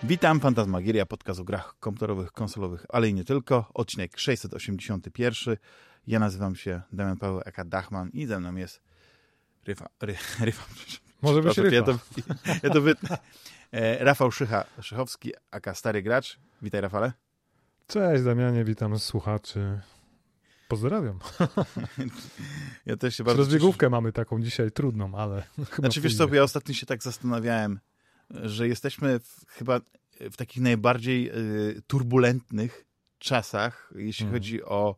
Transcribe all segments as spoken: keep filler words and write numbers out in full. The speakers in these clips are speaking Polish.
Witam, Fantasmagieria, podcast o grach komputerowych, konsolowych, ale i nie tylko. Odcinek sześćset osiemdziesiąty pierwszy. Ja nazywam się Damian Paweł aka Dachman i ze mną jest Ryfa. Ry, ryfa Może być Ryfa. Ja to, ja to wytnę. E, Rafał Szycha, Szychowski aka Stary Gracz. Witaj, Rafale. Cześć, Damianie, witam słuchaczy. Pozdrawiam. Ja też się bardzo Rozbiegówkę cieszę. mamy taką dzisiaj trudną, ale chyba Znaczy, wiesz co, ja ostatnio się tak zastanawiałem, że jesteśmy w, chyba w takich najbardziej y, turbulentnych czasach, jeśli mm. chodzi o,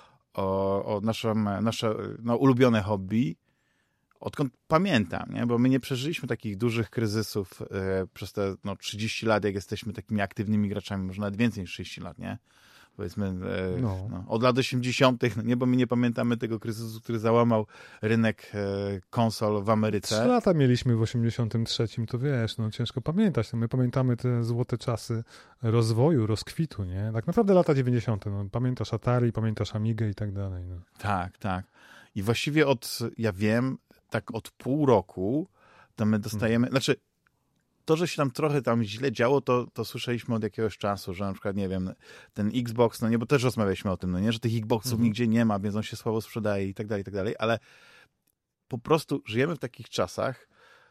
o, o naszą, nasze no, ulubione hobby, odkąd pamiętam, nie? Bo my nie przeżyliśmy takich dużych kryzysów y, przez te no, trzydzieści lat, jak jesteśmy takimi aktywnymi graczami, może nawet więcej niż trzydzieści lat, nie? Powiedzmy, e, no. No, od lat osiemdziesiątych, no nie, bo my nie pamiętamy tego kryzysu, który załamał rynek e, konsol w Ameryce. Trzy lata mieliśmy w osiemdziesiątym trzecim, to wiesz, no ciężko pamiętać. No, my pamiętamy te złote czasy rozwoju, rozkwitu, nie? Tak naprawdę lata dziewięćdziesiąte. No, pamiętasz Atari, pamiętasz Amigę i tak dalej. No. Tak, tak. I właściwie od, ja wiem, tak od pół roku to my dostajemy, hmm. znaczy to, że się tam trochę tam źle działo, to, to słyszeliśmy od jakiegoś czasu, że na przykład, nie wiem, ten Xbox, no nie, bo też rozmawialiśmy o tym, no nie, że tych Xboxów mhm. nigdzie nie ma, więc on się słabo sprzedaje i tak dalej, i tak dalej, ale po prostu żyjemy w takich czasach,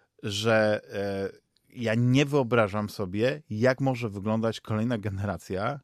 że e, ja nie wyobrażam sobie, jak może wyglądać kolejna generacja,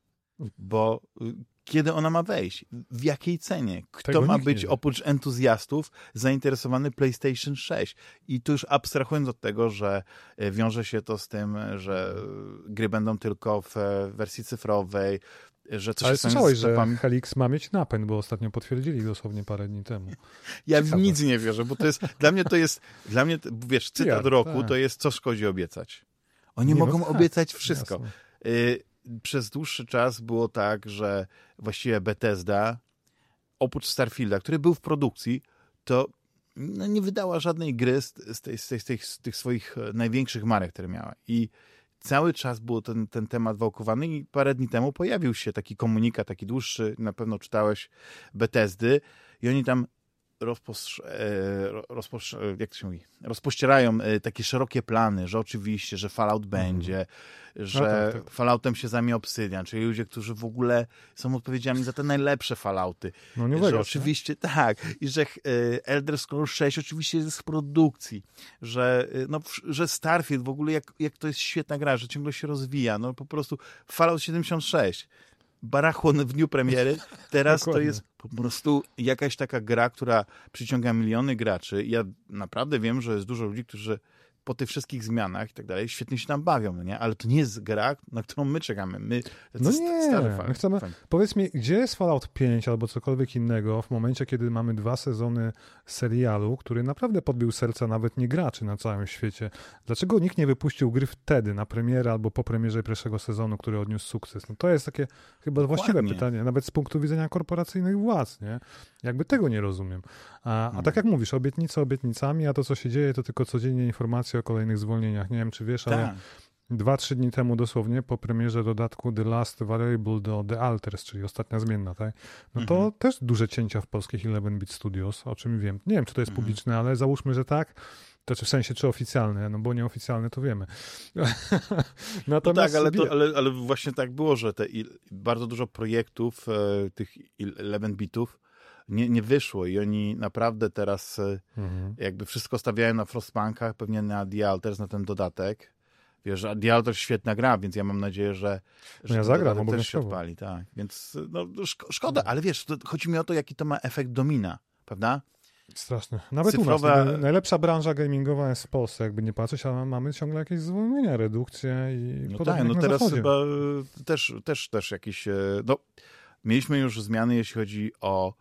bo kiedy ona ma wejść? W jakiej cenie? Kto Tego ma być oprócz entuzjastów zainteresowany PlayStation sześć? I tu już abstrahując od tego, że wiąże się to z tym, że gry będą tylko w wersji cyfrowej, że coś Ale słyszałeś, że zapam... Helix ma mieć napęd, bo ostatnio potwierdzili dosłownie parę dni temu. Ja w nic nie wierzę, bo to jest, dla mnie to jest, dla mnie, wiesz, cytat ja, roku tak. to jest, co szkodzi obiecać. Oni nie mogą no tak, obiecać wszystko. Y Przez dłuższy czas było tak, że właściwie Bethesda, oprócz Starfielda, który był w produkcji, to no, nie wydała żadnej gry z, z, tej, z, tej, z, tych, z tych swoich największych marek, które miała. I cały czas był ten, ten temat wałkowany i parę dni temu pojawił się taki komunikat, taki dłuższy, na pewno czytałeś, Bethesdy i oni tam Rozpostrz... Rozpostrz... jak to się mówi? rozpościerają takie szerokie plany, że oczywiście, że Fallout będzie, mm. że no tak, tak. Falloutem się zajmie Obsidian, czyli ludzie, którzy w ogóle są odpowiedzialni za te najlepsze Fallouty. No nie że Vegas, oczywiście nie? tak, i że Elder Scrolls sześć oczywiście jest w produkcji, że, no, że Starfield w ogóle, jak, jak to jest świetna gra, że ciągle się rozwija, no po prostu Fallout siedemdziesiąt sześć. Barachłon w dniu premiery, teraz to jest po prostu jakaś taka gra, która przyciąga miliony graczy. Ja naprawdę wiem, że jest dużo ludzi, którzy po tych wszystkich zmianach i tak dalej świetnie się tam bawią, nie? Ale to nie jest gra, na którą my czekamy. My, no nie, my chcemy, powiedz mi, gdzie jest Fallout pięć albo cokolwiek innego w momencie, kiedy mamy dwa sezony serialu, który naprawdę podbił serca nawet nie graczy na całym świecie. Dlaczego nikt nie wypuścił gry wtedy na premierę albo po premierze pierwszego sezonu, który odniósł sukces? No to jest takie chyba Dokładnie. właściwe pytanie, nawet z punktu widzenia korporacyjnych władz, nie? Jakby tego nie rozumiem. A, a tak jak mówisz, obietnice obietnicami, a to, co się dzieje, to tylko codziennie informacje o kolejnych zwolnieniach. Nie wiem, czy wiesz, ale tak. dwa, trzy dni temu dosłownie, po premierze dodatku The Last Variable do The Alters, czyli ostatnia zmienna, tak? No to mhm. też duże cięcia w polskich eleven bit Studios, o czym wiem. Nie wiem, czy to jest mhm. publiczne, ale załóżmy, że tak. To czy w sensie, czy oficjalne, no bo nieoficjalne to wiemy. Natomiast no tak, ale, to, ale, ale właśnie tak było, że te il, bardzo dużo projektów e, tych eleven bitów Nie, nie wyszło i oni naprawdę teraz mhm. jakby wszystko stawiają na Frostpunkach, pewnie na The Alters, na ten dodatek. Wiesz, a The Alters świetna gra, więc ja mam nadzieję, że, że no ja zagram, też się odpali. Tak. Więc no, szko- szkoda, ale wiesz, to, chodzi mi o to, jaki to ma efekt domina, prawda? Straszne. Nawet Cyfrowa... u nas. Najlepsza branża gamingowa jest w Polsce, jakby nie patrzeć, ale mamy ciągle jakieś zwolnienia, redukcje i no podobnie tak, no na teraz zachodzie. chyba też, też, też jakieś... No, mieliśmy już zmiany, jeśli chodzi o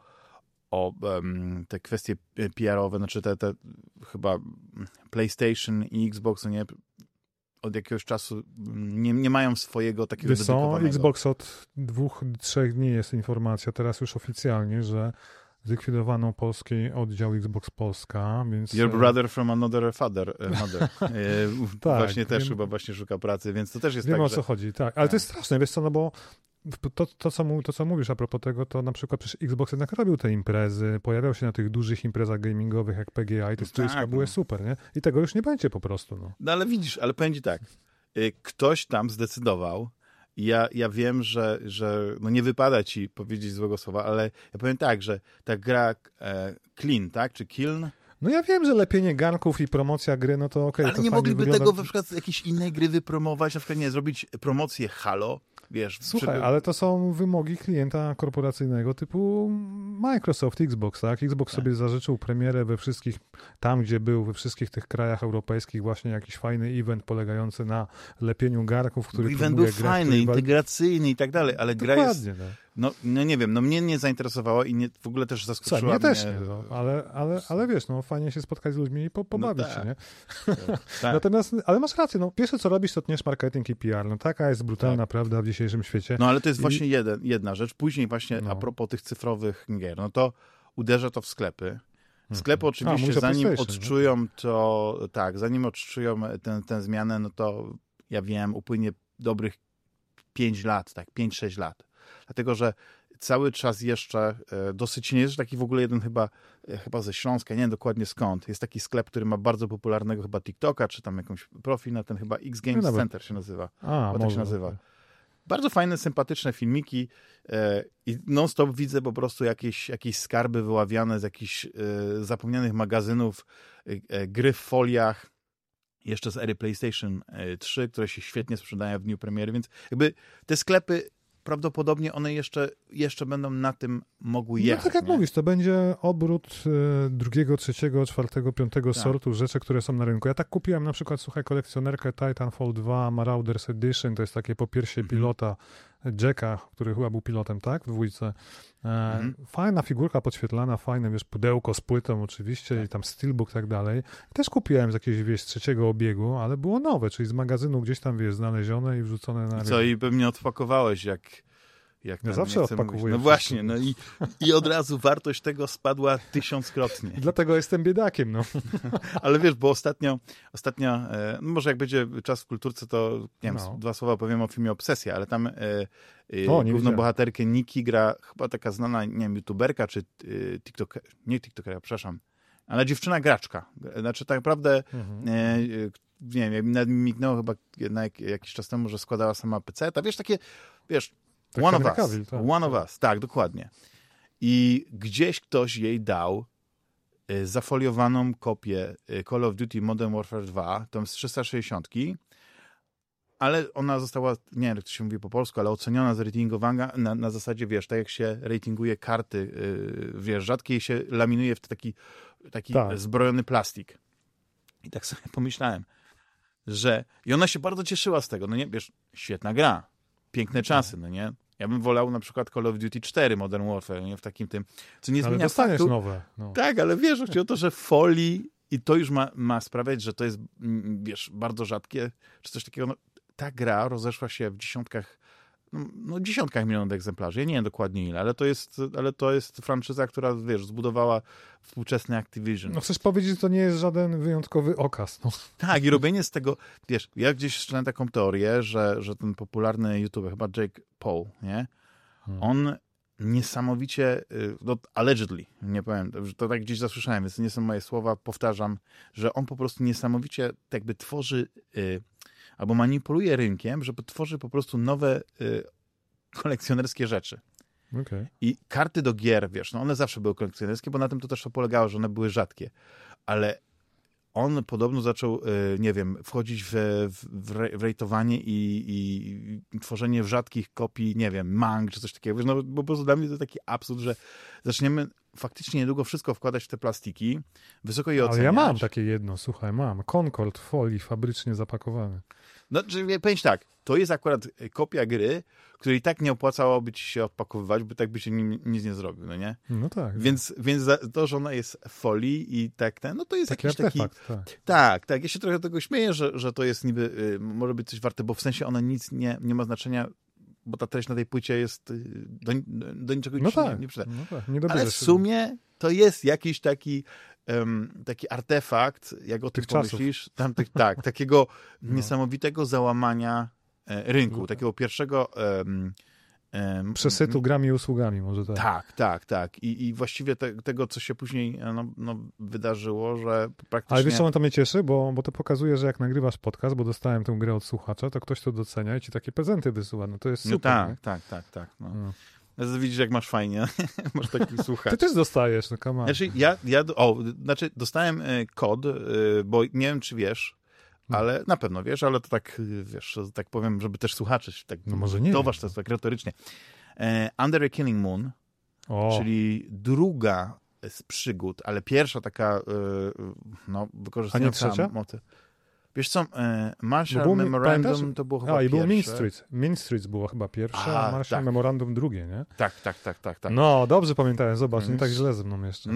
o um, te kwestie P R-owe, znaczy te, te chyba PlayStation i Xbox, nie, od jakiegoś czasu nie, nie mają swojego takiego Wiesz dedykowanego. Co? Xbox od dwóch, trzech dni jest informacja, teraz już oficjalnie, że zlikwidowano polski oddział Xbox Polska, więc... Your brother from another father, mother. tak, właśnie też wiem, chyba właśnie szuka pracy, więc to też jest wiem, tak, o że... co chodzi, tak. Ale tak. to jest straszne, wiesz co, no bo To, to, co mu, to, co mówisz a propos tego, to na przykład przecież Xbox jednak robił te imprezy, pojawiał się na tych dużych imprezach gamingowych jak P G A i te stoiska tak, były no. super, nie? I tego już nie będzie po prostu, no. No ale widzisz, ale powiem ci tak, ktoś tam zdecydował, ja, ja wiem, że, że no nie wypada ci powiedzieć złego słowa, ale ja powiem tak, że ta gra e, Clean, tak, czy Kiln? No ja wiem, że lepienie garnków i promocja gry, no to okej. Okay, ale nie mogliby wygląda... tego na przykład z jakiejś innej gry wypromować, na przykład nie, zrobić promocję Halo, wiesz. Słuchaj, przy... ale to są wymogi klienta korporacyjnego typu Microsoft, Xbox, tak? Xbox tak. sobie zażyczył premierę we wszystkich, tam gdzie był, we wszystkich tych krajach europejskich właśnie jakiś fajny event polegający na lepieniu garnków, który no, event był grę, fajny, który... integracyjny i tak dalej, ale gra jest... Tak. No, no nie wiem, no mnie nie zainteresowała i nie, w ogóle też zaskoczyła mnie. mnie. też nie, no, ale, ale, ale wiesz, no fajnie się spotkać z ludźmi i po, pobawić no tak. się, nie? Tak. Natomiast, ale masz rację, no pierwsze co robisz to tniesz marketing i P R, no taka jest brutalna tak. prawda w dzisiejszym świecie. No ale to jest I... właśnie jeden, jedna rzecz. Później właśnie no. a propos tych cyfrowych gier, no to uderza to w sklepy. Sklepy oczywiście, a, zanim odczują to, tak, zanim odczują tę zmianę, no to ja wiem, upłynie dobrych pięć lat, tak, pięć sześć lat. Dlatego, że cały czas jeszcze e, dosyć nie jest taki w ogóle jeden chyba, e, chyba ze Śląska, nie wiem dokładnie skąd. Jest taki sklep, który ma bardzo popularnego chyba TikToka, czy tam jakąś profil na ten chyba X Games no Center się nazywa. A, tak się nazywa. Bardzo fajne, sympatyczne filmiki e, i non-stop widzę po prostu jakieś, jakieś skarby wyławiane z jakichś e, zapomnianych magazynów, e, gry w foliach, jeszcze z ery PlayStation trzy, które się świetnie sprzedają w dniu premiery, więc jakby te sklepy prawdopodobnie one jeszcze, jeszcze będą na tym mogły jechać. No tak jak nie? mówisz, to będzie obrót y, drugiego, trzeciego, czwartego, piątego tak. sortu rzeczy, które są na rynku. Ja tak kupiłem na przykład, słuchaj, kolekcjonerkę Titanfall dwa Marauders Edition, to jest takie popiersie mm-hmm. pilota Jacka, który chyba był pilotem, tak? W dwójce. E, mm-hmm. Fajna figurka podświetlana, fajne, wiesz, pudełko z płytą oczywiście tak. i tam steelbook i tak dalej. Też kupiłem z jakiegoś, wiesz, trzeciego obiegu, ale było nowe, czyli z magazynu gdzieś tam, wiesz, znalezione i wrzucone na... I co, i pewnie odpakowałeś, jak... Jak ja zawsze odpakowuję. No właśnie, no i, i od razu wartość tego spadła tysiąckrotnie. Dlatego jestem biedakiem, no. Ale wiesz, bo ostatnio, ostatnio e, no może jak będzie czas w kulturce, to nie wiem, no. dwa słowa powiem o filmie Obsesja, ale tam e, e, o, główną widziałem. bohaterkę Niki gra chyba taka znana, nie wiem, youtuberka, czy e, tiktoker, nie tiktokera, przepraszam, ale dziewczyna graczka. Znaczy tak naprawdę mhm. e, nie wiem, nawet mi mignęło chyba na jak, jakiś czas temu, że składała sama peceta. Wiesz, takie, wiesz, tak One of Us. Kabil, tak. One of Us, tak, dokładnie. I gdzieś ktoś jej dał y, zafoliowaną kopię y, Call of Duty Modern Warfare dwa, tam z trzysta sześćdziesiąt, ale ona została, nie wiem jak to się mówi po polsku, ale oceniona, zratingowana na, na zasadzie, wiesz, tak jak się ratinguje karty, y, wiesz, rzadkiej się laminuje w taki, taki tak. zbrojony plastik. I tak sobie pomyślałem, że i ona się bardzo cieszyła z tego, no nie, wiesz, świetna gra, piękne czasy, no nie? Ja bym wolał na przykład Call of Duty cztery Modern Warfare, nie? W takim tym, co nie zmienia ale dostaniesz faktu. nowe. No. Tak, ale wiesz, chodzi o to, że folii i to już ma, ma sprawiać, że to jest, wiesz, bardzo rzadkie, czy coś takiego. No, ta gra rozeszła się w dziesiątkach, no, no dziesiątkach milionów egzemplarzy. Ja nie wiem dokładnie ile, ale to jest, ale to jest franczyza, która, wiesz, zbudowała współczesny Activision. No chcesz powiedzieć, że to nie jest żaden wyjątkowy okaz. No. Tak, i robienie z tego, wiesz, ja gdzieś czytałem taką teorię, że, że ten popularny youtuber, chyba Jake Paul, nie? Hmm. On niesamowicie, no allegedly, nie powiem, że to tak gdzieś zasłyszałem, więc to nie są moje słowa, powtarzam, że on po prostu niesamowicie jakby tworzy y, albo manipuluje rynkiem, żeby tworzy po prostu nowe y, kolekcjonerskie rzeczy. Okay. I karty do gier, wiesz, no one zawsze były kolekcjonerskie, bo na tym to też to polegało, że one były rzadkie. Ale on podobno zaczął, nie wiem, wchodzić w, w, w rejtowanie i, i tworzenie rzadkich kopii, nie wiem, mang czy coś takiego. No, bo po prostu dla mnie to taki absurd, że zaczniemy faktycznie niedługo wszystko wkładać w te plastiki, wysoko je oceniać. Ale ja mam takie jedno, słuchaj, mam. Concord folii fabrycznie zapakowany. No, czyli powiem tak, to jest akurat kopia gry, której tak nie opłacałoby ci się odpakowywać, bo tak by się nim, nic nie zrobił, no nie? No tak. Więc, więc za, to, że ona jest w folii i tak ten, no to jest taki jakiś artefakt, taki... Tak. tak, tak. Ja się trochę tego śmieję, że, że to jest niby, y, może być coś warte, bo w sensie ona nic nie, nie ma znaczenia, bo ta treść na tej płycie jest y, do, do niczego no tak, nie, nie przyda. No tak, nie ale w sumie to jest jakiś taki Um, taki artefakt, jak o tym pomyślisz, tam, tak, tak, takiego no. niesamowitego załamania e, rynku, no. takiego pierwszego um, Um, Przesytu grami i usługami, może tak. Tak, tak, tak. I, i właściwie te, tego, co się później no, no, wydarzyło, że praktycznie... Ale wiesz, co to mnie cieszy? Bo, bo to pokazuje, że jak nagrywasz podcast, bo dostałem tę grę od słuchacza, to ktoś to docenia i ci takie prezenty wysyła. No to jest super. No tak, nie? tak, tak, tak. No. No. No, widzisz, jak masz fajnie. Masz taki słuchacz. Ty też dostajesz, no come on. Znaczy, ja, ja, o, znaczy dostałem y, kod, y, bo nie wiem, czy wiesz, ale no. na pewno wiesz, ale to tak, wiesz, tak powiem, żeby też słuchacze, tak, no może nie. Doważ to tak retorycznie. E, Under a Killing Moon, o. czyli druga z przygód, ale pierwsza taka, y, no, wykorzystująca mocy. Wiesz co, e, Martial było, Memorandum pamiętasz? To było chyba A, i było pierwsze. Mean Streets. Mean Streets było chyba pierwsze, a, a Martial tak. Memorandum drugie, nie? Tak, tak, tak, tak, tak. No, dobrze pamiętałem, zobacz, nie tak źle ze mną jeszcze.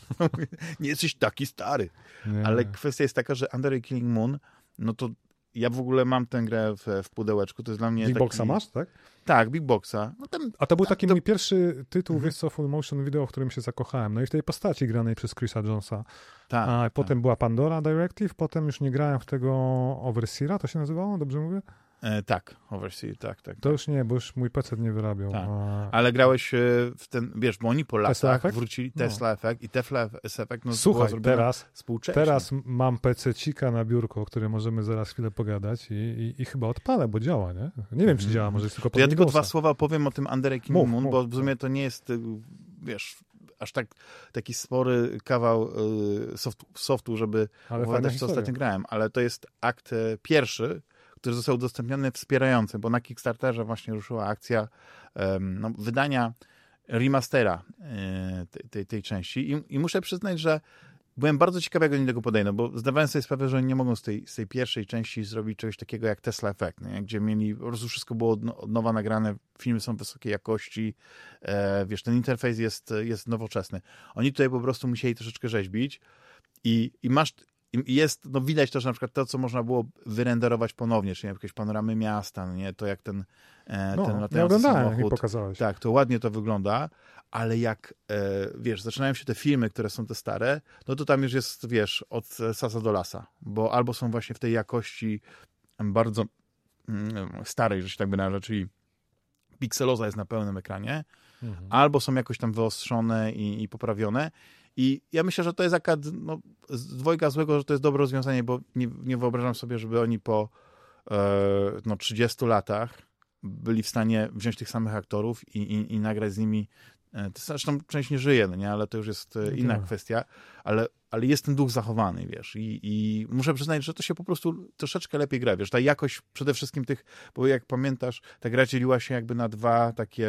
Nie jesteś taki stary. Nie. Ale kwestia jest taka, że Under a Killing Moon, no to ja w ogóle mam tę grę w, w pudełeczku, to jest dla mnie Big taki... Boxa masz, tak? Tak, Big Boxa. No tam, a to był taki to... mój pierwszy tytuł, mhm. wiesz co, full motion video, w którym się zakochałem. No i w tej postaci granej przez Chrisa Jonesa. Tak, a tak. potem była Pandora Directive, potem już nie grałem w tego Overseera, to się nazywało, dobrze mówię? E, tak, Overseer, tak, tak. To tak. już nie, bo już mój P C nie wyrabiał. Tak. A... Ale grałeś w ten, wiesz, bo oni po latach Effect? wrócili, No. Tesla Effect i Tesla Effect, no Słuchaj, teraz, teraz mam pececika na biurko, o którym możemy zaraz chwilę pogadać i, i, i chyba odpalę, bo działa, nie? Nie wiem, czy działa, może jest tylko to ja tylko głosa. dwa słowa powiem o tym Under a Killing Moon, bo w sumie to nie jest, wiesz, aż tak taki spory kawał y, soft, softu, żeby opowiadać, co ostatnio grałem, ale to jest akt pierwszy, który został udostępniony wspierającym, bo na Kickstarterze właśnie ruszyła akcja um, no, wydania remastera y, tej, tej, tej części I, i muszę przyznać, że byłem bardzo ciekawy, jak oni do tego podejdą, bo zdawałem sobie sprawę, że oni nie mogą z tej, z tej pierwszej części zrobić czegoś takiego jak Tesla Effect, nie? Gdzie mieli, po prostu wszystko było od, od nowa nagrane, filmy są wysokiej jakości, e, wiesz, ten interfejs jest, jest nowoczesny. Oni tutaj po prostu musieli troszeczkę rzeźbić i, i masz... I jest, no widać też na przykład to, co można było wyrenderować ponownie, czyli jakieś panoramy miasta, no nie? To jak ten, e, no, ten latający ja oglądałem, samochód. jak pokazałeś. Tak, to ładnie to wygląda, ale jak, e, wiesz, zaczynają się te filmy, które są te stare, no to tam już jest, wiesz, od sasa do lasa, bo albo są właśnie w tej jakości bardzo mm, starej, że się tak by należy, czyli pikseloza jest na pełnym ekranie, mhm. albo są jakoś tam wyostrzone i, i poprawione. I ja myślę, że to jest akad, no, z dwojga złego, że to jest dobre rozwiązanie, bo nie, nie wyobrażam sobie, żeby oni po e, no, trzydziestu latach byli w stanie wziąć tych samych aktorów i, i, i nagrać z nimi. E, to zresztą część nie żyje, no nie, ale to już jest e, inna no. kwestia, ale, ale jest ten duch zachowany, wiesz. I, I muszę przyznać, że to się po prostu troszeczkę lepiej gra, wiesz. Ta jakość przede wszystkim tych, bo jak pamiętasz, ta gra dzieliła się jakby na dwa takie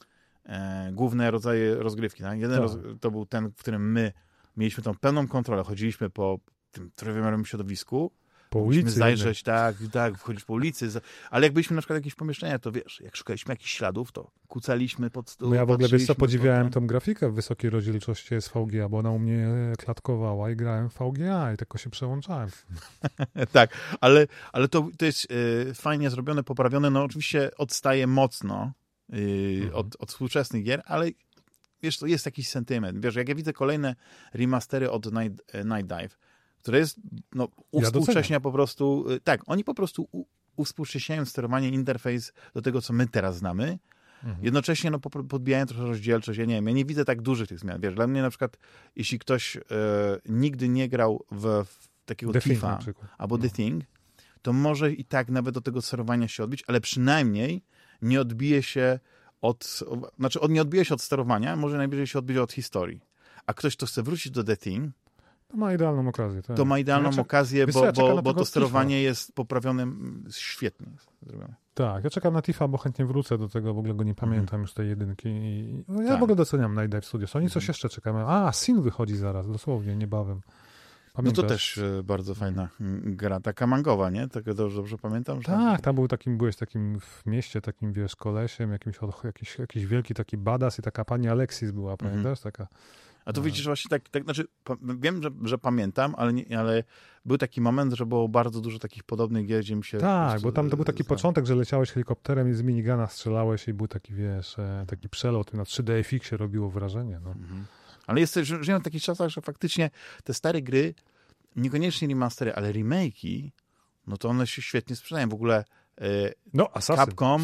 E, główne rodzaje rozgrywki. Tak? Jeden roz, to był ten, w którym my mieliśmy tą pełną kontrolę. Chodziliśmy po tym trójwymiarowym środowisku. Po ulicy. Zajrzeć, tak, tak, wchodzić po ulicy. Ale jak byliśmy na przykład jakieś pomieszczenia, to wiesz, jak szukaliśmy jakichś śladów, to kucaliśmy pod stół. No ja w ogóle, wiesz co, podziwiałem tą grafikę w wysokiej rozdzielczości z V G A, bo ona u mnie klatkowała i grałem w V G A i tylko się przełączałem. tak, ale, ale to, to jest y, fajnie zrobione, poprawione. No oczywiście odstaje mocno Yy, mhm. od, od współczesnych gier, ale wiesz, to jest jakiś sentyment. Wiesz, jak ja widzę kolejne remastery od Night, Night Dive, które jest, no, uwspółcześnia ja po prostu, yy, tak, oni po prostu u, uwspółcześniają sterowanie, interfejs do tego, co my teraz znamy, mhm. jednocześnie no, podbijają trochę rozdzielczość. Ja nie wiem, ja nie widzę tak dużych tych zmian. Wiesz, dla mnie na przykład, jeśli ktoś yy, nigdy nie grał w, w takiego Thiefa albo no. The Thing, to może i tak nawet do tego sterowania się odbić, ale przynajmniej nie odbije się od, znaczy on nie odbije się od sterowania, może najbliżej się odbije od historii. A ktoś, kto chce wrócić do The Thing, to ma idealną okazję. Tak. To ma idealną ja czek- okazję, bo, ja bo, bo to sterowanie Tifa. Jest poprawione świetnie zrobione. Tak, ja czekam na Tifa, bo chętnie wrócę do tego, w ogóle go nie pamiętam mhm. już tej jedynki. I, no, ja tak. w ogóle doceniam Night Dive Studios. Oni coś mhm. jeszcze czekamy. A, Sin wychodzi zaraz, dosłownie, niebawem. Pamiętasz? No to też bardzo fajna gra, taka mangowa, nie? Tak dobrze, dobrze pamiętam? Że tak, tam był takim, byłeś takim w mieście, takim, wiesz, kolesiem, jakimś, jakiś, jakiś wielki taki badass i taka pani Alexis była, pamiętasz? Mm-hmm. Taka... A to widzisz właśnie tak, tak znaczy wiem, że, że pamiętam, ale, nie, ale był taki moment, że było bardzo dużo takich podobnych gier, gdzie mi się... Tak, bo tam to był taki znam. początek, że leciałeś helikopterem i z minigana strzelałeś i był taki, wiesz, taki przelot, na trzy D F X-ie robiło wrażenie, no. Mm-hmm. Ale jest, żyjemy w takich czasach, że faktycznie te stare gry, niekoniecznie remastery, ale remake'i, no to one się świetnie sprzedają. W ogóle e, no, Capcom,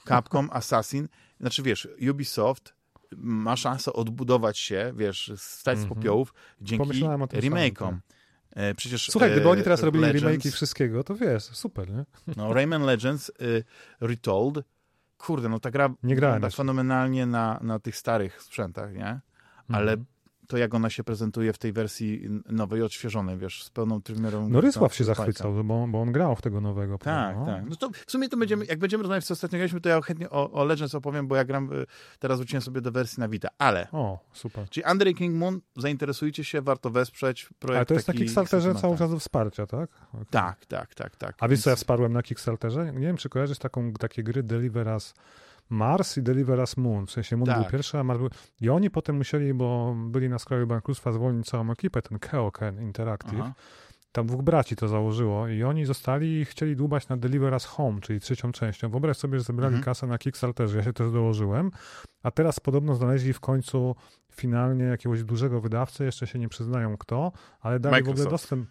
Capcom, Assassin, znaczy wiesz, Ubisoft ma szansę odbudować się, wiesz, stać z popiołów dzięki remake'om. Tak. Przecież, Słuchaj, gdyby oni teraz robili Legends, remake'i wszystkiego, to wiesz, super, nie? No, Rayman Legends y, Retold, kurde, no ta gra nie wygląda fenomenalnie na, na tych starych sprzętach, nie? Ale mhm. to jak ona się prezentuje w tej wersji nowej, odświeżonej, wiesz, z pełną trymiarą. No Rysław się zachwycał, bo, bo on grał w tego nowego. Tak, no. tak. No to w sumie to będziemy, jak będziemy rozmawiać, co ostatnio graliśmy, to ja chętnie o, o Legends opowiem, bo ja gram, teraz wróciłem sobie do wersji na Vita, ale... O, super. Czyli Unreal King Moon, zainteresujcie się, warto wesprzeć projekt. Ale to jest taki, na Kickstarterze cały czas do wsparcia, tak? Okay. Tak, tak, tak, tak. A wiesz co ja wsparłem na Kickstarterze? Nie wiem, czy kojarzysz taką, takie gry Deliver Us Mars i Deliver Us Moon. W sensie Moon tak. był pierwszy, a Mars był... I oni potem musieli, bo byli na skraju bankructwa, zwolnić całą ekipę, ten Keoken Interactive. Aha. Tam dwóch braci to założyło i oni zostali i chcieli dłubać na Deliver Us Home, czyli trzecią częścią. Wyobraź sobie, że zebrali mhm. kasę na Kickstarterze, ja się też dołożyłem, a teraz podobno znaleźli w końcu finalnie jakiegoś dużego wydawcę, jeszcze się nie przyznają kto, ale dali Microsoft. w ogóle dostęp...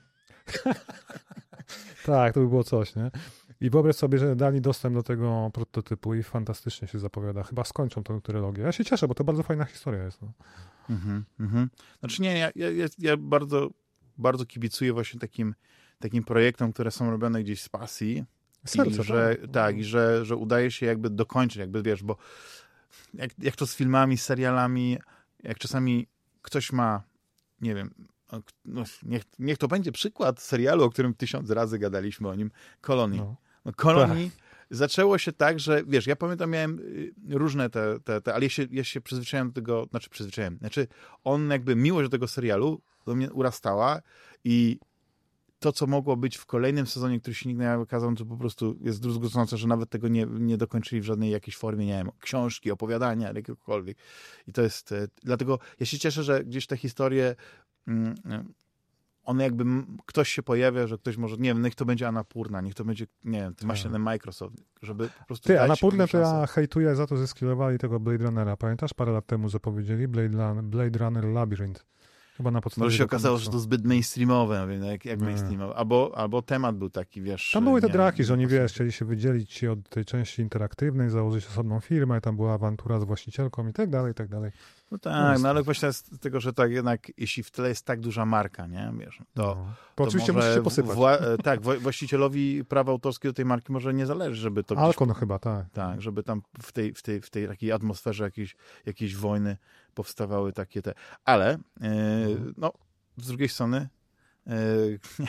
tak, to by było coś, nie? I wyobraź sobie, że dali dostęp do tego prototypu i fantastycznie się zapowiada. Chyba skończą tę trylogię. Ja się cieszę, bo to bardzo fajna historia jest. No. Mhm, mhm. Znaczy nie, ja, ja, ja bardzo, bardzo kibicuję właśnie takim, takim projektom, które są robione gdzieś z pasji. Serce, I że, tak, tak i że, że udaje się jakby dokończyć, jakby wiesz, bo jak, jak to z filmami, z serialami, jak czasami ktoś ma, nie wiem, no, niech, niech to będzie przykład serialu, o którym tysiąc razy gadaliśmy o nim, Kolonii. No. No, Kolonii tak. zaczęło się tak, że wiesz, ja pamiętam, miałem różne te, te, te ale ja się, ja się przyzwyczaiłem do tego, znaczy przyzwyczaiłem, znaczy on jakby miłość do tego serialu do mnie urastała i to, co mogło być w kolejnym sezonie, który się nigdy nie okazał, to po prostu jest druzgocące, że nawet tego nie, nie dokończyli w żadnej jakiejś formie, nie wiem, książki, opowiadania, jakiegokolwiek. I to jest, dlatego ja się cieszę, że gdzieś te historie one jakby, ktoś się pojawia, że ktoś może, nie wiem, niech to będzie Annapurna, niech to będzie, nie wiem, właśnie ten Microsoft, żeby po prostu Ty, Annapurnę to ja hejtuję za to, że skillowali tego Blade Runnera. Pamiętasz? Parę lat temu zapowiedzieli Blade, Blade Runner Labyrinth. Chyba na podstawie... Może się okazało, że to zbyt mainstreamowe, wiem, jak, jak mainstreamowe. Albo, albo temat był taki, wiesz... Tam były te nie, draki, że oni, wiesz, chcieli się wydzielić się od tej części interaktywnej, założyć osobną firmę, tam była awantura z właścicielką i tak dalej, i tak dalej. No tak, no, no ale właśnie z tego, że tak jednak, jeśli w tyle jest tak duża marka, nie, wiesz, to... No. To oczywiście musi się posypać. Wła- tak, właścicielowi prawa autorskie do tej marki może nie zależy, żeby to... Alko, no chyba, tak. Tak, żeby tam w tej, w tej, w tej takiej atmosferze jakiejś, jakiejś wojny powstawały takie te... Ale, yy, mhm. no, z drugiej strony yy,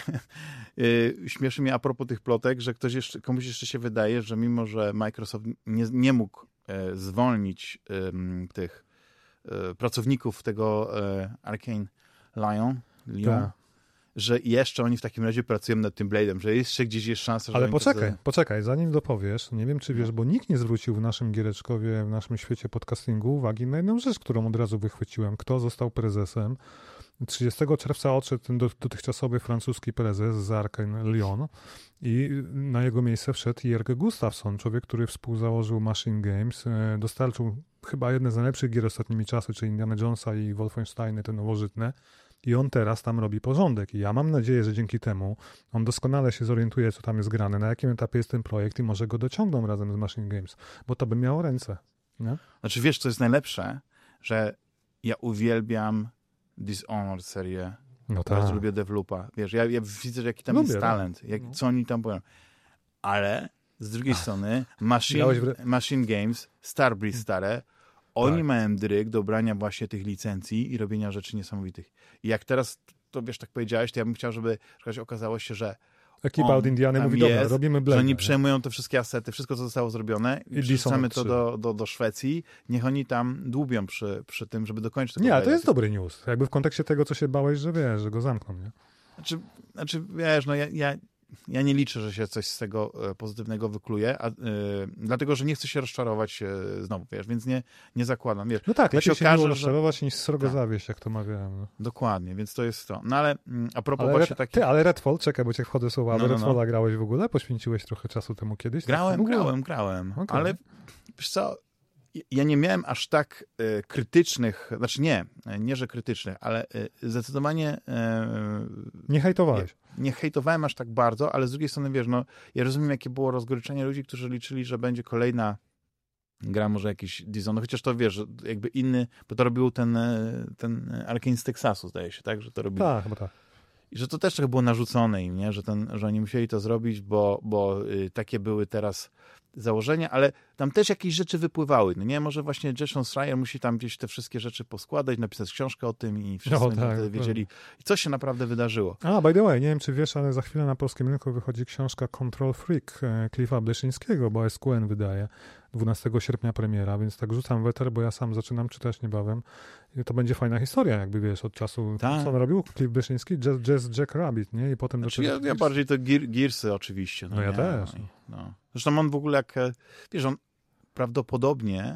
yy, śmieszy mnie a propos tych plotek, że ktoś jeszcze, komuś jeszcze się wydaje, że mimo, że Microsoft nie, nie mógł yy, zwolnić yy, tych yy, pracowników tego yy, Arcane Lion, Lion tak. że jeszcze oni w takim razie pracują nad tym Blade'em, że jeszcze gdzieś jest szansa, że... Ale poczekaj, to... poczekaj, zanim dopowiesz, nie wiem, czy wiesz, bo nikt nie zwrócił w naszym giereczkowie, w naszym świecie podcastingu uwagi na jedną rzecz, którą od razu wychwyciłem. Kto został prezesem? trzydziestego czerwca odszedł ten dotychczasowy francuski prezes z Arcane Lyon i na jego miejsce wszedł Jörg Gustafsson, człowiek, który współzałożył Machine Games, dostarczył chyba jedne z najlepszych gier ostatnimi czasy, czyli Indiana Jonesa i Wolfensteiny, te nowożytne. I on teraz tam robi porządek. I ja mam nadzieję, że dzięki temu on doskonale się zorientuje, co tam jest grane, na jakim etapie jest ten projekt i może go dociągną razem z Machine Games, bo to by miało ręce. Nie? Znaczy wiesz, co jest najlepsze? Że ja uwielbiam Dishonored serię. No tak. Bardzo lubię Develoopa. Wiesz, ja, ja widzę, jaki tam lubię, jest talent, jak, co oni tam powiedzą. Ale z drugiej Ach. strony Machine, w... Machine Games, Starbreeze stare, oni tak. mają dryg do brania właśnie tych licencji i robienia rzeczy niesamowitych. I jak teraz, to wiesz, tak powiedziałeś, to ja bym chciał, żeby okazało się, że ekipa od Indiany mówi, dobra, robimy Blade'a. Że oni przejmują te wszystkie asety, wszystko, co zostało zrobione i przerzucamy to do, do, do Szwecji. Niech oni tam dłubią przy, przy tym, żeby dokończyć tego. Nie, ale to jest dobry news. Jakby w kontekście tego, co się bałeś, że wiesz, że go zamkną, nie? Znaczy, znaczy wiesz, no ja, ja, ja nie liczę, że się coś z tego pozytywnego wykluje, a, yy, dlatego, że nie chcę się rozczarować yy, znowu, wiesz, więc nie, nie zakładam, wiesz. No tak, lepiej się, się nie rozczarować że... niż srogo tak. zawieść, jak to mawiałem. No. Dokładnie, więc to jest to. No ale mm, a propos ale właśnie Red... takich... Ty, ale Redfall, czekaj, bo cię wchodzę słowa, no, no, Redfalla no. grałeś w ogóle? Poświęciłeś trochę czasu temu kiedyś? Grałem, tak? grałem, grałem, okay. ale wiesz co, ja nie miałem aż tak y, krytycznych, znaczy nie, nie, że krytycznych, ale y, zdecydowanie... Y, nie hejtowałeś. Nie, nie hejtowałem aż tak bardzo, ale z drugiej strony, wiesz, no, ja rozumiem, jakie było rozgoryczenie ludzi, którzy liczyli, że będzie kolejna gra może jakiś Dishonored, chociaż to wiesz, jakby inny, bo to robił ten, ten Arkane z Teksasu, zdaje się, tak? Że to robił. Tak, chyba tak. I że to też trochę było narzucone im, nie? Że, ten, że oni musieli to zrobić, bo, bo y, takie były teraz założenia, ale tam też jakieś rzeczy wypływały. No nie, może właśnie Jason Schreier musi tam gdzieś te wszystkie rzeczy poskładać, napisać książkę o tym i wszyscy no, tak, wtedy wiedzieli, i co się naprawdę wydarzyło. A, by the way, nie wiem, czy wiesz, ale za chwilę na polskim rynku wychodzi książka Control Freak Cliffa Bleszyńskiego, bo S Q N wydaje. dwunastego sierpnia premiera, więc tak rzucam weter, bo ja sam zaczynam czytać niebawem. I to będzie fajna historia, jakby wiesz, od czasu, tak. Co on robił? Cliff Bleszyński, Jazz, Jazz Jack Rabbit, nie? I potem... Znaczy, ja, ja bardziej to Gear, Gearsy oczywiście. No, no ja nie? też. No, no. Zresztą on w ogóle jak, wiesz, on prawdopodobnie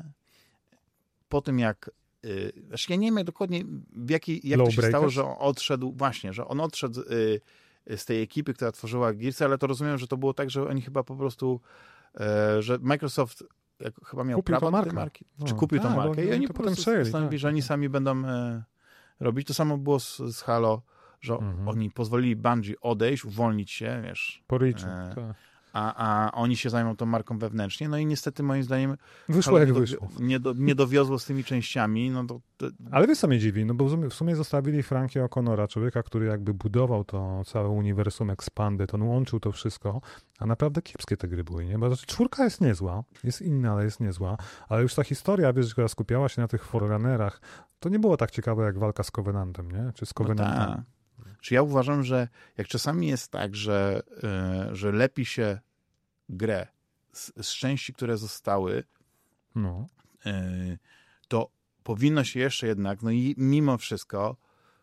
po tym jak, yy, znaczy ja nie wiem jak dokładnie, w jakiej, jak Low to się Breakers? stało, że on odszedł, właśnie, że on odszedł yy, z tej ekipy, która tworzyła Gearsy, ale to rozumiem, że to było tak, że oni chyba po prostu, yy, że Microsoft jak, chyba miał kupił prawo do tej marki, no, czy kupił tak, tą markę i oni po prostu postanowili, tak. że oni sami będą e, robić. To samo było z, z Halo, że mhm. oni pozwolili Bungie odejść, uwolnić się, wiesz. Po Reachu, e, tak. a, a oni się zajmą tą marką wewnętrznie. No i niestety moim zdaniem wyszło jak nie, wyszło. Do, nie, do, nie dowiozło z tymi częściami. No to, to... Ale wiesz co mnie dziwi, no bo w sumie, w sumie zostawili Franka O'Connora, człowieka, który jakby budował to całe uniwersum Expanded, on łączył to wszystko, a naprawdę kiepskie te gry były, nie? Bo znaczy, czwórka jest niezła, jest inna, ale jest niezła, ale już ta historia, wiesz, która skupiała się na tych Forerunnerach, to nie było tak ciekawe jak walka z Covenantem, nie? Czy z Covenantem. No Czy ja uważam, że jak czasami jest tak, że, yy, że lepi się grę z, z części, które zostały, no. yy, to powinno się jeszcze jednak, no i mimo wszystko,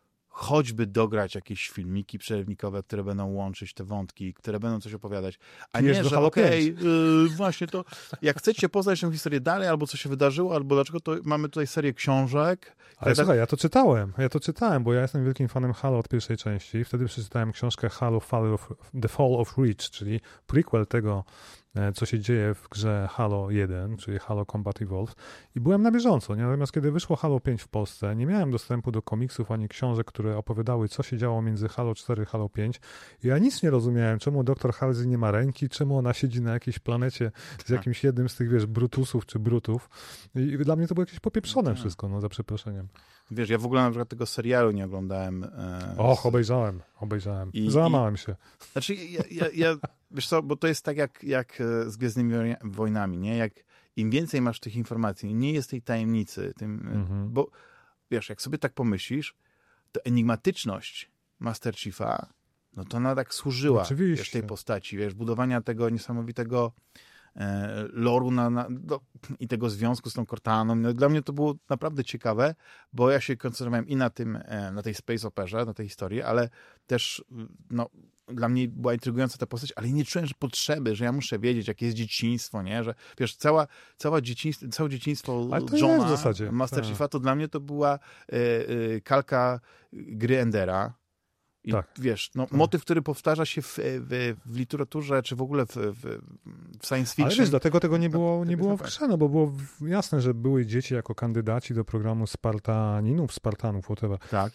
choćby dograć jakieś filmiki przerywnikowe, które będą łączyć te wątki, które będą coś opowiadać, a Czy nie, że okej, okay, yy, właśnie to, jak chcecie poznać tę historię dalej, albo co się wydarzyło, albo dlaczego, to mamy tutaj serię książek. Ale słuchaj, ja to czytałem, ja to czytałem, bo ja jestem wielkim fanem Halo od pierwszej części, wtedy przeczytałem książkę Halo Fall of, The Fall of Reach, czyli prequel tego, co się dzieje w grze Halo jeden, czyli Halo Combat Evolved i byłem na bieżąco, nie? Natomiast kiedy wyszło Halo pięć w Polsce, nie miałem dostępu do komiksów ani książek, które opowiadały, co się działo między Halo cztery i Halo pięć i ja nic nie rozumiałem, czemu doktor Halsey nie ma ręki, czemu ona siedzi na jakiejś planecie z jakimś jednym z tych, wiesz, Brutusów czy Brutów i dla mnie to było jakieś popieprzone no wszystko, no za przeproszeniem. Wiesz, ja w ogóle na przykład tego serialu nie oglądałem. E, Och, obejrzałem, obejrzałem. I, Załamałem i, się. Znaczy, ja, ja, ja, wiesz co, bo to jest tak jak, jak z Gwiezdnymi Wojnami, nie? Jak im więcej masz tych informacji, nie jest tej tajemnicy, tym, mhm. bo wiesz, jak sobie tak pomyślisz, to enigmatyczność Master Chiefa, no to ona tak służyła wiesz, tej postaci, wiesz, budowania tego niesamowitego e, loru na, na, do, i tego związku z tą Cortaną. No, dla mnie to było naprawdę ciekawe, bo ja się koncentrowałem i na tym, e, na tej space operze, na tej historii, ale też no, dla mnie była intrygująca ta postać, ale nie czułem, że potrzeby, że ja muszę wiedzieć, jakie jest dzieciństwo, nie? Że wiesz, cała, cała dzieciństwo, całe dzieciństwo Johna, w zasadzie. Master Chiefa, to dla mnie to była e, e, kalka gry Endera. I tak. wiesz, no, tak. motyw, który powtarza się w, w, w literaturze, czy w ogóle w, w, w science fiction. Ale wiesz, dlatego tego nie było, nie było w grze, no bo było jasne, że były dzieci jako kandydaci do programu Spartaninów, Spartanów, whatever. Tak.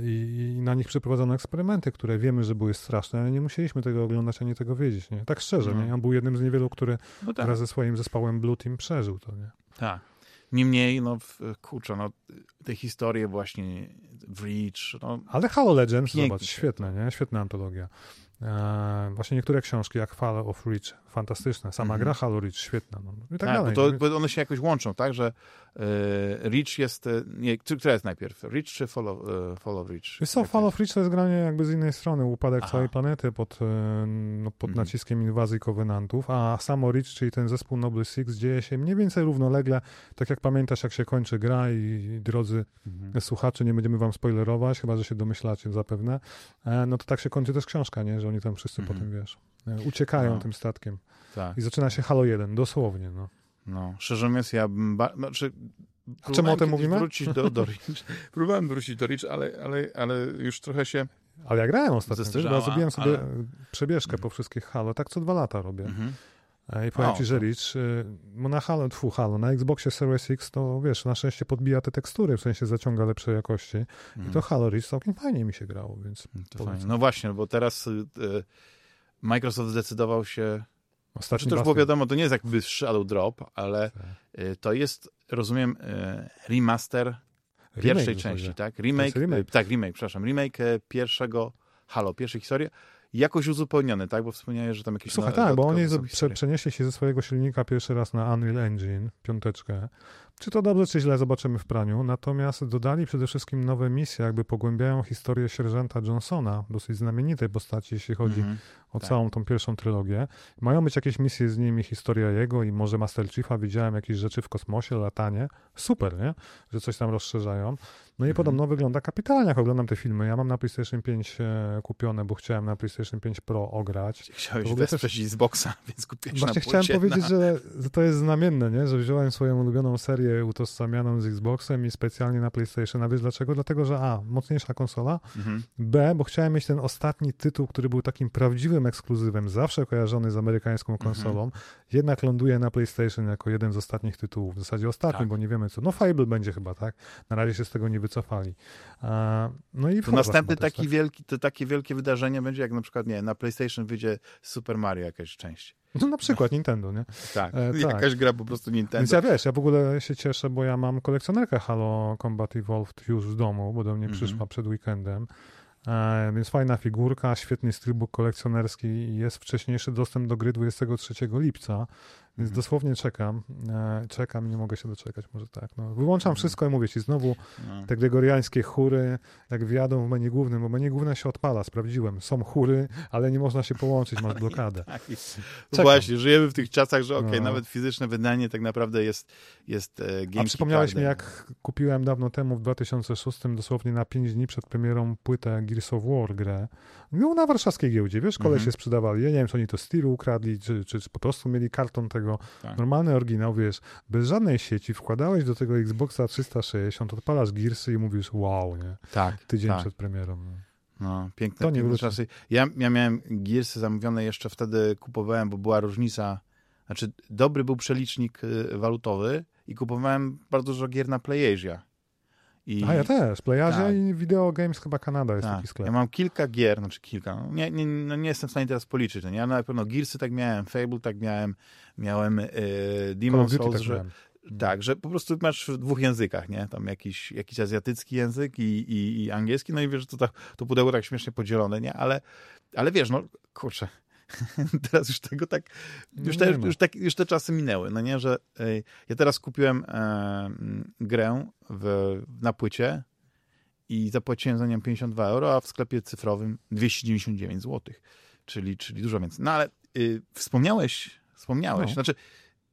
I, I na nich przeprowadzono eksperymenty, które wiemy, że były straszne, ale nie musieliśmy tego oglądać, ani tego wiedzieć, nie? Tak szczerze, no. nie? On był jednym z niewielu, który no tak. wraz ze swoim zespołem Blue Team przeżył to, nie? Tak. Niemniej, no kurczę, no te historie właśnie w Reach, no... Ale Halo Legends, zobacz, świetne, nie? Świetna antologia. Eee, właśnie niektóre książki, jak Halo of Reach, fantastyczne. Sama mm-hmm. gra Halo Reach, świetna. No. I tak, tak dalej. Bo, to, bo one się jakoś łączą, tak? Że e, Reach jest... Nie, która jest najpierw? Reach czy Fall of, e, Fall of Reach? Wiesz co, Fall of Reach to jest granie jakby z innej strony, upadek Aha. całej planety pod, no, pod mm-hmm. naciskiem inwazji Covenantów, a samo Reach, czyli ten zespół Noble Six, dzieje się mniej więcej równolegle, tak jak pamiętasz, jak się kończy gra i, i drodzy mm-hmm. słuchacze, nie będziemy wam spoilerować, chyba, że się domyślacie zapewne, e, no to tak się kończy też książka, nie? Że oni tam wszyscy mm-hmm. potem, wiesz, uciekają no. tym statkiem. Tak. I zaczyna się Halo jeden, dosłownie, no. No, szczerze mówiąc, ja bym... Ba- znaczy, A czemu o tym mówimy? Wrócić do, do Reach. Próbowałem wrócić do Reach, ale, ale, ale już trochę się... Ale ja grałem ostatnio, wiesz, bo ja zrobiłem sobie ale... przebieżkę po wszystkich Halo, tak co dwa lata robię. Mhm. I powiem o, ci, że to... Reach, no na Halo, tfu, Halo, na Xboxie Series X to, wiesz, na szczęście podbija te tekstury, w sensie zaciąga lepszej jakości. Mhm. I to Halo Reach całkiem fajnie mi się grało, więc... No właśnie, bo teraz y, y, Microsoft zdecydował się Ostatni to już było wiadomo, to nie jest jakby Shadow Drop, ale tak. to jest, rozumiem, remaster pierwszej remake części, tak? Remake, remake, tak, remake, przepraszam, remake pierwszego Halo, pierwszej historii. Jakoś uzupełniony, tak? Bo wspomniałeś, że tam jakieś... Słuchaj, tak, bo oni prze, przenieśli się ze swojego silnika pierwszy raz na Unreal Engine, piąteczkę. Czy to dobrze, czy źle, zobaczymy w praniu. Natomiast dodali przede wszystkim nowe misje, jakby pogłębiają historię sierżanta Johnsona, dosyć znamienitej postaci, jeśli chodzi mm-hmm. o tak. całą tą pierwszą trylogię. Mają być jakieś misje z nimi, historia jego i może Master Chiefa. Widziałem jakieś rzeczy w kosmosie, latanie. Super, nie? Że coś tam rozszerzają. No i mm-hmm. podobno wygląda kapitalnie, jak oglądam te filmy. Ja mam na PlayStation pięć e, kupione, bo chciałem na PlayStation pięć Pro ograć. Chciałeś wesprzeć też... Xboxa, więc kupiłeś Właśnie na chciałem płycie, powiedzieć, na... że, że to jest znamienne, nie? Że wziąłem swoją ulubioną serię utożsamianą z Xboxem i specjalnie na PlayStation. A wiesz dlaczego? Dlatego, że a, mocniejsza konsola, mhm. b, bo chciałem mieć ten ostatni tytuł, który był takim prawdziwym ekskluzywem, zawsze kojarzony z amerykańską konsolą, mhm. jednak ląduje na PlayStation jako jeden z ostatnich tytułów. W zasadzie ostatni, tak. bo nie wiemy co. No Fable będzie chyba, tak? Na razie się z tego nie wycofali. A, no i to następny taki tak? wielki, to takie wielkie wydarzenie będzie, jak na przykład, nie na PlayStation wyjdzie Super Mario jakaś część. No na przykład Nintendo, nie? Tak, e, tak, jakaś gra po prostu Nintendo. Więc ja wiesz, ja w ogóle się cieszę, bo ja mam kolekcjonerkę Halo Combat Evolved już w domu, bo do mnie mm-hmm. przyszła przed weekendem. E, więc fajna figurka, świetny steelbook kolekcjonerski i jest wcześniejszy dostęp do gry dwudziestego trzeciego lipca, więc mm-hmm. dosłownie czekam. E, czekam i nie mogę się doczekać, może tak. No, wyłączam mm-hmm. wszystko i mówię ci znowu no. te gregoriańskie chóry, jak wjadą w menu głównym, bo menu główne się odpala, sprawdziłem. Są chóry, ale nie można się połączyć, masz blokadę. Właśnie, żyjemy w tych czasach, że okej, okay, no. nawet fizyczne wydanie tak naprawdę jest, jest e, game. A przypomniałeś mi, jak kupiłem dawno temu w dwa tysiące szóstym, dosłownie na pięć dni przed premierą płytę Gears of War grę. No na warszawskiej giełdzie, wiesz, koleś mm-hmm. się sprzedawali. Ja nie wiem, czy oni to stylu ukradli, czy, czy, czy po prostu mieli karton tego. Tak. Normalny oryginał, wiesz, bez żadnej sieci, wkładałeś do tego Xboxa trzysta sześćdziesiąt, odpalasz Gearsy i mówisz wow, nie? Tak. Tydzień tak. przed premierą. No, no piękne, to piękne czasy. Ja, ja miałem Gearsy zamówione jeszcze wtedy, kupowałem, bo była różnica, znaczy dobry był przelicznik walutowy i kupowałem bardzo dużo gier na PlayAsia. I... A ja też. PlayAsia tak. i Video Games chyba Kanada jest tak. taki sklep. Ja mam kilka gier, znaczy kilka. No, nie, nie, no nie jestem w stanie teraz policzyć. Nie? Ja na pewno Gearsy tak miałem, Fable tak miałem, miałem yy, Demon's Souls, tak, że, tak, że po prostu masz w dwóch językach, nie? Tam jakiś, jakiś azjatycki język i, i, i angielski, no i wiesz, to, to, to pudełko tak śmiesznie podzielone, nie? Ale, ale wiesz, no kurczę, teraz już tego tak, już te, już, tak, już te czasy minęły, no nie, że y, ja teraz kupiłem e, grę w, na płycie i zapłaciłem za nią pięćdziesiąt dwa euro, a w sklepie cyfrowym dwieście dziewięćdziesiąt dziewięć złotych, czyli, czyli dużo więcej. No ale y, wspomniałeś, wspomniałeś, no. znaczy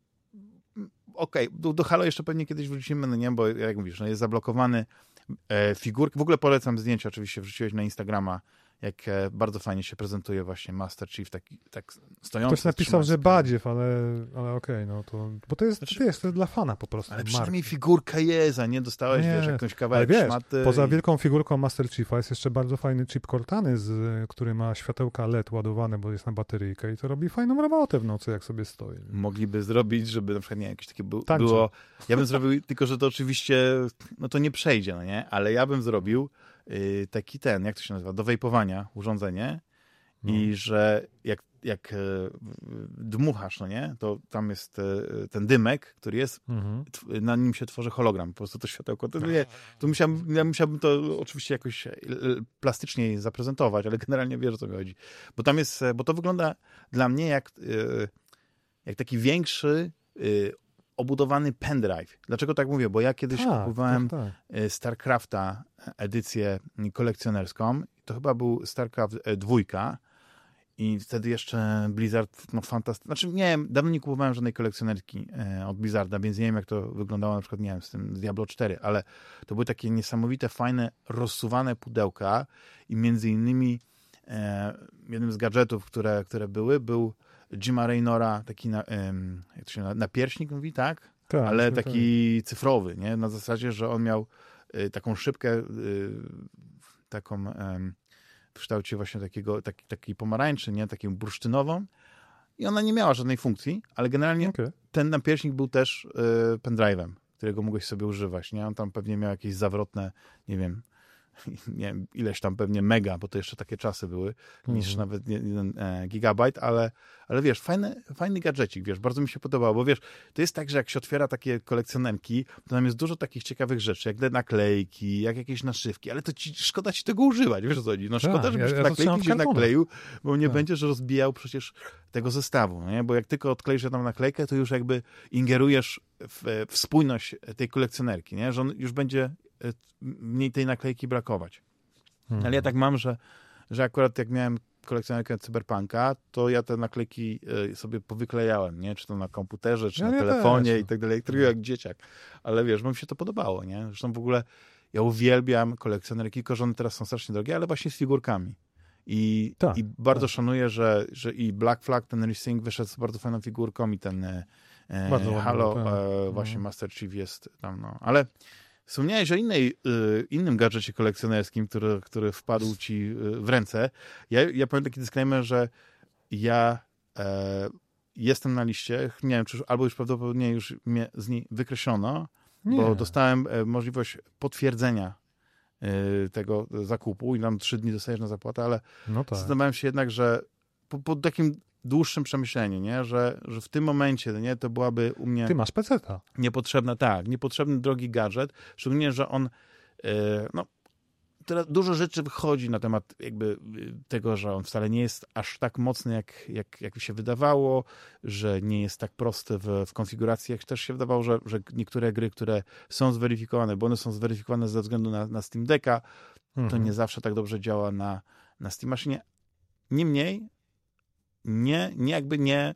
okej, okay, do, do Halo jeszcze pewnie kiedyś wrócimy, no nie, bo jak mówisz, no jest zablokowany e, figurki, w ogóle polecam zdjęcia, oczywiście wrzuciłeś na Instagrama, jak bardzo fajnie się prezentuje właśnie Master Chief, taki, tak stojący. Ktoś napisał, że badziew, ale, ale okej, okay, no to, bo to jest, znaczy, to jest to jest dla fana po prostu. Ale przynajmniej marki. Figurka jest, a nie dostałeś, nie, wiesz, jakąś kawałek ale wiesz, szmaty. Poza i... wielką figurką Master Chiefa jest jeszcze bardzo fajny chip Cortany, z, który ma światełka L E D ładowane, bo jest na bateryjkę i to robi fajną robotę w nocy, jak sobie stoi. Mogliby zrobić, żeby na przykład, nie, jakieś takie był, było... Ja bym zrobił, tylko że to oczywiście, no to nie przejdzie, no nie, ale ja bym zrobił Yy, taki ten, jak to się nazywa, do wejpowania urządzenie no. i że jak, jak yy, dmuchasz, no nie, to tam jest yy, ten dymek, który jest, mhm. t- na nim się tworzy hologram, po prostu to światełko. To, nie, to musiałbym, ja musiałbym to oczywiście jakoś yy, plastycznie zaprezentować, ale generalnie wiesz, o co mi chodzi. Bo tam jest, bo to wygląda dla mnie jak, yy, jak taki większy yy, obudowany pendrive. Dlaczego tak mówię? Bo ja kiedyś tak, kupowałem tak, tak. StarCrafta edycję kolekcjonerską. To chyba był StarCraft dwójka i wtedy jeszcze Blizzard, no fantastycznie. Znaczy nie, dawno nie kupowałem żadnej kolekcjonerki od Blizzarda, więc nie wiem, jak to wyglądało na przykład, nie wiem, z tym Diablo cztery, ale to były takie niesamowite, fajne, rozsuwane pudełka i między innymi e, jednym z gadżetów, które, które były, był Jima Raynora, taki na, um, jak to się nazywa, napierśnik mówi, tak? tak ale taki tak. cyfrowy, nie? Na zasadzie, że on miał y, taką szybkę, y, taką y, w kształcie właśnie takiego, taki, takiej pomarańczy, nie? Taką bursztynową i ona nie miała żadnej funkcji, ale generalnie okay. ten napierśnik był też y, pendrive'em, którego mogłeś sobie używać, nie? On tam pewnie miał jakieś zawrotne, nie wiem, nie wiem, ileś tam pewnie mega, bo to jeszcze takie czasy były, niż Mhm. nawet jeden e, gigabajt, ale, ale wiesz, fajny, fajny gadżecik, wiesz, bardzo mi się podobało, bo wiesz, to jest tak, że jak się otwiera takie kolekcjonerki, to tam jest dużo takich ciekawych rzeczy, jak te naklejki, jak jakieś naszywki, ale to ci, szkoda ci tego używać, wiesz o co chodzi? No szkoda, Tak, żebyś ja- te ja to trzymam naklejki w gdzieś kartonach. nakleił, bo nie Tak. będziesz rozbijał przecież tego zestawu, no nie? Bo jak tylko odkleisz tam naklejkę, to już jakby ingerujesz w, w spójność tej kolekcjonerki, nie? Że on już będzie e, mniej tej naklejki brakować. Mhm. Ale ja tak mam, że, że akurat jak miałem kolekcjonerkę Cyberpunka, to ja te naklejki e, sobie powyklejałem, nie? Czy to na komputerze, czy Ja na nie telefonie też. i tak dalej, jak, jak dzieciak. Ale wiesz, bo mi się to podobało, nie? Zresztą w ogóle ja uwielbiam kolekcjonerki, tylko że one teraz są strasznie drogie, ale właśnie z figurkami. I, Tak, i bardzo tak. szanuję, że, że i Black Flag, ten Resync wyszedł z bardzo fajną figurką i ten e, Bardzo ładny, Halo, tak. e, właśnie Mhm. Master Chief jest tam, no. Ale wspomniałeś o innej, y, innym gadżecie kolekcjonerskim, który, który wpadł ci y, w ręce. Ja, ja powiem taki disclaimer, że ja e, jestem na liście, nie wiem, czy albo już prawdopodobnie już mnie z niej wykreślono, Nie. bo dostałem e, możliwość potwierdzenia e, tego zakupu i tam trzy dni dostajesz na zapłatę, ale No tak. zastanawiałem się jednak, że po, po takim dłuższym przemyśleniu, nie? Że, że w tym momencie nie, to byłaby u mnie Ty masz peceta. niepotrzebna, tak, niepotrzebny drogi gadżet, szczególnie, że on e, no, teraz dużo rzeczy wychodzi na temat jakby y, tego, że on wcale nie jest aż tak mocny, jak, jak, jak się wydawało, że nie jest tak prosty w, w konfiguracji, jak też się wydawało, że, że niektóre gry, które są zweryfikowane, bo one są zweryfikowane ze względu na, na Steam Decka, to Mhm. nie zawsze tak dobrze działa na, na Steam Machinie. Niemniej nie, nie jakby nie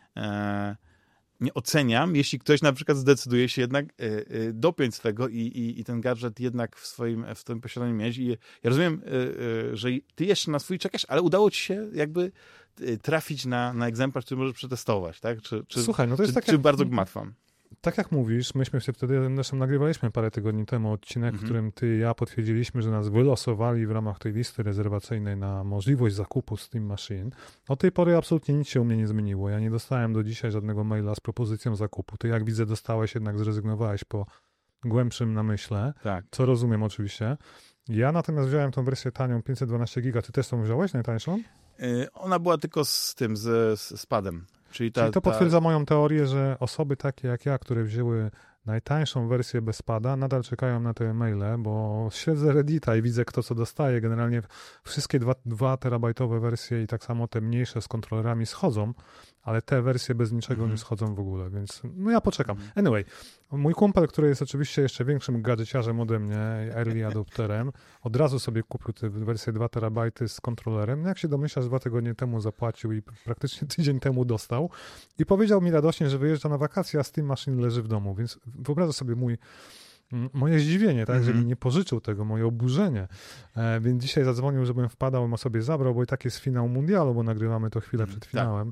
e, nie oceniam, jeśli ktoś na przykład zdecyduje się jednak y, y, dopiąć swego i, i, i ten gadżet jednak w swoim, w swoim posiadaniu mieć. I ja rozumiem, y, y, że ty jeszcze na swój czekasz, ale udało ci się jakby y, trafić na, na egzemplarz, który możesz przetestować, tak? Czy, czy, Słuchaj, no to jest czy, tak czy jak- bardzo gmatwam? Tak jak mówisz, myśmy się wtedy, zresztą nagrywaliśmy parę tygodni temu odcinek, Mhm. w którym ty i ja potwierdziliśmy, że nas wylosowali w ramach tej listy rezerwacyjnej na możliwość zakupu Steam Machine. Od tej pory absolutnie nic się u mnie nie zmieniło. Ja nie dostałem do dzisiaj żadnego maila z propozycją zakupu. Ty, jak widzę, dostałeś, jednak zrezygnowałeś po głębszym namyśle, Tak. co rozumiem oczywiście. Ja natomiast wziąłem tą wersję tanią, pięćset dwanaście giga. Ty też tą wziąłeś, najtańszą? Y, ona była tylko z tym, z, z, z padem. Czyli, ta, Czyli to ta, potwierdza moją teorię, że osoby takie jak ja, które wzięły najtańszą wersję bez pada, nadal czekają na te maile, bo śledzę Reddita i widzę, kto co dostaje. Generalnie wszystkie dwa terabajtowe wersje i tak samo te mniejsze z kontrolerami schodzą, ale te wersje bez niczego Mhm. nie schodzą w ogóle, więc no ja poczekam. Mhm. Anyway, mój kumpel, który jest oczywiście jeszcze większym gadżeciarzem ode mnie, early adopterem, od razu sobie kupił tę wersję dwa terabajty z kontrolerem. No jak się domyślasz, dwa tygodnie temu zapłacił i praktycznie tydzień temu dostał i powiedział mi radośnie, że wyjeżdża na wakacje, a Steam Machine leży w domu, więc wyobrażę sobie mój m, moje zdziwienie, tak, Mhm. że mi nie pożyczył tego, moje oburzenie. E, więc dzisiaj zadzwonił, żebym wpadał, a sobie zabrał, bo i tak jest finał mundialu, bo nagrywamy to chwilę Mhm, przed tak. finałem.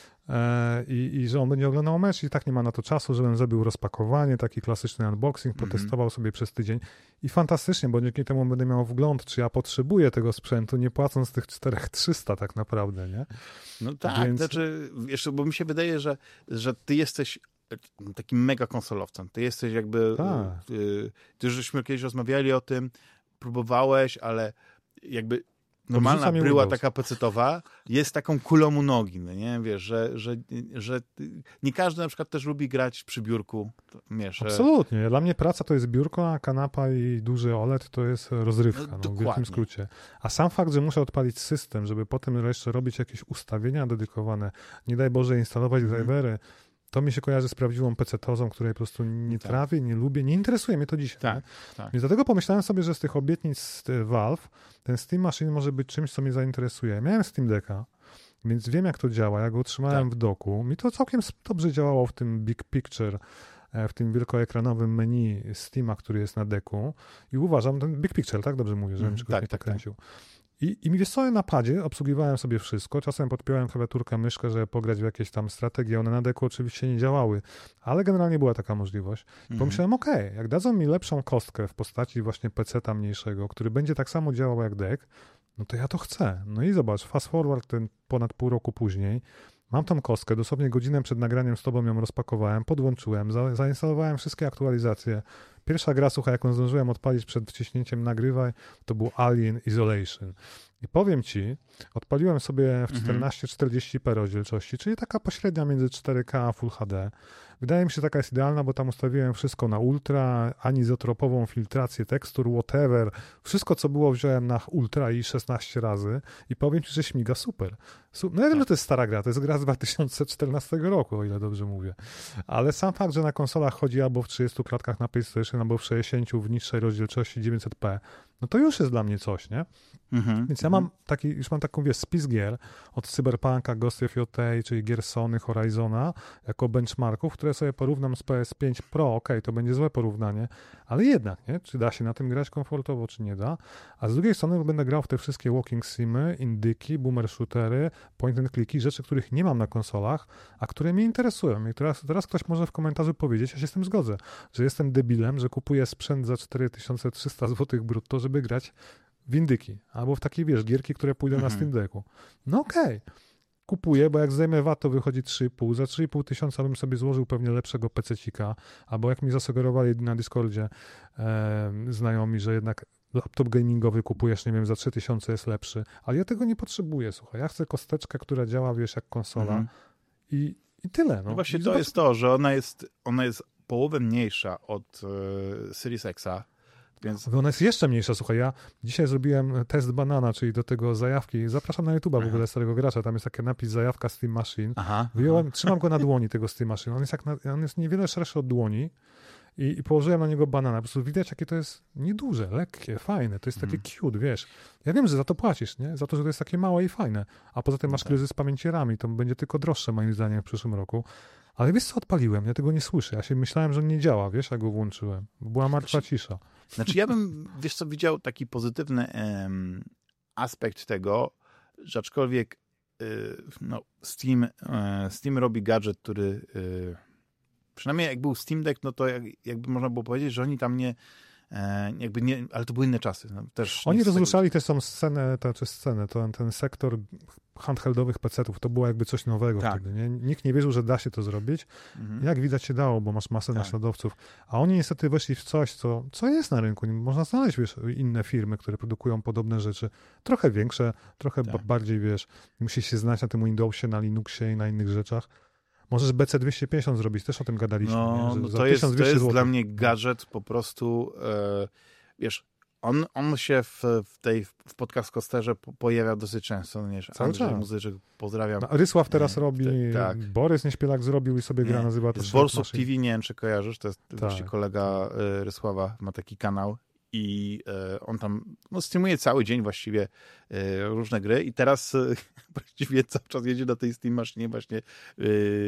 E, i, I że on będzie oglądał mecz i tak nie ma na to czasu, żebym zrobił rozpakowanie, taki klasyczny unboxing, Mhm. potestował sobie przez tydzień i fantastycznie, bo dzięki temu będę miał wgląd, czy ja potrzebuję tego sprzętu, nie płacąc tych cztery tysiące trzysta tak naprawdę, nie? No tak, Więc- znaczy, wiesz, bo mi się wydaje, że, że ty jesteś takim mega konsolowcem. Ty jesteś jakby... Tak. Y, ty już żeśmy kiedyś rozmawiali o tym, próbowałeś, ale jakby normalna Odrzuca mnie bryła Windows. taka pecetowa jest taką kulą u nogi, no nie? Wiesz, że, że, że nie każdy na przykład też lubi grać przy biurku. To, wiesz, że- Absolutnie. Dla mnie praca to jest biurko, a kanapa i duży O L E D to jest rozrywka, No, no, w dokładnie. wielkim skrócie. A sam fakt, że muszę odpalić system, żeby potem jeszcze robić jakieś ustawienia dedykowane, nie daj Boże instalować Mhm. drivery, to mi się kojarzy z prawdziwą pecetozą, której po prostu nie Tak. trawię, nie lubię, nie interesuje mnie to dzisiaj. Tak, nie? tak. Więc dlatego pomyślałem sobie, że z tych obietnic e, Valve ten Steam Machine może być czymś, co mnie zainteresuje. Miałem Steam Decka, więc wiem, jak to działa. Ja go utrzymałem Tak. w doku. Mi to całkiem s- dobrze działało w tym Big Picture, e, w tym wielkoekranowym menu Steama, który jest na deku. I uważam, ten Big Picture, tak dobrze mówię, żebym Mhm, czegoś tak, nie tak, pokręcił. I, I mi wiesz co, na padzie obsługiwałem sobie wszystko, czasem podpiąłem klawiaturkę, myszkę, żeby pograć w jakieś tam strategie, one na deku oczywiście nie działały, ale generalnie była taka możliwość. Mhm. Pomyślałem, okej, jak dadzą mi lepszą kostkę w postaci właśnie peceta mniejszego, który będzie tak samo działał jak deck, no to ja to chcę. No i zobacz, fast forward ten ponad pół roku później, mam tą kostkę, dosłownie godzinę przed nagraniem z tobą ją rozpakowałem, podłączyłem, za, zainstalowałem wszystkie aktualizacje, Pierwsza gra, słuchaj, jaką zdążyłem odpalić przed wciśnięciem nagrywaj, to był Alien Isolation. I powiem ci, odpaliłem sobie w czternaście czterdzieści p rozdzielczości, czyli taka pośrednia między cztery K a Full H D. Wydaje mi się, że taka jest idealna, bo tam ustawiłem wszystko na ultra, anizotropową filtrację tekstur, whatever. Wszystko, co było, wziąłem na ultra i szesnaście razy i powiem ci, że śmiga super. No ja wiem, że to jest stara gra, to jest gra z dwa tysiące czternastego roku, o ile dobrze mówię. Ale sam fakt, że na konsolach chodzi albo w trzydziestu klatkach na PlayStation, albo w sześćdziesięciu w niższej rozdzielczości dziewięćset p, no to już jest dla mnie coś, nie? Mm-hmm, Więc ja mm-hmm. mam taki, już mam taką, wiesz, spis gier od Cyberpunka, Ghost of Yotei, czyli gier Sony, Horizona, jako benchmarków, które sobie porównam z P S pięć Pro, okej, okay, to będzie złe porównanie, ale jednak, nie? Czy da się na tym grać komfortowo, czy nie da? A z drugiej strony będę grał w te wszystkie walking simy, indyki, boomer shootery, point and clicki, rzeczy, których nie mam na konsolach, a które mnie interesują. I teraz, teraz ktoś może w komentarzu powiedzieć, ja się z tym zgodzę, że jestem debilem, że kupuję sprzęt za cztery tysiące trzysta złotych brutto, żeby grać w indyki, albo w takie, wiesz, gierki, które pójdą mhm. na Steam Decku. No okej. Okay. Kupuję, bo jak zdejmę V A T, to wychodzi trzy i pół. Za trzy i pół tysiąca bym sobie złożył pewnie lepszego pececika, albo jak mi zasugerowali na Discordzie e, znajomi, że jednak laptop gamingowy kupujesz, nie wiem, za trzy tysiące jest lepszy, ale ja tego nie potrzebuję, słuchaj. Ja chcę kosteczkę, która działa, wiesz, jak konsola mhm. i, i tyle. No. no właśnie I to zobacz... jest to, że ona jest, ona jest połowę mniejsza od e, Series X-a. Więc... Ona jest jeszcze mniejsza, słuchaj, ja dzisiaj zrobiłem test banana, czyli do tego zajawki, zapraszam na YouTube'a w ogóle Starego Gracza, tam jest taki napis zajawka Steam Machine, aha, wyjąłem, aha. trzymam go na dłoni tego Steam Machine, on jest, jak na, on jest niewiele szerszy od dłoni i, i położyłem na niego banana, po prostu widać, jakie to jest nieduże, lekkie, fajne, to jest takie hmm. cute, wiesz, ja wiem, że za to płacisz, nie, za to, że to jest takie małe i fajne, a poza tym masz no tak. kryzys pamięci rami, to będzie tylko droższe moim zdaniem w przyszłym roku. Ale wiesz co, odpaliłem, ja tego nie słyszę. Ja się myślałem, że nie działa, wiesz, jak go włączyłem. Była martwa znaczy, cisza. Znaczy ja bym, wiesz co, widział taki pozytywny um, aspekt tego, że aczkolwiek y, no, Steam, y, Steam robi gadżet, który y, przynajmniej jak był Steam Deck, no to jak, jakby można było powiedzieć, że oni tam nie jakby nie, ale to były inne czasy. No, też Oni rozruszali też tą scenę, to, czy scenę, to, ten sektor handheldowych pecetów, to było jakby coś nowego tak. wtedy. Nie? Nikt nie wierzył, że da się to zrobić. Mhm. Jak widać się dało, bo masz masę tak. naśladowców. A oni niestety weszli w coś, co, co jest na rynku. Można znaleźć, wiesz, inne firmy, które produkują podobne rzeczy. Trochę większe, trochę tak. bardziej, wiesz, musisz się znać na tym Windowsie, na Linuxie i na innych rzeczach. Możesz B C dwieście pięćdziesiąt zrobić, też o tym gadaliśmy. No, no to, jest, to jest dla mnie gadżet po prostu, e, wiesz, on, on się w, w tej w Podcast Coasterze pojawia dosyć często. No nie, Cały Andrzej czas. Muzyczek, pozdrawiam. No, Rysław teraz e, robi, te, tak. Borys Nieśpielak zrobił i sobie gra, nie. nazywa to Z Borsuk T V, nie wiem, czy kojarzysz, to jest tak. właśnie kolega e, Rysława, ma taki kanał i e, on tam no, streamuje cały dzień właściwie e, różne gry i teraz e, właściwie cały czas jedzie do tej Steam Machine właśnie e,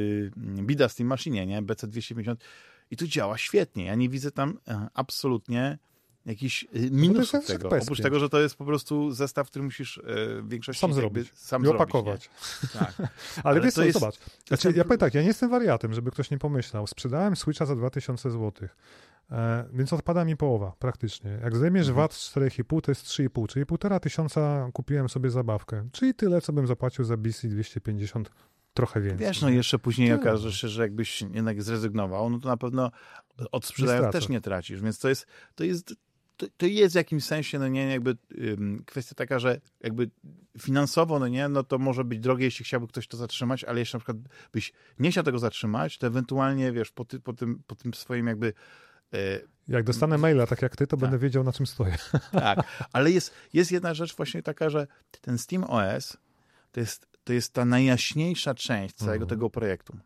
bida Steam Machine, nie? B C dwieście pięćdziesiąt i to działa świetnie. Ja nie widzę tam e, absolutnie jakichś minusów tego. Oprócz tego, że to jest po prostu zestaw, który musisz e, w większości sam zrobić sam i opakować. Tak. Ale, Ale wiesz co, jest... zobacz. Znaczy, ja powiem tak, ja nie jestem wariatem, żeby ktoś nie pomyślał. Sprzedałem Switcha za dwa tysiące złotych. E, więc odpada mi połowa praktycznie. Jak zdejmiesz mhm. V A T cztery i pół, to jest trzy i pół, czyli półtora tysiąca kupiłem sobie zabawkę. Czyli tyle, co bym zapłacił za B C dwieście pięćdziesiąt, trochę więcej. Wiesz, no jeszcze później tyle. Okaże się, że jakbyś jednak zrezygnował, no to na pewno od sprzedając też nie tracisz. Więc to jest, to jest, to, to jest w jakimś sensie, no nie, jakby ym, kwestia taka, że jakby finansowo, no nie, no to może być drogie, jeśli chciałby ktoś to zatrzymać, ale jeśli na przykład byś nie chciał tego zatrzymać, to ewentualnie, wiesz, po, ty, po, tym, po tym swoim jakby jak dostanę maila, tak jak ty, to tak. będę wiedział, na czym stoję. Tak, ale jest, jest jedna rzecz właśnie taka, że ten Steam O S to jest, to jest ta najjaśniejsza część całego mhm. tego projektu.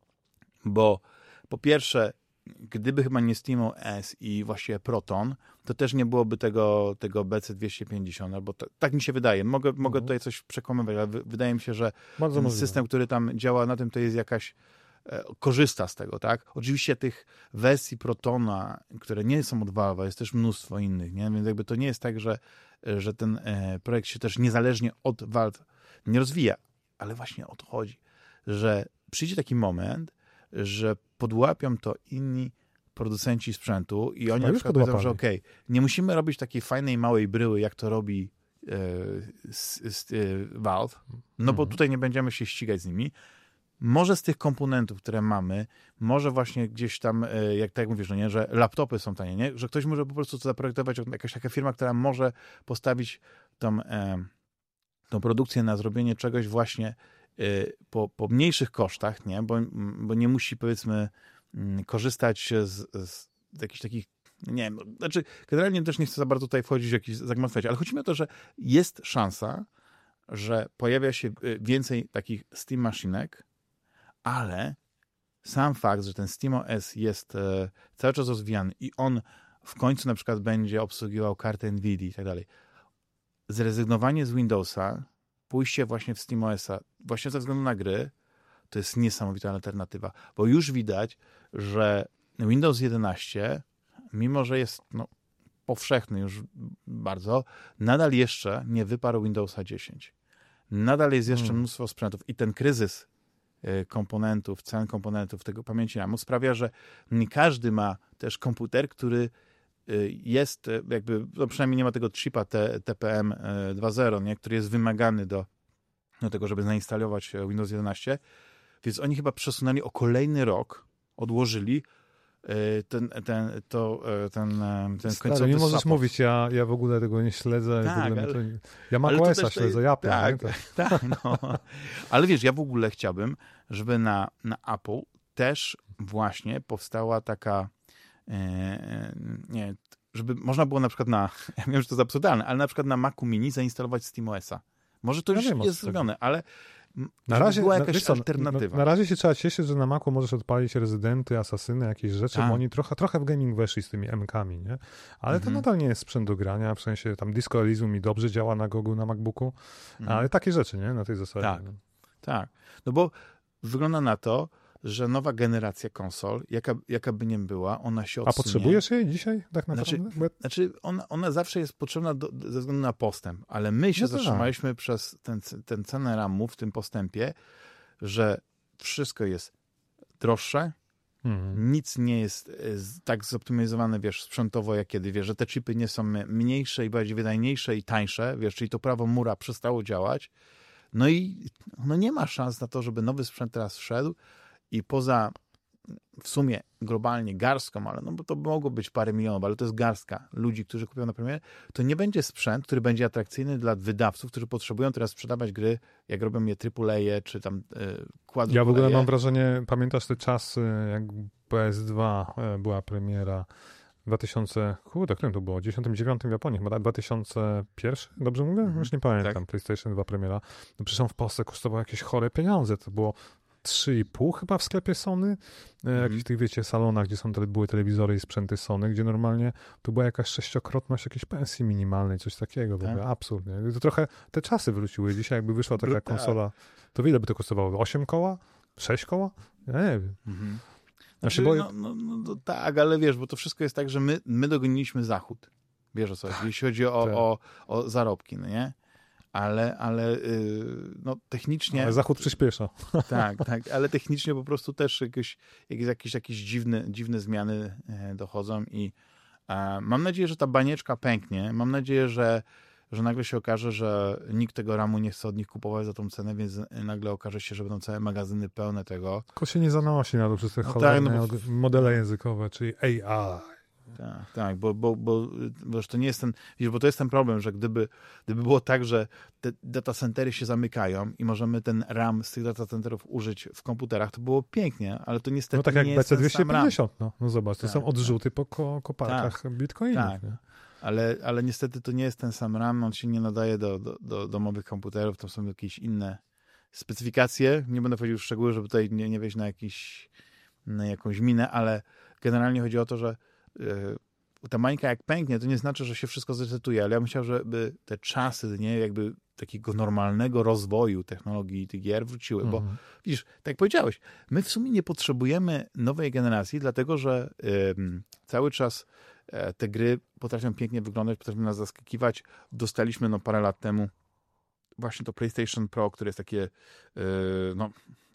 Bo po pierwsze, gdyby chyba nie Steam O S i właściwie Proton, to też nie byłoby tego, tego B C dwieście pięćdziesiąt, albo to, tak mi się wydaje. Mogę, mhm. mogę tutaj coś przekłamywać, ale wydaje mi się, że Bardzo ten możliwe. System, który tam działa na tym, to jest jakaś korzysta z tego, tak? Oczywiście tych wersji Protona, które nie są od Valve'a, jest też mnóstwo innych, nie? Więc jakby to nie jest tak, że, że ten projekt się też niezależnie od Valve nie rozwija, ale właśnie o to chodzi, że przyjdzie taki moment, że podłapią to inni producenci sprzętu i oni no na przykład powiedzą, że okej, okay, nie musimy robić takiej fajnej, małej bryły, jak to robi e, s, s, e, Valve, no bo mhm. tutaj nie będziemy się ścigać z nimi. może z tych komponentów, które mamy, może właśnie gdzieś tam, jak tak jak mówisz, no nie, że laptopy są tanie, nie? Że ktoś może po prostu to zaprojektować, jakaś taka firma, która może postawić tą, e, tą produkcję na zrobienie czegoś właśnie e, po, po mniejszych kosztach, nie? Bo, bo nie musi, powiedzmy, m, korzystać z, z jakichś takich, nie wiem, znaczy generalnie też nie chcę za bardzo tutaj wchodzić w jakieś zagmatwać, ale chodzi mi o to, że jest szansa, że pojawia się więcej takich Steam maszynek, ale sam fakt, że ten SteamOS jest e, cały czas rozwijany i on w końcu na przykład będzie obsługiwał kartę Nvidia i tak dalej, zrezygnowanie z Windowsa, pójście właśnie w SteamOS-a, właśnie ze względu na gry, to jest niesamowita alternatywa, bo już widać, że Windows jedenaście, mimo że jest no, powszechny już bardzo, nadal jeszcze nie wyparł Windowsa dziesięć. Nadal jest jeszcze hmm. mnóstwo sprzętów i ten kryzys komponentów, cen komponentów, tego pamięci RAM sprawia, że nie każdy ma też komputer, który jest jakby, no przynajmniej nie ma tego chipa T P M dwa zero, nie, który jest wymagany do, do tego, żeby zainstalować Windows jedenaście, więc oni chyba przesunęli o kolejny rok, odłożyli ten, ten, to, ten, ten Stary, końcowy nie możesz support. mówić, ja, ja w ogóle tego nie śledzę. Tak, w ogóle ale, to, ja macOSa śledzę, ja tak, tak, no. Ale wiesz, ja w ogóle chciałbym, żeby na, na Apple też właśnie powstała taka e, nie, żeby można było na przykład na, ja wiem, że to jest absurdalne, ale na przykład na Macu Mini zainstalować SteamOS-a. Może to już ja wiem, jest zrobione, ale na razie, była jakaś na, co, alternatywa. Na, na razie się trzeba cieszyć, że na Macu możesz odpalić Rezydenty, Asasyny, jakieś rzeczy, tak. Bo oni trochę, trochę w gaming weszli z tymi M-kami, nie? Ale mhm. to nadal nie jest sprzęt do grania, w sensie tam Disco Elysium mi dobrze działa na Gogu, na MacBooku, mhm. ale takie rzeczy, nie? Na tej zasadzie. Tak, no. tak. No bo wygląda na to, że nowa generacja konsol, jaka, jaka by nie była, ona się odsunie. A potrzebujesz jej dzisiaj tak naprawdę? Znaczy, znaczy ona, ona zawsze jest potrzebna do, ze względu na postęp, ale my się no zatrzymaliśmy tak. przez ten, ten cenę ramu w tym postępie, że wszystko jest droższe, mhm. nic nie jest tak zoptymalizowane, wiesz, sprzętowo jak kiedy, wiesz, że te chipy nie są mniejsze i bardziej wydajniejsze i tańsze, wiesz, czyli to prawo Moore'a przestało działać. No i no nie ma szans na to, żeby nowy sprzęt teraz wszedł i poza w sumie globalnie garstką, ale no bo to mogło być parę milionów, ale to jest garstka ludzi, którzy kupią na premierę, to nie będzie sprzęt, który będzie atrakcyjny dla wydawców, którzy potrzebują teraz sprzedawać gry, jak robią je triple A, czy tam y, quadruple A. Ja w ogóle mam wrażenie, pamiętasz te czasy, jak P S dwa była premiera dwa tysiące, kurde, którym to było? dziesiątym dziewiątym w Japonii, chyba dwa tysiące jeden? Dobrze mówię? Już nie pamiętam. Tak. PlayStation dwa premiera. No przecież on w Polsce kosztował jakieś chore pieniądze. To było trzy i pół chyba w sklepie Sony. Mm. Jakichś tych, wiecie, salonach, gdzie są, były telewizory i sprzęty Sony, gdzie normalnie to była jakaś sześciokrotność jakiejś pensji minimalnej, coś takiego. Tak. W ogóle absurd, nie? To trochę te czasy wróciły. Dzisiaj jakby wyszła taka Brutal. konsola, to ile by to kosztowało? osiem koła? sześć koła? Ja nie wiem. Mhm. Znaczy, boję... no, no, no tak, ale wiesz, bo to wszystko jest tak, że my, my dogoniliśmy Zachód. Wiesz o co, jeśli chodzi o, tak. o, o zarobki, no nie? Ale, ale yy, no technicznie... Ale Zachód przyspiesza. Tak, tak, ale technicznie po prostu też jakieś, jakieś, jakieś dziwne, dziwne zmiany dochodzą i e, mam nadzieję, że ta banieczka pęknie. Mam nadzieję, że że nagle się okaże, że nikt tego ramu nie chce od nich kupować za tą cenę, więc nagle okaże się, że będą całe magazyny pełne tego. Tylko się nie zanosi na to przez te no cholerne tak, no bo... modele językowe, czyli A I. Tak, tak, bo, bo, bo, bo to nie jest ten, wiesz, bo to jest ten problem, że gdyby, gdyby było tak, że te data centery się zamykają i możemy ten RAM z tych data centerów użyć w komputerach, to było pięknie, ale to niestety no tak jak nie B C jest dwieście pięćdziesiąt, no. no zobacz, to tak, są odrzuty tak. po ko- koparkach tak, bitcoinów. Tak. Nie? Ale, ale niestety to nie jest ten sam RAM, on się nie nadaje do, do, do domowych komputerów, to są jakieś inne specyfikacje, nie będę wchodził już w szczegóły, żeby tutaj nie, nie wejść na, jakiś, na jakąś minę, ale generalnie chodzi o to, że yy, ta mańka jak pęknie, to nie znaczy, że się wszystko zresetuje, ale ja bym chciał, żeby te czasy, nie, jakby takiego normalnego rozwoju technologii tych gier wróciły, mhm. bo widzisz, tak jak powiedziałeś, my w sumie nie potrzebujemy nowej generacji, dlatego, że yy, cały czas yy, te gry potrafią pięknie wyglądać, potrafią nas zaskakiwać. Dostaliśmy no parę lat temu właśnie to PlayStation Pro, które jest takie yy, no,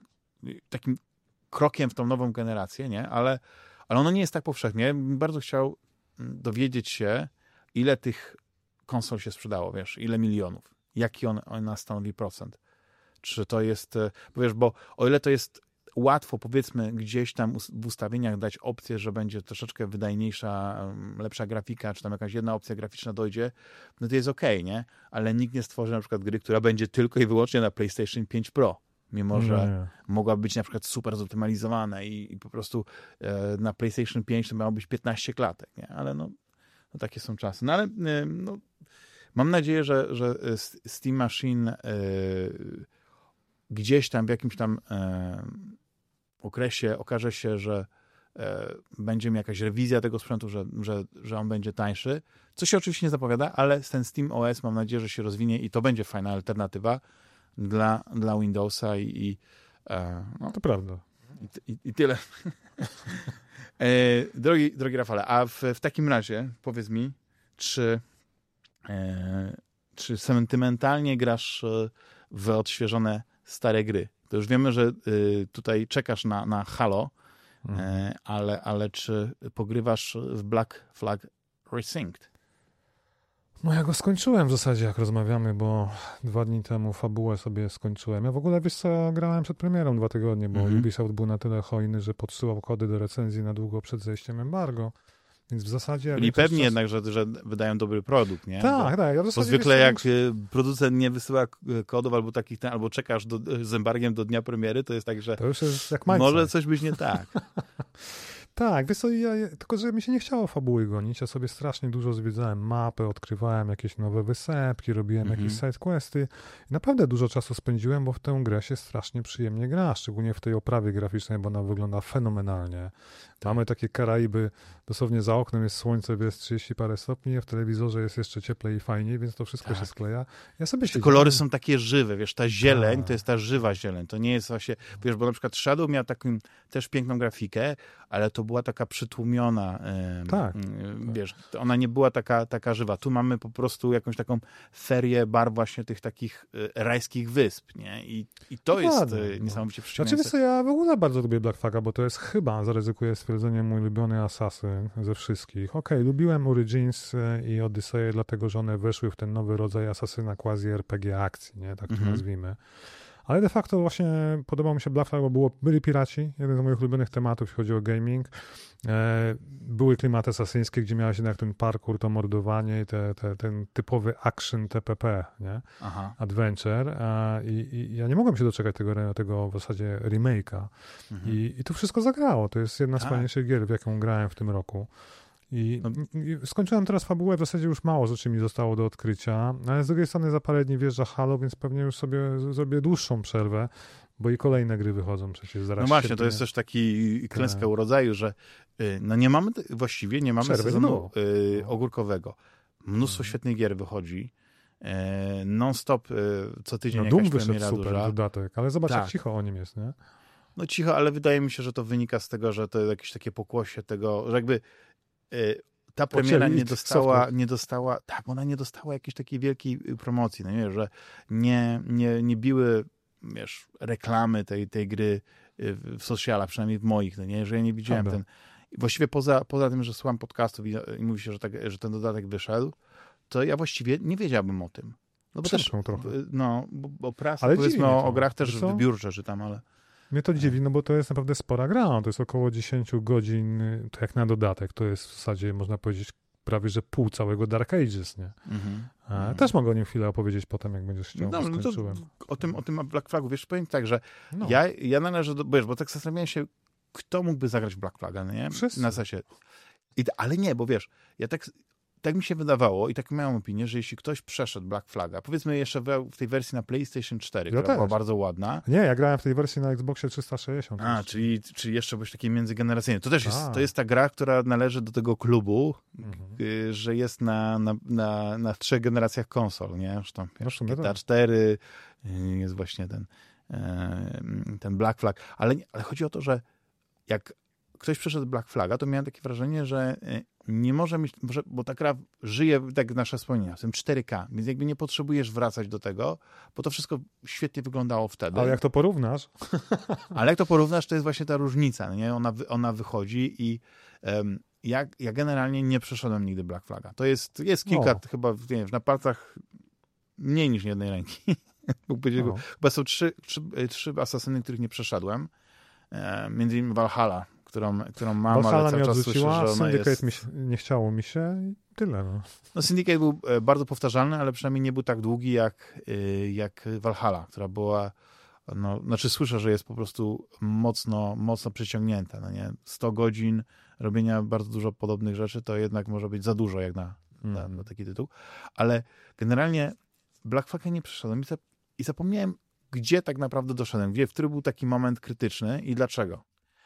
takim krokiem w tą nową generację, nie? Ale, ale ono nie jest tak powszechnie. Ja bym bardzo chciał dowiedzieć się, ile tych konsol się sprzedało, wiesz, ile milionów, jaki on, ona stanowi procent. czy to jest, bo wiesz, bo o ile to jest łatwo, powiedzmy, gdzieś tam w ustawieniach dać opcję, że będzie troszeczkę wydajniejsza, lepsza grafika, czy tam jakaś jedna opcja graficzna dojdzie, no to jest okej, nie? Ale nikt nie stworzy na przykład gry, która będzie tylko i wyłącznie na PlayStation pięć Pro. Mimo, że nie. mogła być na przykład super zoptymalizowana i, i po prostu e, na PlayStation pięć to miało być piętnaście klatek, nie? Ale no, no takie są czasy. No ale e, no, mam nadzieję, że, że Steam Machine e, gdzieś tam w jakimś tam e, okresie okaże się, że e, będzie jakaś rewizja tego sprzętu, że, że, że on będzie tańszy, co się oczywiście nie zapowiada, ale ten Steam O S mam nadzieję, że się rozwinie i to będzie fajna alternatywa dla, dla Windowsa i, i e, no, to prawda. I, i, i tyle. e, drogi, drogi Rafale, a w, w takim razie powiedz mi, czy, e, czy sentymentalnie grasz w odświeżone stare gry? To już wiemy, że y, tutaj czekasz na, na Halo, mhm. y, ale, ale czy pogrywasz w Black Flag Resynced? No ja go skończyłem w zasadzie, jak rozmawiamy, bo dwa dni temu fabułę sobie skończyłem. Ja w ogóle, wiesz co, grałem przed premierą dwa tygodnie, bo mhm. Ubisoft był na tyle hojny, że podsyłał kody do recenzji na długo przed zejściem embargo. Więc w zasadzie... Czyli pewnie czas... jednak, że, że wydają dobry produkt, nie? Tak, bo, tak. Ja w bo zwykle wiesz, jak producent nie wysyła kodów albo takich, albo czekasz do, z embargiem do dnia premiery, to jest tak, że to już jest jak może coś być nie tak. Tak, wiesz co, ja, tylko że mi się nie chciało fabuły gonić, ja sobie strasznie dużo zwiedzałem mapę, odkrywałem jakieś nowe wysepki, robiłem mm-hmm. jakieś sidequesty i naprawdę dużo czasu spędziłem, bo w tę grę się strasznie przyjemnie gra, szczególnie w tej oprawie graficznej, bo ona wygląda fenomenalnie. Tak. Mamy takie Karaiby, dosłownie za oknem jest słońce, jest trzydzieści parę stopni, a w telewizorze jest jeszcze cieplej i fajniej, więc to wszystko tak. się skleja. Ja sobie Te kolory są takie żywe, wiesz, ta zieleń tak. to jest ta żywa zieleń, to nie jest właśnie, wiesz, bo na przykład Shadow miał taką też piękną grafikę, ale to była taka przytłumiona, tak, wiesz, ona nie była taka, taka żywa. Tu mamy po prostu jakąś taką ferię barw właśnie tych takich rajskich wysp, nie? I, i to Dokładnie, jest no. niesamowicie przyciągające. Oczywiście ja w ogóle bardzo lubię Black Flaga, bo to jest chyba, zaryzykuję stwierdzenie, mój ulubiony asasyn ze wszystkich. Okej, okay, lubiłem Origins i Odyseję, dlatego, że one weszły w ten nowy rodzaj asasyna quasi R P G akcji, nie? Tak to mhm. nazwijmy. Ale de facto właśnie podobał mi się Black Flag, bo było, byli piraci, jeden z moich ulubionych tematów, jeśli chodzi o gaming. E, były klimaty asasyńskie, gdzie miałeś jednak ten parkour, to mordowanie i te, te, ten typowy action T P P, nie? Aha. Adventure. E, i, I ja nie mogłem się doczekać tego, tego w zasadzie remake'a. Mhm. I, I to wszystko zagrało. To jest jedna z fajniejszych gier, w jaką grałem w tym roku. I, no. I skończyłem teraz fabułę, w zasadzie już mało rzeczy mi zostało do odkrycia, ale z drugiej strony za parę dni wjeżdża Halo, więc pewnie już sobie zrobię dłuższą przerwę, bo i kolejne gry wychodzą przecież zaraz. No właśnie, to jest też taki klęska u rodzaju, że no nie mamy, właściwie nie mamy Przerwy, sezonu no. y, ogórkowego. Mnóstwo mhm. świetnych gier wychodzi. E, non-stop e, co tydzień no, jakaś Doom premiera super duża. dodatek, ale zobacz tak. jak cicho o nim jest, nie? No cicho, ale wydaje mi się, że to wynika z tego, że to jakieś takie pokłosie tego, że jakby ta premiera nie dostała, nie dostała, tak, ona nie dostała jakiejś takiej wielkiej promocji, no nie, że nie, nie, nie biły, wiesz, reklamy tej, tej gry w socialach, przynajmniej w moich, no nie, że ja nie widziałem Dobra. ten, właściwie poza, poza tym, że słucham podcastów i, i mówi się, że, tak, że ten dodatek wyszedł, to ja właściwie nie wiedziałbym o tym. No bo też, trochę. No, bo, bo prasa, ale powiedzmy o, o grach też wybiórcze czytam, ale... Mnie to dziwi, no bo to jest naprawdę spora gra. To jest około dziesięć godzin, to jak na dodatek. To jest w zasadzie, można powiedzieć, prawie że pół całego Dark Ages, nie? Mm-hmm. Też mogę o nim chwilę opowiedzieć potem, jak będziesz chciał. No, no to o tym, o tym Black Flagu, wiesz, powiem tak, że no. ja, ja należę do, wiesz, bo tak zastanawiałem się, kto mógłby zagrać w Black Flaga, nie? Wszyscy. Na sensie. I, ale nie, bo wiesz, ja tak... Tak mi się wydawało i tak miałem opinię, że jeśli ktoś przeszedł Black Flaga, powiedzmy jeszcze w tej wersji na PlayStation cztery, ja która też. była bardzo ładna. Nie, ja grałem w tej wersji na Xboxie trzysta sześćdziesiąt. A, czyli, czyli jeszcze byś taki międzygeneracyjny. To też jest, to jest ta gra, która należy do tego klubu, mhm. y, że jest na, na, na, na trzech generacjach konsol, nie? Zresztą G T A cztery, y, jest właśnie ten, y, ten Black Flag. Ale, ale chodzi o to, że jak ktoś przeszedł Black Flaga, to miałem takie wrażenie, że nie może mieć, bo ta gra żyje, tak nasze wspomnienia, w tym cztery K, więc jakby nie potrzebujesz wracać do tego, bo to wszystko świetnie wyglądało wtedy. Ale jak to porównasz? Ale jak to porównasz, to jest właśnie ta różnica, nie? Ona, ona wychodzi i um, ja, ja generalnie nie przeszedłem nigdy Black Flaga. To jest, jest kilka, no. chyba nie wiem, na palcach mniej niż jednej ręki. no. Chyba są trzy, trzy, trzy asasyny, których nie przeszedłem. E, między innymi Valhalla, którą, którą mam, Valhalla ale cały czas odrzuciła, słyszę, że ona Syndicate jest... mi się, nie chciało mi się i tyle. No. no Syndicate był bardzo powtarzalny, ale przynajmniej nie był tak długi jak, jak Valhalla, która była... No, znaczy słyszę, że jest po prostu mocno, mocno przyciągnięta. No nie? sto godzin robienia bardzo dużo podobnych rzeczy to jednak może być za dużo jak na, mm. na, na taki tytuł. Ale generalnie Black Flag'a nie przeszedłem i, za, i zapomniałem, gdzie tak naprawdę doszedłem, gdzie, w który był taki moment krytyczny i dlaczego.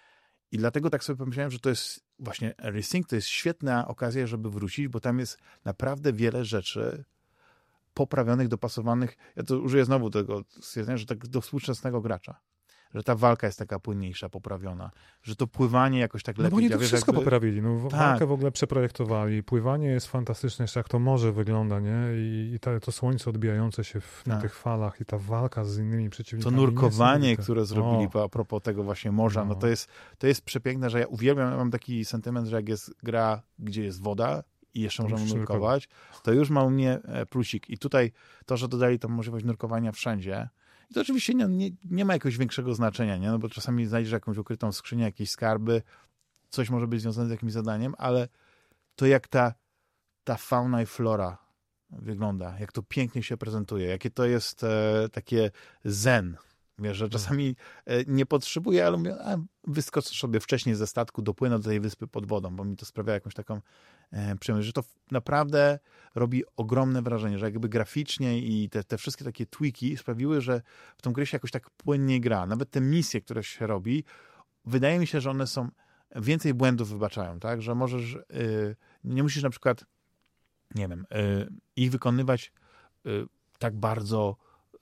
I dlatego tak sobie pomyślałem, że to jest właśnie Resync, to jest świetna okazja, żeby wrócić, bo tam jest naprawdę wiele rzeczy poprawionych, dopasowanych. Ja to użyję znowu tego stwierdzenia, że tak do współczesnego gracza. Że ta walka jest taka płynniejsza, poprawiona. Że to pływanie jakoś tak lepiej. No bo oni to ja wszystko jakby... poprawili. No, tak. Walkę w ogóle przeprojektowali. Pływanie jest fantastyczne, jeszcze jak to morze wygląda, nie? I, i ta, to słońce odbijające się w, na tak. tych falach i ta walka z innymi przeciwnikami. To nurkowanie, które zrobili o. a propos tego właśnie morza, no, no to, jest, to jest przepiękne, że ja uwielbiam, ja mam taki sentyment, że jak jest gra, gdzie jest woda, i jeszcze możemy nurkować, to już ma u mnie plusik. I tutaj to, że dodali tą możliwość nurkowania wszędzie, i to oczywiście nie, nie, nie ma jakiegoś większego znaczenia, nie? No bo czasami znajdziesz jakąś ukrytą skrzynię, jakieś skarby, coś może być związane z jakimś zadaniem, ale to jak ta, ta fauna i flora wygląda, jak to pięknie się prezentuje, jakie to jest e, takie zen. Wiesz, że czasami e, nie potrzebuję, ale mówię, a wyskoczę sobie wcześniej ze statku, dopłynę do tej wyspy pod wodą, bo mi to sprawia jakąś taką e, przyjemność, że to naprawdę robi ogromne wrażenie, że jakby graficznie i te, te wszystkie takie tweaki sprawiły, że w tą grę się jakoś tak płynniej gra. Nawet te misje, które się robi, wydaje mi się, że one są, więcej błędów wybaczają, tak, że możesz, y, nie musisz na przykład, nie wiem, y, ich wykonywać y, tak bardzo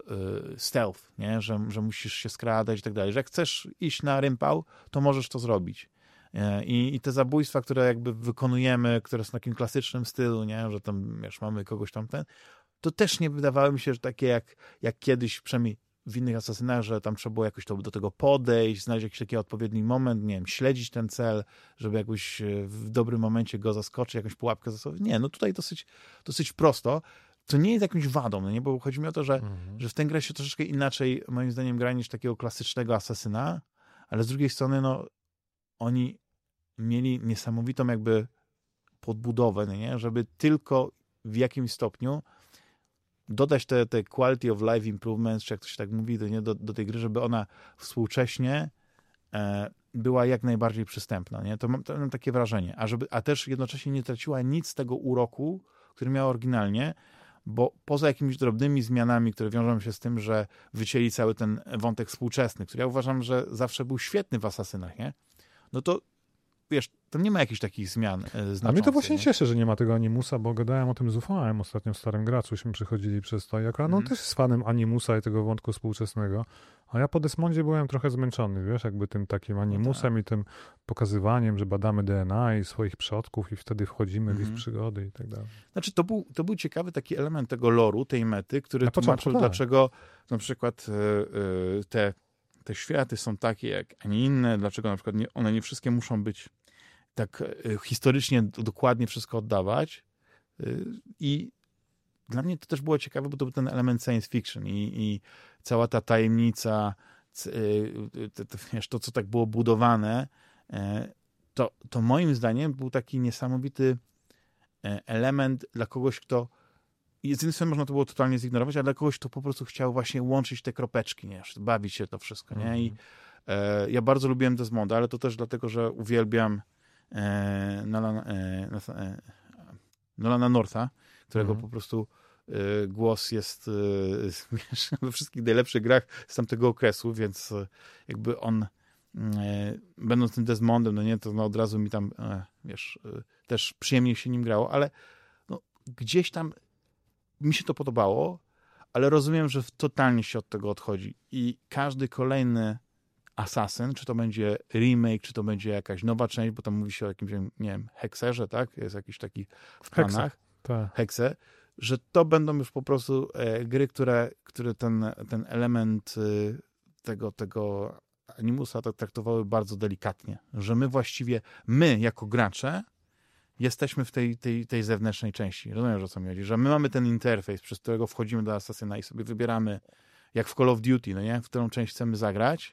stealth, nie? Że, że musisz się skradać i tak dalej. Że jak chcesz iść na rympał, to możesz to zrobić. I, i te zabójstwa, które jakby wykonujemy, które są w takim klasycznym stylu, nie? Że tam, wiesz, mamy kogoś tam ten, to też nie wydawały mi się, że takie jak, jak kiedyś, przynajmniej w innych asasynach, że tam trzeba było jakoś to, do tego podejść, znaleźć jakiś taki odpowiedni moment, nie wiem, śledzić ten cel, żeby jakoś w dobrym momencie go zaskoczyć, jakąś pułapkę zastosować. Nie, no tutaj dosyć, dosyć prosto. To nie jest jakąś wadą, no nie? Bo chodzi mi o to, że, mhm. że w tę grę się troszeczkę inaczej, moim zdaniem, gra niż takiego klasycznego asasyna, ale z drugiej strony, no, oni mieli niesamowitą jakby podbudowę, no nie? Żeby tylko w jakimś stopniu dodać te, te quality of life improvements, czy jak to się tak mówi, to nie? Do, do tej gry, żeby ona współcześnie e, była jak najbardziej przystępna, nie? To mam, to mam takie wrażenie. A, żeby, a też jednocześnie nie traciła nic z tego uroku, który miała oryginalnie, bo poza jakimiś drobnymi zmianami, które wiążą się z tym, że wycięli cały ten wątek współczesny, który ja uważam, że zawsze był świetny w Asasynach, nie? No to wiesz, tam nie ma jakichś takich zmian znaczących. A mnie to właśnie nie? cieszy, że nie ma tego Animusa, bo gadałem o tym z Ufałem ostatnio w Starym Graczuśmy przychodzili przez to. Jak on mm. też jest fanem Animusa i tego wątku współczesnego. A ja po Desmondzie byłem trochę zmęczony, wiesz, jakby tym takim Animusem no tak. i tym pokazywaniem, że badamy D N A i swoich przodków i wtedy wchodzimy mm. w ich przygody i tak dalej. Znaczy, to był, to był ciekawy taki element tego loru, tej mety, który na tłumaczył, początku, tak. dlaczego na przykład yy, te, te światy są takie, jak a nie inne, dlaczego na przykład nie, one nie wszystkie muszą być tak y, historycznie dokładnie wszystko oddawać. Y, I dla mnie to też było ciekawe, bo to był ten element science fiction i, i cała ta tajemnica, y, to, to, wiesz, to, co tak było budowane, y, to, to moim zdaniem był taki niesamowity element dla kogoś, kto z jednej strony można to było totalnie zignorować, ale dla kogoś, kto po prostu chciał właśnie łączyć te kropeczki, nie? Bawić się to wszystko. Nie? I e, ja bardzo lubiłem Desmonda, ale to też dlatego, że uwielbiam e, Nolana, e, e, Nolana Northa, którego mm. po prostu e, głos jest e, wiesz, we wszystkich najlepszych grach z tamtego okresu, więc e, jakby on e, będąc tym Desmondem, no nie, to no od razu mi tam e, wiesz, e, też przyjemnie się nim grało, ale no, gdzieś tam mi się to podobało, ale rozumiem, że totalnie się od tego odchodzi i każdy kolejny Assassin, czy to będzie remake, czy to będzie jakaś nowa część, bo tam mówi się o jakimś, nie wiem, hekserze, tak? Jest jakiś taki w planach. Ta. Hekse, że to będą już po prostu e, gry, które, które ten, ten element e, tego, tego Animusa to traktowały bardzo delikatnie. Że my właściwie, my jako gracze jesteśmy w tej, tej, tej zewnętrznej części. Rozumiesz, o co mi chodzi? Że my mamy ten interfejs, przez którego wchodzimy do Assassina i sobie wybieramy jak w Call of Duty, no nie? W którą część chcemy zagrać,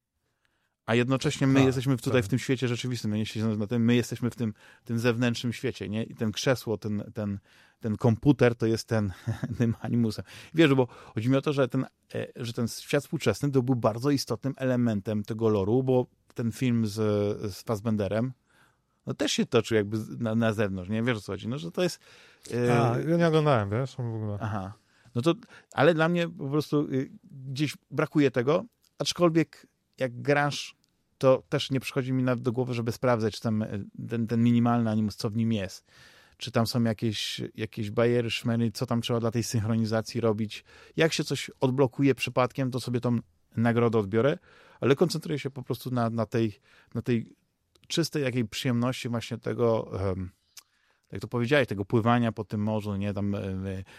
a jednocześnie my tak, jesteśmy tutaj tak. w tym świecie rzeczywistym, my, nie na tym, my jesteśmy w tym, tym zewnętrznym świecie, nie? I ten krzesło, ten, ten, ten komputer to jest ten, tym animusem. Wiesz, bo chodzi mi o to, że ten, że ten świat współczesny to był bardzo istotnym elementem tego loru, bo ten film z, z Fassbenderem no też się toczył jakby na, na zewnątrz, nie? Wiesz, o co chodzi? No, że to jest... Yy... A, ja nie oglądałem, wiesz? W ogóle. Aha. No to, ale dla mnie po prostu yy, gdzieś brakuje tego, aczkolwiek jak grasz, to też nie przychodzi mi nawet do głowy, żeby sprawdzać, czy tam ten, ten minimalny animus, co w nim jest. Czy tam są jakieś, jakieś bariery, szmery, co tam trzeba dla tej synchronizacji robić. Jak się coś odblokuje przypadkiem, to sobie tą nagrodę odbiorę, ale koncentruję się po prostu na, na, tej, na tej czystej jakiej przyjemności właśnie tego, um, jak to powiedziałeś, tego pływania po tym morzu, nie, tam e,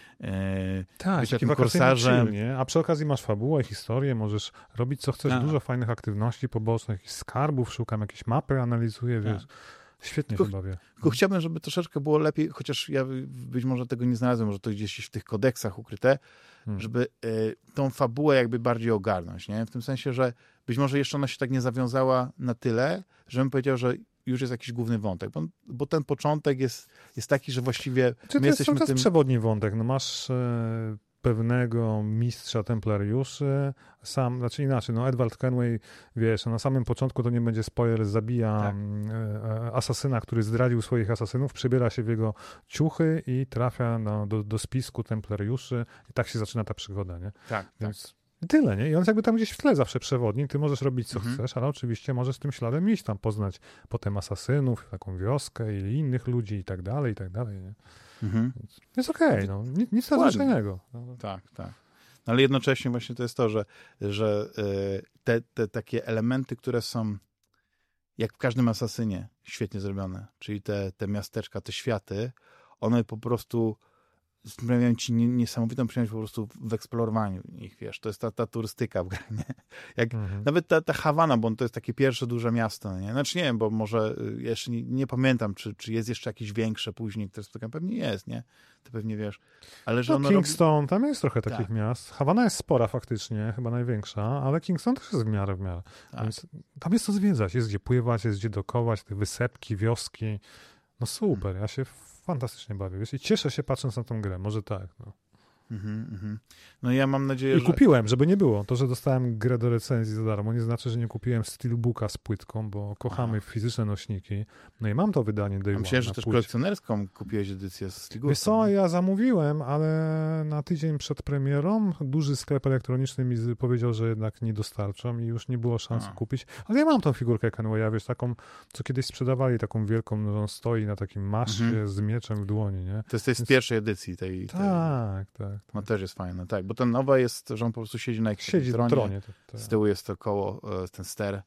e, tak, być takim korsarzem. Chill, nie? A przy okazji masz fabułę, historię, możesz robić co chcesz, A. dużo fajnych aktywności pobocznych, jakichś skarbów, szukam jakieś mapy, analizuję, wiesz. Świetnie tylko, się bawię. Tylko chciałbym, żeby troszeczkę było lepiej, chociaż ja być może tego nie znalazłem, może to gdzieś w tych kodeksach ukryte, hmm. żeby y, tą fabułę jakby bardziej ogarnąć, nie? W tym sensie, że być może jeszcze ona się tak nie zawiązała na tyle, żebym powiedział, że już jest jakiś główny wątek, bo, bo ten początek jest, jest taki, że właściwie Czy my to jesteśmy jest tym... przewodni wątek, no masz... E... pewnego mistrza templariuszy, sam, znaczy inaczej, no Edward Kenway, wiesz, na samym początku to nie będzie spoiler, zabija tak. asasyna, który zdradził swoich asasynów, przebiera się w jego ciuchy i trafia no, do, do spisku templariuszy i tak się zaczyna ta przygoda, nie? Tak, Więc tak. tyle, nie? I on jest jakby tam gdzieś w tle zawsze przewodni, ty możesz robić co mhm. chcesz, ale oczywiście możesz tym śladem iść tam, poznać potem asasynów, taką wioskę i innych ludzi i tak dalej, i tak dalej, nie? Mhm. Jest okej, okay, no. Nic, nic nadzwyczajnego. Tak, tak. No, ale jednocześnie właśnie to jest to, że, że te, te takie elementy, które są jak w każdym asasynie świetnie zrobione, czyli te, te miasteczka, te światy, one po prostu sprawiają ci niesamowitą przyjemność po prostu w eksplorowaniu ich, wiesz, to jest ta, ta turystyka w grze, nie? Jak mhm. nawet ta, ta Hawana, bo to jest takie pierwsze duże miasto, nie? Znaczy nie wiem, bo może jeszcze nie, nie pamiętam, czy, czy jest jeszcze jakieś większe później, które spotykam, pewnie jest, nie? Ty pewnie wiesz. Ale że no, ono Kingston, robi... tam jest trochę takich tak. miast. Hawana jest spora faktycznie, chyba największa, ale Kingston też jest w miarę, w miarę. Tak. Więc tam jest co zwiedzać, jest gdzie pływać, jest gdzie dokołać, te wysepki, wioski. No super, ja się fantastycznie bawię, wiesz, i cieszę się patrząc na tą grę, może tak, no. Mm-hmm, mm-hmm. No ja mam nadzieję, I że... kupiłem, żeby nie było. To, że dostałem grę do recenzji za darmo, nie znaczy, że nie kupiłem steelbooka z płytką, bo kochamy Aha. fizyczne nośniki. No i mam to wydanie Day One. Myślałem, że też płycie. Kolekcjonerską kupiłeś edycję z steelbookiem. Wiesz co, ja zamówiłem, ale na tydzień przed premierą duży sklep elektroniczny mi powiedział, że jednak nie dostarczą i już nie było szans A. kupić. Ale ja mam tą figurkę Kenwaya, wiesz, taką, co kiedyś sprzedawali, taką wielką, no, on stoi na takim maszcie mhm. z mieczem w dłoni, nie? To jest, to jest z pierwszej edycji tej... tej... Tak, tak. No też jest fajne, tak, bo ten nowa jest, że on po prostu siedzi na jakimś siedzi tronie, tronie to, to. Z tyłu jest to koło, ten ster.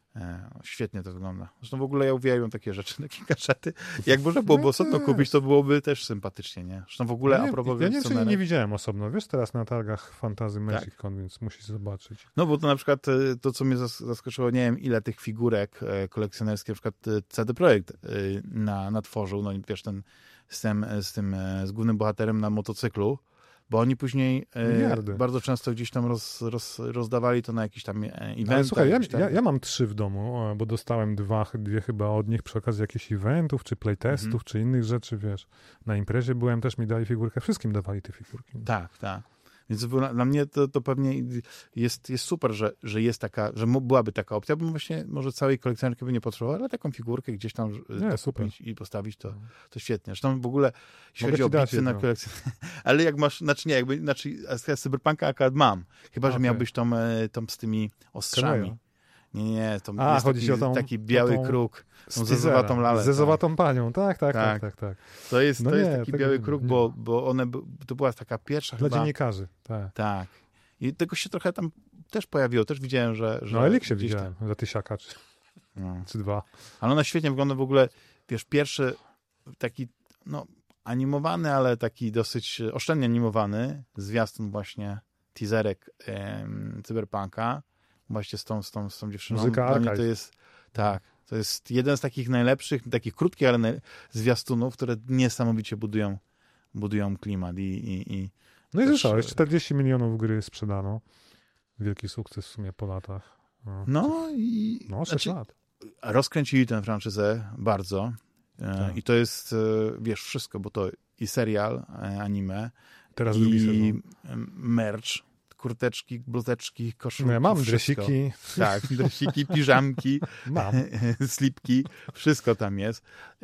E, świetnie to wygląda. Zresztą w ogóle ja uwielbiam takie rzeczy, takie gadżety. Jak można byłoby no osobno kupić, to byłoby też sympatycznie, nie? Zresztą w ogóle ja nie, a propos... Ja nie, nie, nie widziałem osobno, wiesz, teraz na targach Fantasy Magic tak. Con, więc musisz zobaczyć. No bo to na przykład to, co mnie zaskoczyło, nie wiem ile tych figurek kolekcjonerskich, na przykład C D Projekt na, natworzył, no wiesz, ten z tym, z tym, z głównym bohaterem na motocyklu, bo oni później e, bardzo często gdzieś tam roz, roz, rozdawali to na jakiś tam eventach. Ale słuchaj, ja, tam... ja, ja mam trzy w domu, bo dostałem dwa, dwie chyba od nich przy okazji jakichś eventów, czy playtestów, mm-hmm. czy innych rzeczy, wiesz. Na imprezie byłem, też mi dali figurkę, wszystkim dawali te figurki. Tak, tak. Więc dla, dla mnie to, to pewnie jest, jest super, że, że jest taka, że byłaby taka opcja, bo właśnie może całej kolekcjonerki by nie potrzebował, ale taką figurkę gdzieś tam nie, super. i postawić, to, to świetnie. Zresztą w ogóle, jeśli Mogę chodzi o bitwy na kolekcjonerkę, ale jak masz, znaczy nie, jakby, znaczy ja Cyberpunka akurat mam, chyba, że okay. miałbyś tą, tą z tymi ostrzami. Kanoja. Nie, nie, to A, jest chodzi taki, o tą, taki biały tą, kruk, tą zezowatą lalę. Zezowatą panią, tak, tak, tak, tak, tak. To jest, no to nie, jest taki biały kruk, bo, bo one, to była taka pierwsza Dla chyba... dziennikarzy, tak. Tak. I tego się trochę tam też pojawiło, też widziałem, że... że no Elik się widziałem, tam... za tysiaka czy, no. czy dwa. Ale ona świetnie wygląda w ogóle, wiesz, pierwszy taki, no, animowany, ale taki dosyć oszczędnie animowany zwiastun właśnie, teaserek em, Cyberpunka, właśnie z tą, z tą, z tą dziewczyną. Muzyka Archive. To jest, tak, to jest jeden z takich najlepszych, takich krótkich, ale zwiastunów, które niesamowicie budują, budują klimat i, i, i No i słyszałeś, czterdzieści milionów gry sprzedano. Wielki sukces w sumie po latach. No, no i... No, sześć znaczy, lat. Rozkręcili tę franczyzę bardzo. Tak. I to jest, wiesz, wszystko, bo to i serial, anime, teraz i merch, kurteczki, bluzeczki, koszulki. No ja mam wszystko. dresiki. Tak, dresiki, piżamki, mam. slipki, wszystko tam jest.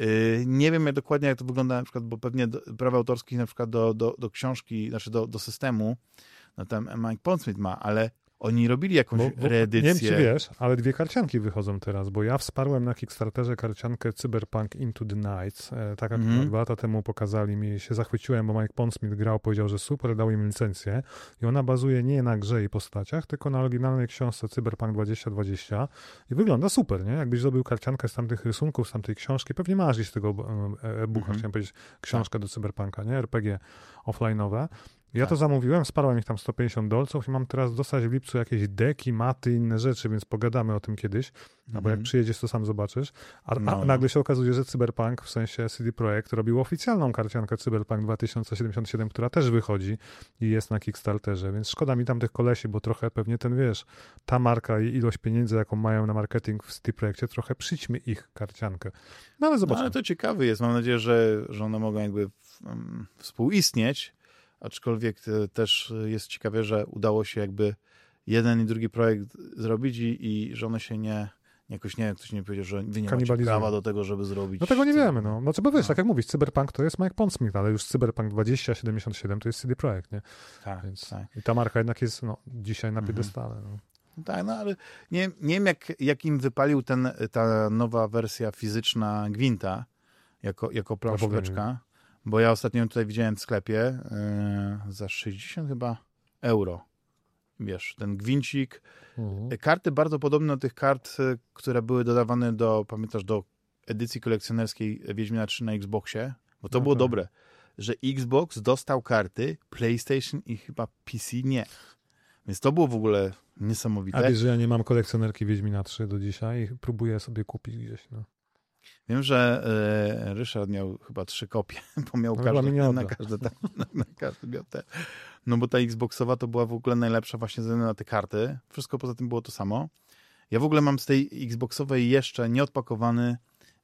Nie wiem jak dokładnie, jak to wygląda, na przykład, bo pewnie do, praw autorskich na przykład do, do, do książki, znaczy do, do systemu, no tam Mike Pondsmith ma, ale oni robili jakąś bo, bo, reedycję. Nie wiem, czy wiesz, ale dwie karcianki wychodzą teraz, bo ja wsparłem na Kickstarterze karciankę Cyberpunk Into the Nights. E, tak jak mm. dwa lata temu pokazali mi, się zachwyciłem, bo Mike Pondsmith grał, powiedział, że super, dał im licencję i ona bazuje nie na grze i postaciach, tylko na oryginalnej książce Cyberpunk dwadzieścia dwadzieścia i wygląda super, nie? Jakbyś zrobił karciankę z tamtych rysunków, z tamtej książki, pewnie masz gdzieś tego e-booka, mm-hmm. chciałem powiedzieć, książkę tak. do Cyberpunka, nie? R P G offline'owe. Ja tak. to zamówiłem, sparłem ich tam sto pięćdziesiąt dolców i mam teraz dostać w lipcu jakieś deki, maty i inne rzeczy, więc pogadamy o tym kiedyś, mm-hmm. albo jak przyjedziesz, to sam zobaczysz. A, no, a nagle się okazuje, że Cyberpunk, w sensie C D Projekt, robił oficjalną karciankę Cyberpunk dwa tysiące siedemdziesiąt siedem, która też wychodzi i jest na Kickstarterze, więc szkoda mi tam tych kolesi, bo trochę pewnie ten, wiesz, ta marka i ilość pieniędzy, jaką mają na marketing w C D Projekcie, trochę przyćmy ich karciankę. No ale zobaczmy. No, ale to ciekawy jest. Mam nadzieję, że, że one mogą jakby um, współistnieć. Aczkolwiek też jest ciekawe, że udało się jakby jeden i drugi projekt zrobić i, i że one się nie, jakoś nie, ktoś nie powiedział, że wy nie macie prawa do tego, żeby zrobić. No tego nie wiemy, no. Znaczy, bo wiesz, no. tak jak mówisz, Cyberpunk to jest Mike Pondsmith, ale już Cyberpunk dwadzieścia siedemdziesiąt siedem to jest C D Projekt, nie? Tak, Więc tak. I ta marka jednak jest no, dzisiaj na piedestale. No. Tak, no ale nie, nie wiem, jak, jak im wypalił ten, ta nowa wersja fizyczna Gwinta jako, jako planszóweczka. Bo ja ostatnio tutaj widziałem w sklepie yy, za sześćdziesiąt chyba euro. Wiesz, ten gwincik. Mhm. Karty bardzo podobne do tych kart, które były dodawane do, pamiętasz, do edycji kolekcjonerskiej Wiedźmina trzy na Xboxie. Bo to okay. było dobre, że Xbox dostał karty, PlayStation i chyba P C nie. Więc to było w ogóle niesamowite. A wiesz, że ja nie mam kolekcjonerki Wiedźmina trzy do dzisiaj i próbuję sobie kupić gdzieś, no. Wiem, że e, Ryszard miał chyba trzy kopie, bo miał no każdy, na, na każde tak, na, na każdy miał te. No bo ta Xboxowa to była w ogóle najlepsza właśnie ze względu na te karty. Wszystko poza tym było to samo. Ja w ogóle mam z tej Xboxowej jeszcze nieodpakowany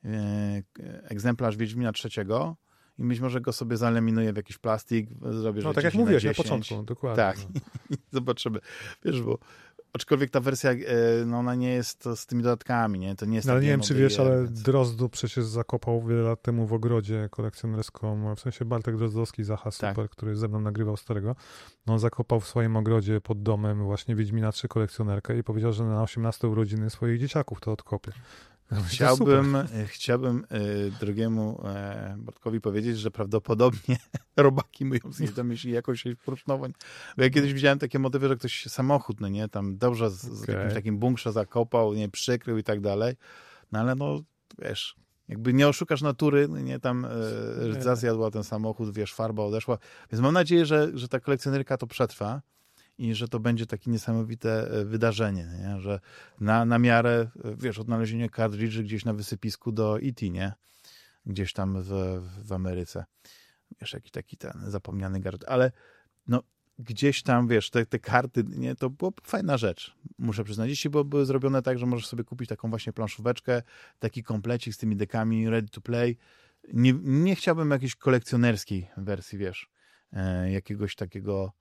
e, egzemplarz Wiedźmina trzeciego i być może go sobie zaleminuję w jakiś plastik, zrobię, no tak jak mówiłeś na początku, dokładnie. Tak, no. Zobaczymy. Wiesz, bo aczkolwiek ta wersja, no ona nie jest z tymi dodatkami, nie? To nie jest. No, ale nie wiem, czy wiesz, ale więc... Drozdu przecież zakopał wiele lat temu w ogrodzie kolekcjonerską, w sensie Bartek Drozdowski, Zacha Super, tak. który ze mną nagrywał starego, no on zakopał w swoim ogrodzie pod domem właśnie Wiedźmina trzy kolekcjonerkę i powiedział, że na osiemnaste urodziny swoich dzieciaków to odkopie. Chciałbym, chciałbym y, drugiemu y, Bartkowi powiedzieć, że prawdopodobnie robaki myją zjeść do myśli jakąś próżnowań. Bo ja kiedyś widziałem takie motywy, że ktoś samochód, no nie, tam dobrze z, okay. z jakimś takim bunkrze zakopał, nie, przykrył i tak dalej. No ale no, wiesz, jakby nie oszukasz natury, no nie, tam y, zjadła ten samochód, wiesz, farba odeszła. Więc mam nadzieję, że, że ta kolekcjonerka to przetrwa. I że to będzie takie niesamowite wydarzenie, nie? Że na, na miarę, wiesz, odnalezienie kartridży gdzieś na wysypisku do E T, nie? Gdzieś tam w, w Ameryce. Wiesz, jakiś taki ten zapomniany gadżet. Ale no, gdzieś tam, wiesz, te, te karty, nie? To była fajna rzecz, muszę przyznać. Dzisiaj były zrobione tak, że możesz sobie kupić taką właśnie planszóweczkę, taki komplecik z tymi dekami ready to play. Nie, nie chciałbym jakiejś kolekcjonerskiej wersji, wiesz, e, jakiegoś takiego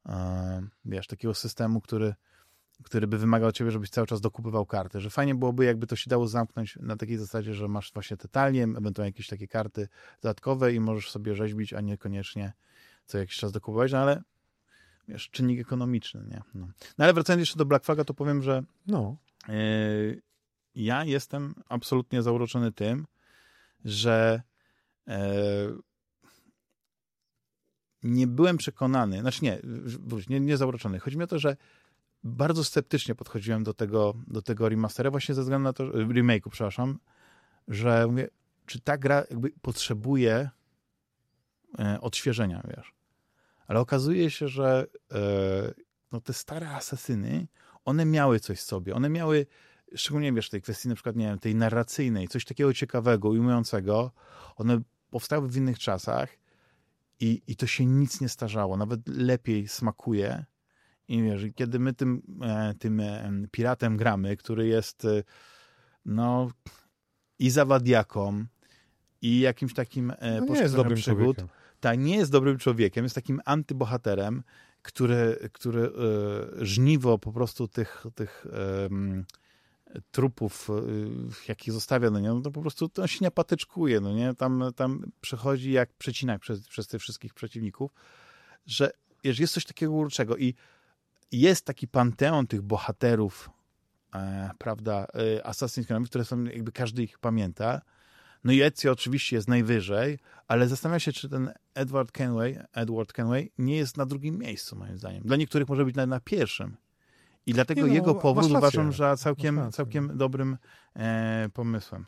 wiesz, takiego systemu, który, który by wymagał od ciebie, żebyś cały czas dokupywał karty, że fajnie byłoby, jakby to się dało zamknąć na takiej zasadzie, że masz właśnie te talie, ewentualnie jakieś takie karty dodatkowe i możesz sobie rzeźbić, a niekoniecznie co jakiś czas dokupować, no ale wiesz, czynnik ekonomiczny, nie? No, no ale wracając jeszcze do Black Flaga, to powiem, że no. yy, ja jestem absolutnie zauroczony tym, że yy, nie byłem przekonany, znaczy nie, nie, nie zauroczony. Chodzi mi o to, że bardzo sceptycznie podchodziłem do tego, do tego remastera, właśnie ze względu na to, remake'u, przepraszam, że mówię, czy ta gra jakby potrzebuje e, odświeżenia, wiesz. Ale okazuje się, że e, no te stare asasyny, one miały coś w sobie, one miały, szczególnie wiesz, tej kwestii na przykład, nie wiem, tej narracyjnej, coś takiego ciekawego, ujmującego, one powstały w innych czasach. i, i to się nic nie starzało, nawet lepiej smakuje. I wiesz, kiedy my tym, tym piratem gramy, który jest no i zawadiaką, i jakimś takim no nie jest dobrym przygód, człowiekiem. Tak, nie jest dobrym człowiekiem, jest takim antybohaterem, który, który e, żniwo po prostu tych, tych e, trupów, e, jakich zostawia, no nie, no to po prostu to się nie patyczkuje, no nie, tam, tam przechodzi jak przecinak przez, przez tych wszystkich przeciwników, że wiesz, jest coś takiego uroczego i jest taki panteon tych bohaterów, e, prawda, e, Assassin's Creed, które są, jakby każdy ich pamięta. No i Ezio oczywiście jest najwyżej, ale zastanawiam się, czy ten Edward Kenway, Edward Kenway nie jest na drugim miejscu, moim zdaniem. Dla niektórych może być nawet na pierwszym. I dlatego nie no, jego powrót rację, uważam za całkiem, całkiem dobrym e, pomysłem.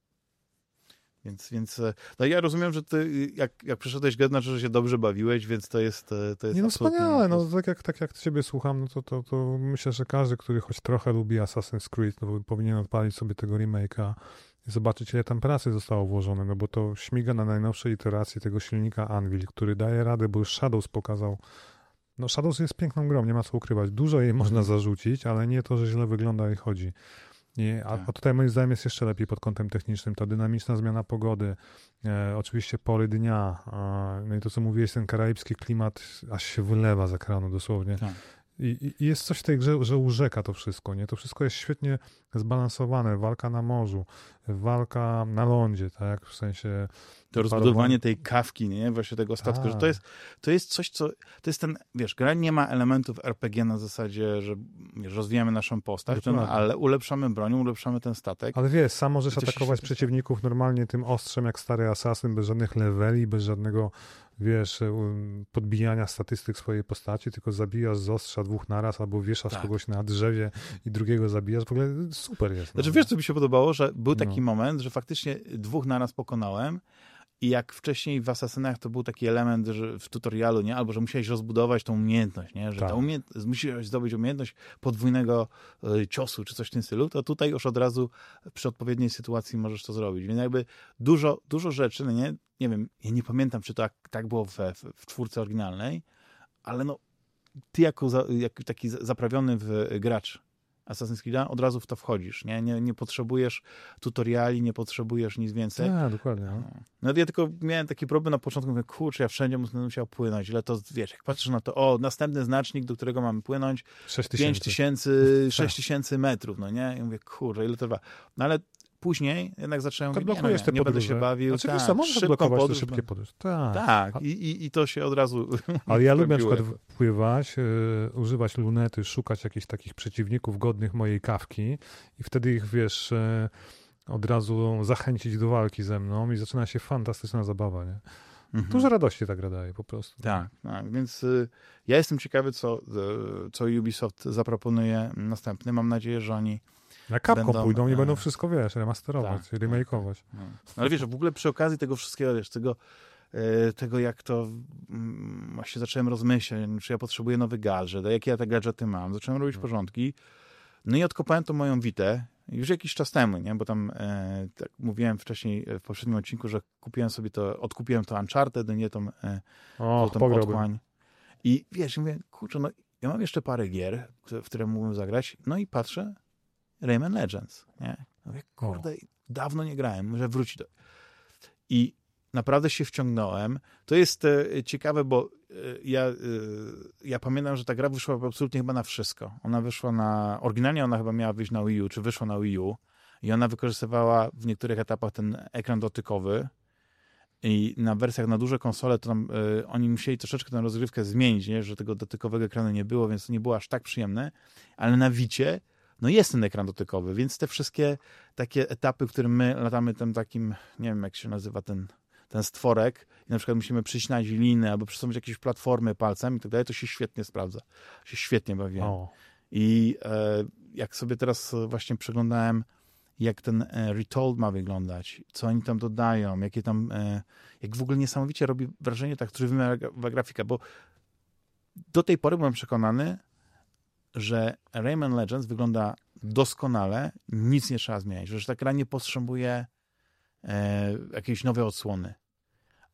Więc, więc no ja rozumiem, że ty, jak, jak przyszedłeś grę, znaczy, że się dobrze bawiłeś, więc to jest to jest Nie no absolutnie... wspaniale, no tak jak, tak jak ciebie słucham, no to, to, to myślę, że każdy, który choć trochę lubi Assassin's Creed, no powinien odpalić sobie tego remake'a i zobaczyć, ile tam pracy zostało włożone, no bo to śmiga na najnowszej iteracji tego silnika Anvil, który daje radę, bo już Shadows pokazał. No Shadows jest piękną grą, nie ma co ukrywać. Dużo jej można zarzucić, ale nie to, że źle wygląda i chodzi. I, a, a tutaj moim zdaniem jest jeszcze lepiej pod kątem technicznym. Ta dynamiczna zmiana pogody, e, oczywiście pory dnia, e, no i to, co mówiłeś, ten karaibski klimat aż się wylewa z ekranu dosłownie. Tak. I, I jest coś w tej grze, że urzeka to wszystko, nie? To wszystko jest świetnie zbalansowane. Walka na morzu, walka na lądzie, tak? W sensie... To rozbudowanie tej kawki, nie? Właśnie tego statku, że to jest, to jest coś, co... To jest ten, wiesz, gra nie ma elementów er pe gie na zasadzie, że wiesz, rozwijamy naszą postać, ten, ale ulepszamy broń, ulepszamy ten statek. Ale wiesz, sam możesz atakować przeciwników stało. normalnie tym ostrzem, jak stary asasyn, bez żadnych leveli, bez żadnego, wiesz, podbijania statystyk swojej postaci, tylko zabijasz z ostrza dwóch naraz, albo wieszasz tak. kogoś na drzewie i drugiego zabijasz. W ogóle super jest. Znaczy, no. wiesz, co mi się podobało, że był taki no. moment, że faktycznie dwóch naraz pokonałem. I jak wcześniej w Asasynach to był taki element, że w tutorialu, nie? Albo że musiałeś rozbudować tą umiejętność, nie? Że tak. ta umiejętność, musiałeś zdobyć umiejętność podwójnego y, ciosu, czy coś w tym stylu, to tutaj już od razu przy odpowiedniej sytuacji możesz to zrobić. Więc jakby dużo, dużo rzeczy, no nie? Nie wiem, ja nie pamiętam, czy to tak, tak było w, w, w czwórce oryginalnej, ale no ty jako, za, jako taki zaprawiony w gracz Assassin's Creed'a, od razu w to wchodzisz, nie? Nie, nie potrzebujesz tutoriali, nie potrzebujesz nic więcej. A, dokładnie. No. no ja tylko miałem taki problem na początku, mówię, kurczę, ja wszędzie będę musiał płynąć, ile to, wiesz, jak patrzysz na to, o, następny znacznik, do którego mamy płynąć, pięć tysięcy, sześć tysięcy metrów, no nie? I mówię, kurczę, ile to trwa? No ale później jednak zacząłem mówić, nie, no, nie, nie, nie będę się bawił. Znaczy, tak, możesz odblokować te szybkie podróże. Tak, tak. I, i, i to się od razu... Ale ja lubię na przykład pływać, yy, używać lunety, szukać jakichś takich przeciwników godnych mojej kawki i wtedy ich, wiesz, yy, od razu zachęcić do walki ze mną i zaczyna się fantastyczna zabawa, nie? Mhm. Dużo radości ta gra daje po prostu. Tak, tak. Więc y, ja jestem ciekawy, co, y, co Ubisoft zaproponuje następny. Mam nadzieję, że oni na Capcom będą, pójdą i e... będą wszystko, wiesz, remasterować, tak, remake'ować. Tak, no. Ale wiesz, w ogóle przy okazji tego wszystkiego, wiesz, tego, e, tego jak to mm, właśnie zacząłem rozmyślać, czy ja potrzebuję nowy gadżet, a jakie ja te gadżety mam. Zacząłem robić no. porządki. No i odkopałem tą moją Vitę już jakiś czas temu, nie? Bo tam, e, tak mówiłem wcześniej w poprzednim odcinku, że kupiłem sobie to, odkupiłem to Uncharted, nie tą, e, o, tą otchłań. I wiesz, mówię, kurczę, no ja mam jeszcze parę gier, w które mógłbym zagrać, no i patrzę, Rayman Legends, nie? Mówię, kurde, o. dawno nie grałem, może wrócić do... I naprawdę się wciągnąłem. To jest e, ciekawe, bo e, ja, e, ja pamiętam, że ta gra wyszła absolutnie chyba na wszystko. Ona wyszła na... Oryginalnie ona chyba miała wyjść na Wii U, czy wyszła na Wii U i ona wykorzystywała w niektórych etapach ten ekran dotykowy i na wersjach na duże konsole to tam e, oni musieli troszeczkę tę rozgrywkę zmienić, nie? Że tego dotykowego ekranu nie było, więc to nie było aż tak przyjemne, ale na Wicie no jest ten ekran dotykowy, więc te wszystkie takie etapy, w którym my latamy tym takim, nie wiem jak się nazywa ten, ten stworek i na przykład musimy przycinać liny albo przesunąć jakieś platformy palcem i tak dalej, to się świetnie sprawdza. Się świetnie bawiłem. O. I e, jak sobie teraz właśnie przeglądałem, jak ten e, Retold ma wyglądać, co oni tam dodają, jakie tam, e, jak w ogóle niesamowicie robi wrażenie ta trójwymiarowa grafika, bo do tej pory byłem przekonany, że Rayman Legends wygląda doskonale, nic nie trzeba zmieniać, że ta gra nie potrzebuje e, jakiejś nowej odsłony.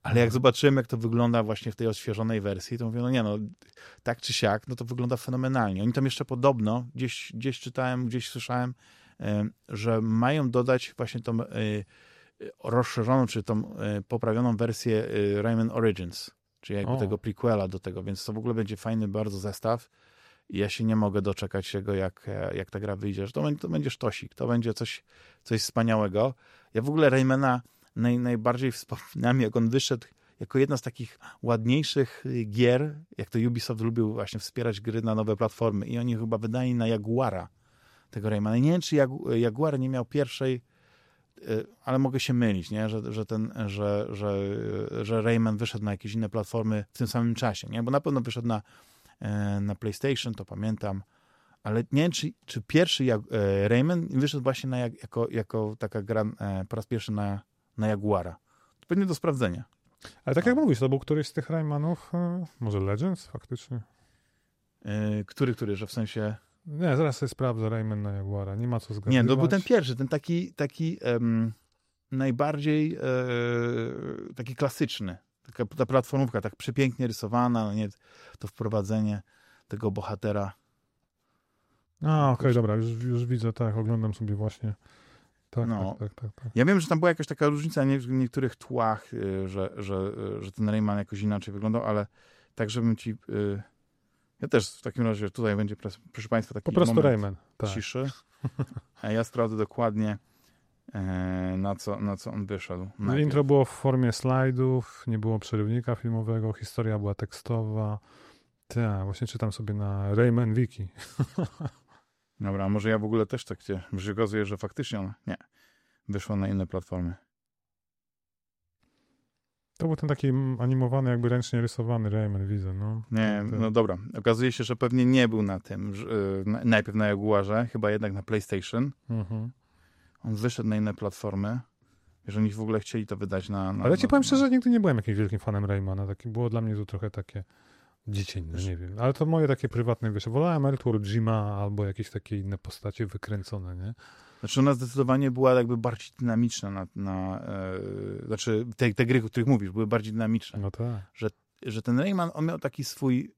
Ale jak zobaczyłem, jak to wygląda właśnie w tej odświeżonej wersji, to mówię, no nie no, tak czy siak, no to wygląda fenomenalnie. Oni tam jeszcze podobno, gdzieś, gdzieś czytałem, gdzieś słyszałem, że mają dodać właśnie tą rozszerzoną, czy tą poprawioną wersję Rayman Origins, czyli jakby o. tego prequela do tego, więc to w ogóle będzie fajny bardzo zestaw i ja się nie mogę doczekać tego, jak, jak ta gra wyjdzie, że to, to będzie sztosik, to będzie coś, coś wspaniałego. Ja w ogóle Raymana naj, najbardziej wspominam, jak on wyszedł jako jedna z takich ładniejszych gier, jak to Ubisoft lubił właśnie wspierać gry na nowe platformy i oni chyba wydali na Jaguara tego Raymana. Nie wiem, czy Jagu- Jaguar nie miał pierwszej, ale mogę się mylić, nie? Że, że, ten, że, że, że Rayman wyszedł na jakieś inne platformy w tym samym czasie, nie? Bo na pewno wyszedł na, na PlayStation, to pamiętam, ale nie wiem, czy, czy pierwszy Jag- Rayman wyszedł właśnie na, jako, jako taka gra po raz pierwszy na, na Jaguara. To pewnie do sprawdzenia. Ale tak no. jak mówisz, to był któryś z tych Raymanów, może Legends faktycznie? Który, który, że w sensie... Nie, zaraz sobie sprawdzę Rayman na Jaguara, nie ma co zgadywać. Nie, to był ten pierwszy, ten taki, taki um, najbardziej e, taki klasyczny. Taka ta platformówka, tak przepięknie rysowana, no nie, to wprowadzenie tego bohatera. A, okej, okay, dobra, już, już widzę, tak, oglądam sobie właśnie. Tak, no. tak, tak, tak, tak. Ja wiem, że tam była jakaś taka różnica nie, w niektórych tłach, że, że, że ten Rayman jakoś inaczej wyglądał, ale tak, żebym ci... Y, ja też w takim razie tutaj będzie, proszę Państwa, taki po prostu moment Rayman, tak. ciszy. A ja sprawdzę dokładnie, e, na, co, na co on wyszedł. No, intro było w formie slajdów, nie było przerywnika filmowego, historia była tekstowa. Tak, właśnie czytam sobie na Rayman Wiki. Dobra, a może ja w ogóle też tak cię, bo się okazuje, że faktycznie on, nie, wyszło na inne platformy. To był ten taki animowany, jakby ręcznie rysowany Rayman, widzę, no. Nie, ten... no dobra. Okazuje się, że pewnie nie był na tym, że, na, najpierw na Jaguarze, chyba jednak na PlayStation. Mhm. On wyszedł na inne platformy. Jeżeli oni w ogóle chcieli to wydać na... na Ale ja ci na, powiem na... szczerze, nigdy nie byłem jakimś wielkim fanem Raymana. Takie było dla mnie to trochę takie dziecinne, nie wiem. Ale to moje takie prywatne, wiesz, wolałem Earthworm Jima albo jakieś takie inne postacie wykręcone, nie? Znaczy ona zdecydowanie była jakby bardziej dynamiczna na... na e, znaczy te, te gry, o których mówisz, były bardziej dynamiczne. No tak. Że, że ten Rayman, on miał taki swój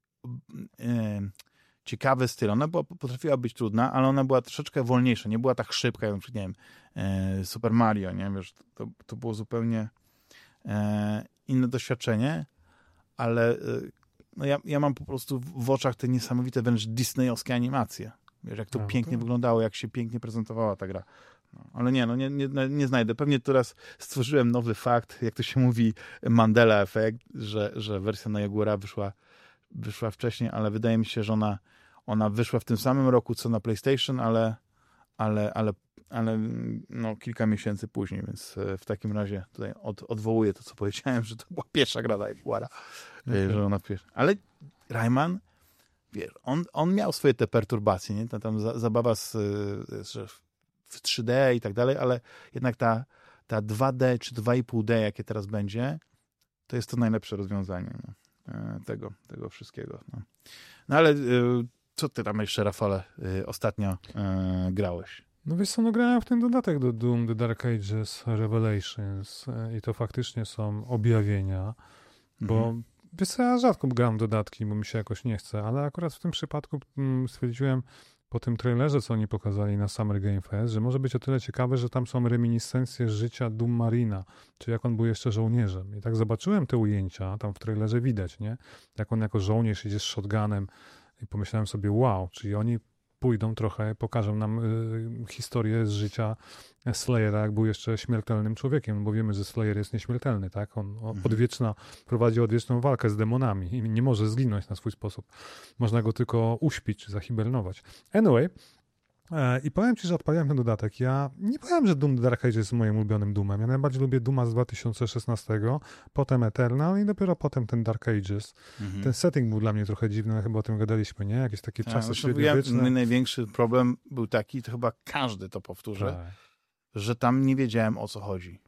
e, ciekawy styl. Ona była, potrafiła być trudna, ale ona była troszeczkę wolniejsza. Nie była tak szybka, jak nie wiem, e, Super Mario, nie? Wiesz, to, to było zupełnie e, inne doświadczenie, ale e, no ja, ja mam po prostu w oczach te niesamowite wręcz disneyowskie animacje. Wiesz, jak to no, pięknie to... wyglądało, jak się pięknie prezentowała ta gra. No, ale nie, no nie, nie, nie znajdę. Pewnie teraz stworzyłem nowy fakt, jak to się mówi, Mandela efekt, że, że wersja na Jaguara wyszła, wyszła wcześniej, ale wydaje mi się, że ona, ona wyszła w tym samym roku, co na PlayStation, ale, ale, ale, ale no, kilka miesięcy później, więc w takim razie tutaj od, odwołuję to, co powiedziałem, że to była pierwsza gra na Jaguara. Okay. Że ona pierwsza. Ale Rayman, wiesz, on, on miał swoje te perturbacje, nie? Ta tam za, zabawa z, z w trzy D i tak dalej, ale jednak ta, ta dwa D czy dwa i pół D, jakie teraz będzie, to jest to najlepsze rozwiązanie no, tego, tego wszystkiego. No, no ale co ty tam jeszcze, Rafale, ostatnio e, grałeś? No wiesz co, no grałem w ten dodatek do Doom, The Dark Ages Revelations i to faktycznie są objawienia, bo mhm. wiesz co, ja rzadko gram dodatki, bo mi się jakoś nie chce, ale akurat w tym przypadku mm, stwierdziłem po tym trailerze, co oni pokazali na Summer Game Fest, że może być o tyle ciekawe, że tam są reminiscencje życia Doom Marina, czyli jak on był jeszcze żołnierzem. I tak zobaczyłem te ujęcia, tam w trailerze widać, nie? Jak on jako żołnierz idzie z shotgunem i pomyślałem sobie, wow, czyli oni pójdą trochę, pokażą nam y, historię z życia Slayera, jak był jeszcze śmiertelnym człowiekiem, bo wiemy, że Slayer jest nieśmiertelny, tak? On mhm. odwieczna, prowadzi odwieczną walkę z demonami i nie może zginąć na swój sposób. Można go tylko uśpić czy zahibernować. Anyway, e, i powiem ci, że odpaliłem ten dodatek. Ja nie powiem, że Doom The Dark Ages jest moim ulubionym Doomem. Ja najbardziej lubię Dooma z dwa tysiące szesnastego, potem Eternal i dopiero potem ten Dark Ages. Mhm. Ten setting był dla mnie trochę dziwny, ale chyba o tym gadaliśmy, nie? Jakieś takie tak, czasy średniowieczne. Ja, mój największy problem był taki, to chyba każdy to powtórzy, tak. że tam nie wiedziałem, o co chodzi.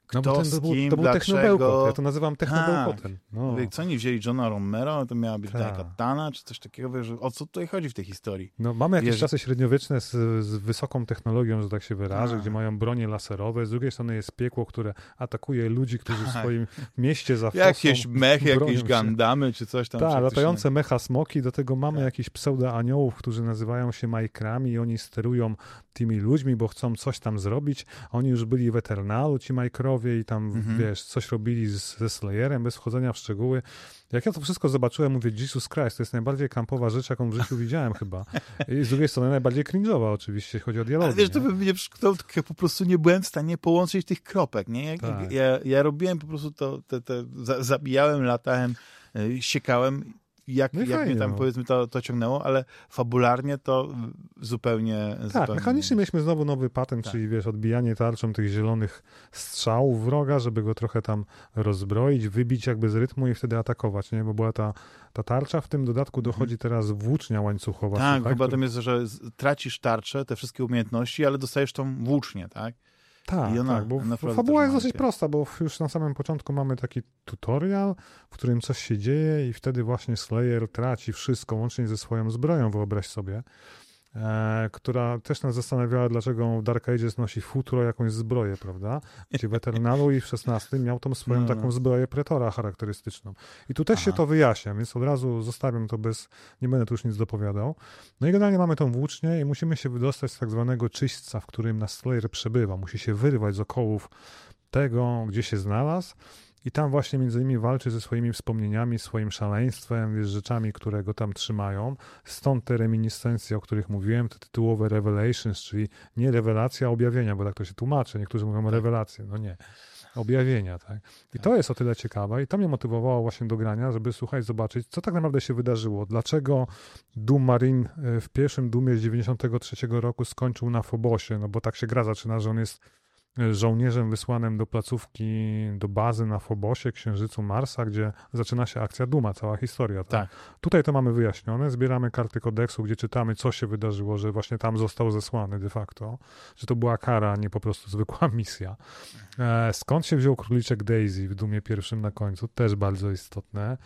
Kto, no bo ten, z to był, kim, to był dlaczego... technobełkot, ja to nazywam technobełkotem. No. Co oni wzięli Johna Romero, to miała być Ta. taka Katana, czy coś takiego, wiesz, o co tutaj chodzi w tej historii? No mamy jakieś wiesz, czasy średniowieczne z, z wysoką technologią, że tak się wyrażę, A. gdzie mają bronie laserowe, z drugiej strony jest piekło, które atakuje ludzi, którzy w swoim mieście za fosą jakieś mechy, jakieś się. Gundamy, czy coś tam. Tak, latające mecha smoki, do tego mamy tak. jakichś pseudo-aniołów, którzy nazywają się majkrami i oni sterują tymi ludźmi, bo chcą coś tam zrobić. Oni już byli w Eternalu, ci majkrowie i tam, mhm. wiesz, coś robili z, ze Slayerem, bez wchodzenia w szczegóły. Jak ja to wszystko zobaczyłem, mówię, Jesus Christ, to jest najbardziej kampowa rzecz, jaką w życiu widziałem chyba. I z drugiej strony najbardziej cringe'owa oczywiście, jeśli chodzi o dialogi. Ale wiesz, to by mnie przykładał, po prostu nie byłem w stanie połączyć tych kropek, nie? Jak, tak. ja, ja robiłem po prostu to, te, te, zabijałem, latałem, siekałem, jak, no jak fajnie, mnie tam no. powiedzmy to, to ciągnęło, ale fabularnie to zupełnie... Tak, zupełnie... mechanicznie mieliśmy znowu nowy patent, tak. czyli wiesz, odbijanie tarczą tych zielonych strzałów wroga, żeby go trochę tam rozbroić, wybić jakby z rytmu i wtedy atakować, nie? Bo była ta, ta tarcza, w tym dodatku dochodzi teraz włócznia łańcuchowa. Tak, tak chyba który... tam jest, że tracisz tarczę, te wszystkie umiejętności, ale dostajesz tą włócznię, tak? Tak, ona, tak, bo fabuła jest dosyć prosta, bo już na samym początku mamy taki tutorial, w którym coś się dzieje i wtedy właśnie Slayer traci wszystko, łącznie ze swoją zbroją, wyobraź sobie, e, która też nas zastanawiała, dlaczego w Dark Ages nosi futro, jakąś zbroję, prawda? Gdzie w Eternalu i w szesnastym miał tą swoją no, no. taką zbroję Pretora charakterystyczną. I tu też Aha. się to wyjaśnia, więc od razu zostawiam to bez, nie będę tu już nic dopowiadał. No i generalnie mamy tą włócznię i musimy się wydostać z tak zwanego czyśćca, w którym nasz Slayer przebywa. Musi się wyrwać z okołów tego, gdzie się znalazł. I tam właśnie między innymi walczy ze swoimi wspomnieniami, swoim szaleństwem, wiesz, rzeczami, które go tam trzymają. Stąd te reminiscencje, o których mówiłem, te tytułowe revelations, czyli nie rewelacja, a objawienia, bo tak to się tłumaczy. Niektórzy mówią rewelacje, no nie. Objawienia, tak. I to jest o tyle ciekawe i to mnie motywowało właśnie do grania, żeby słuchać, zobaczyć, co tak naprawdę się wydarzyło. Dlaczego Doom Marine w pierwszym Doomie z dziewięćdziesiątego trzeciego roku skończył na Fobosie, no bo tak się gra zaczyna, że on jest żołnierzem wysłanym do placówki, do bazy na Fobosie, Księżycu Marsa, gdzie zaczyna się akcja Duma, cała historia. Tak? Tak. Tutaj to mamy wyjaśnione, zbieramy karty kodeksu, gdzie czytamy, co się wydarzyło, że właśnie tam został zesłany de facto, że to była kara, a nie po prostu zwykła misja. E, skąd się wziął króliczek Daisy w Dumie pierwszym na końcu? Też bardzo istotne.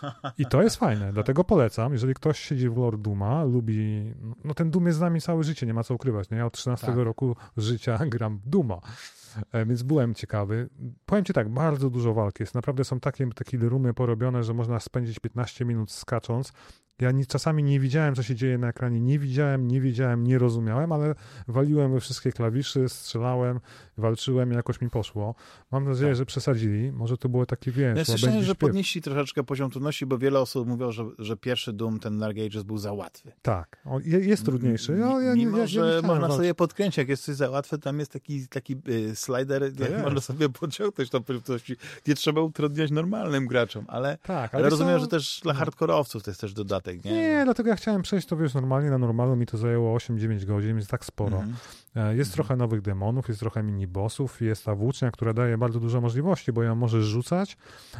I to jest fajne, dlatego polecam, jeżeli ktoś siedzi w lore Duma, lubi, no ten Doom jest z nami całe życie, nie ma co ukrywać, nie? Ja od trzynastego tak. roku życia gram Duma. Więc byłem ciekawy. Powiem ci tak, bardzo dużo walki jest. Naprawdę są takie, takie rumy porobione, że można spędzić piętnaście minut skacząc. Ja nie, czasami nie widziałem, co się dzieje na ekranie. Nie widziałem, nie wiedziałem, nie rozumiałem, ale waliłem we wszystkie klawisze, strzelałem, walczyłem i jakoś mi poszło. Mam nadzieję, tak. że przesadzili. Może to było takie, wiesz... Ja słyszałem, że śpiew. podnieśli troszeczkę poziom trudności, bo wiele osób mówiło, że, że pierwszy Doom, ten Dark Ages, był za łatwy. Tak, on jest trudniejszy. Ja, ja, Mimo, ja, ja, że ja można walczyć. sobie podkręcić, jak jest coś za łatwe, tam jest taki, taki y, slider, jak jest. Można sobie pociągnąć tą prędkość. Nie trzeba utrudniać normalnym graczom, ale, tak, ale, ale rozumiem, są... że też dla no. hardkorowców to jest też dodatek, nie? Nie, dlatego ja chciałem przejść to, wiesz, normalnie, na normalu mi to zajęło osiem dziewięć godzin, więc tak sporo. Mm. Jest mm. trochę nowych demonów, jest trochę mini-bossów, jest ta włócznia, która daje bardzo dużo możliwości, bo ją możesz rzucać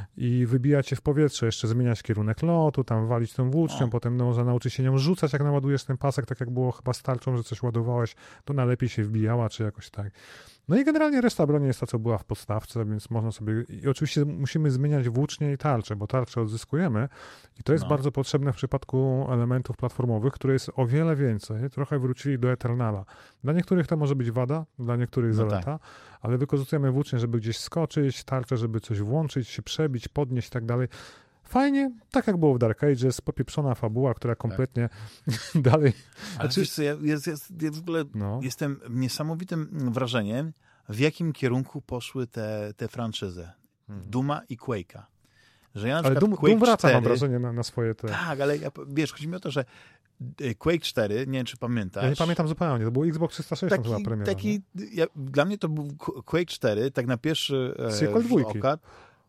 i wybijać się w powietrze, jeszcze zmieniać kierunek lotu, tam walić tą włócznią, o. potem no, można nauczyć się nią rzucać, jak naładujesz ten pasek, tak jak było chyba z tarczą, że coś ładowałeś, to najlepiej się wbijała, czy jakoś tak. No i generalnie reszta broni jest ta, co była w podstawce, więc można sobie... I oczywiście musimy zmieniać włócznie i tarczę, bo tarczę odzyskujemy i to jest no. bardzo potrzebne w przypadku elementów platformowych, które jest o wiele więcej. Trochę wrócili do Eternala. Dla niektórych to może być wada, dla niektórych no zaleta, tak. ale wykorzystujemy włócznie, żeby gdzieś skoczyć, tarczę, żeby coś włączyć, się przebić, podnieść i tak dalej. Fajnie, tak jak było w Dark Ages, popieprzona fabuła, która kompletnie tak. dalej... Ale znaczy, wiesz co, ja, ja, ja, ja w ogóle no. jestem niesamowitym wrażeniem, w jakim kierunku poszły te, te franczyzy. Hmm. Duma i Quake'a. Że ja na ale Doom, Quake Doom wraca, cztery, mam wrażenie, na, na swoje te... Tak, ale ja, wiesz, chodzi mi o to, że Quake cztery, nie wiem, czy pamiętasz. Ja nie pamiętam zupełnie, to był Xbox trzysta sześćdziesiąt chyba premiera. Taki, ja, dla mnie to był Quake cztery, tak na pierwszy sequel dwójki. Oka,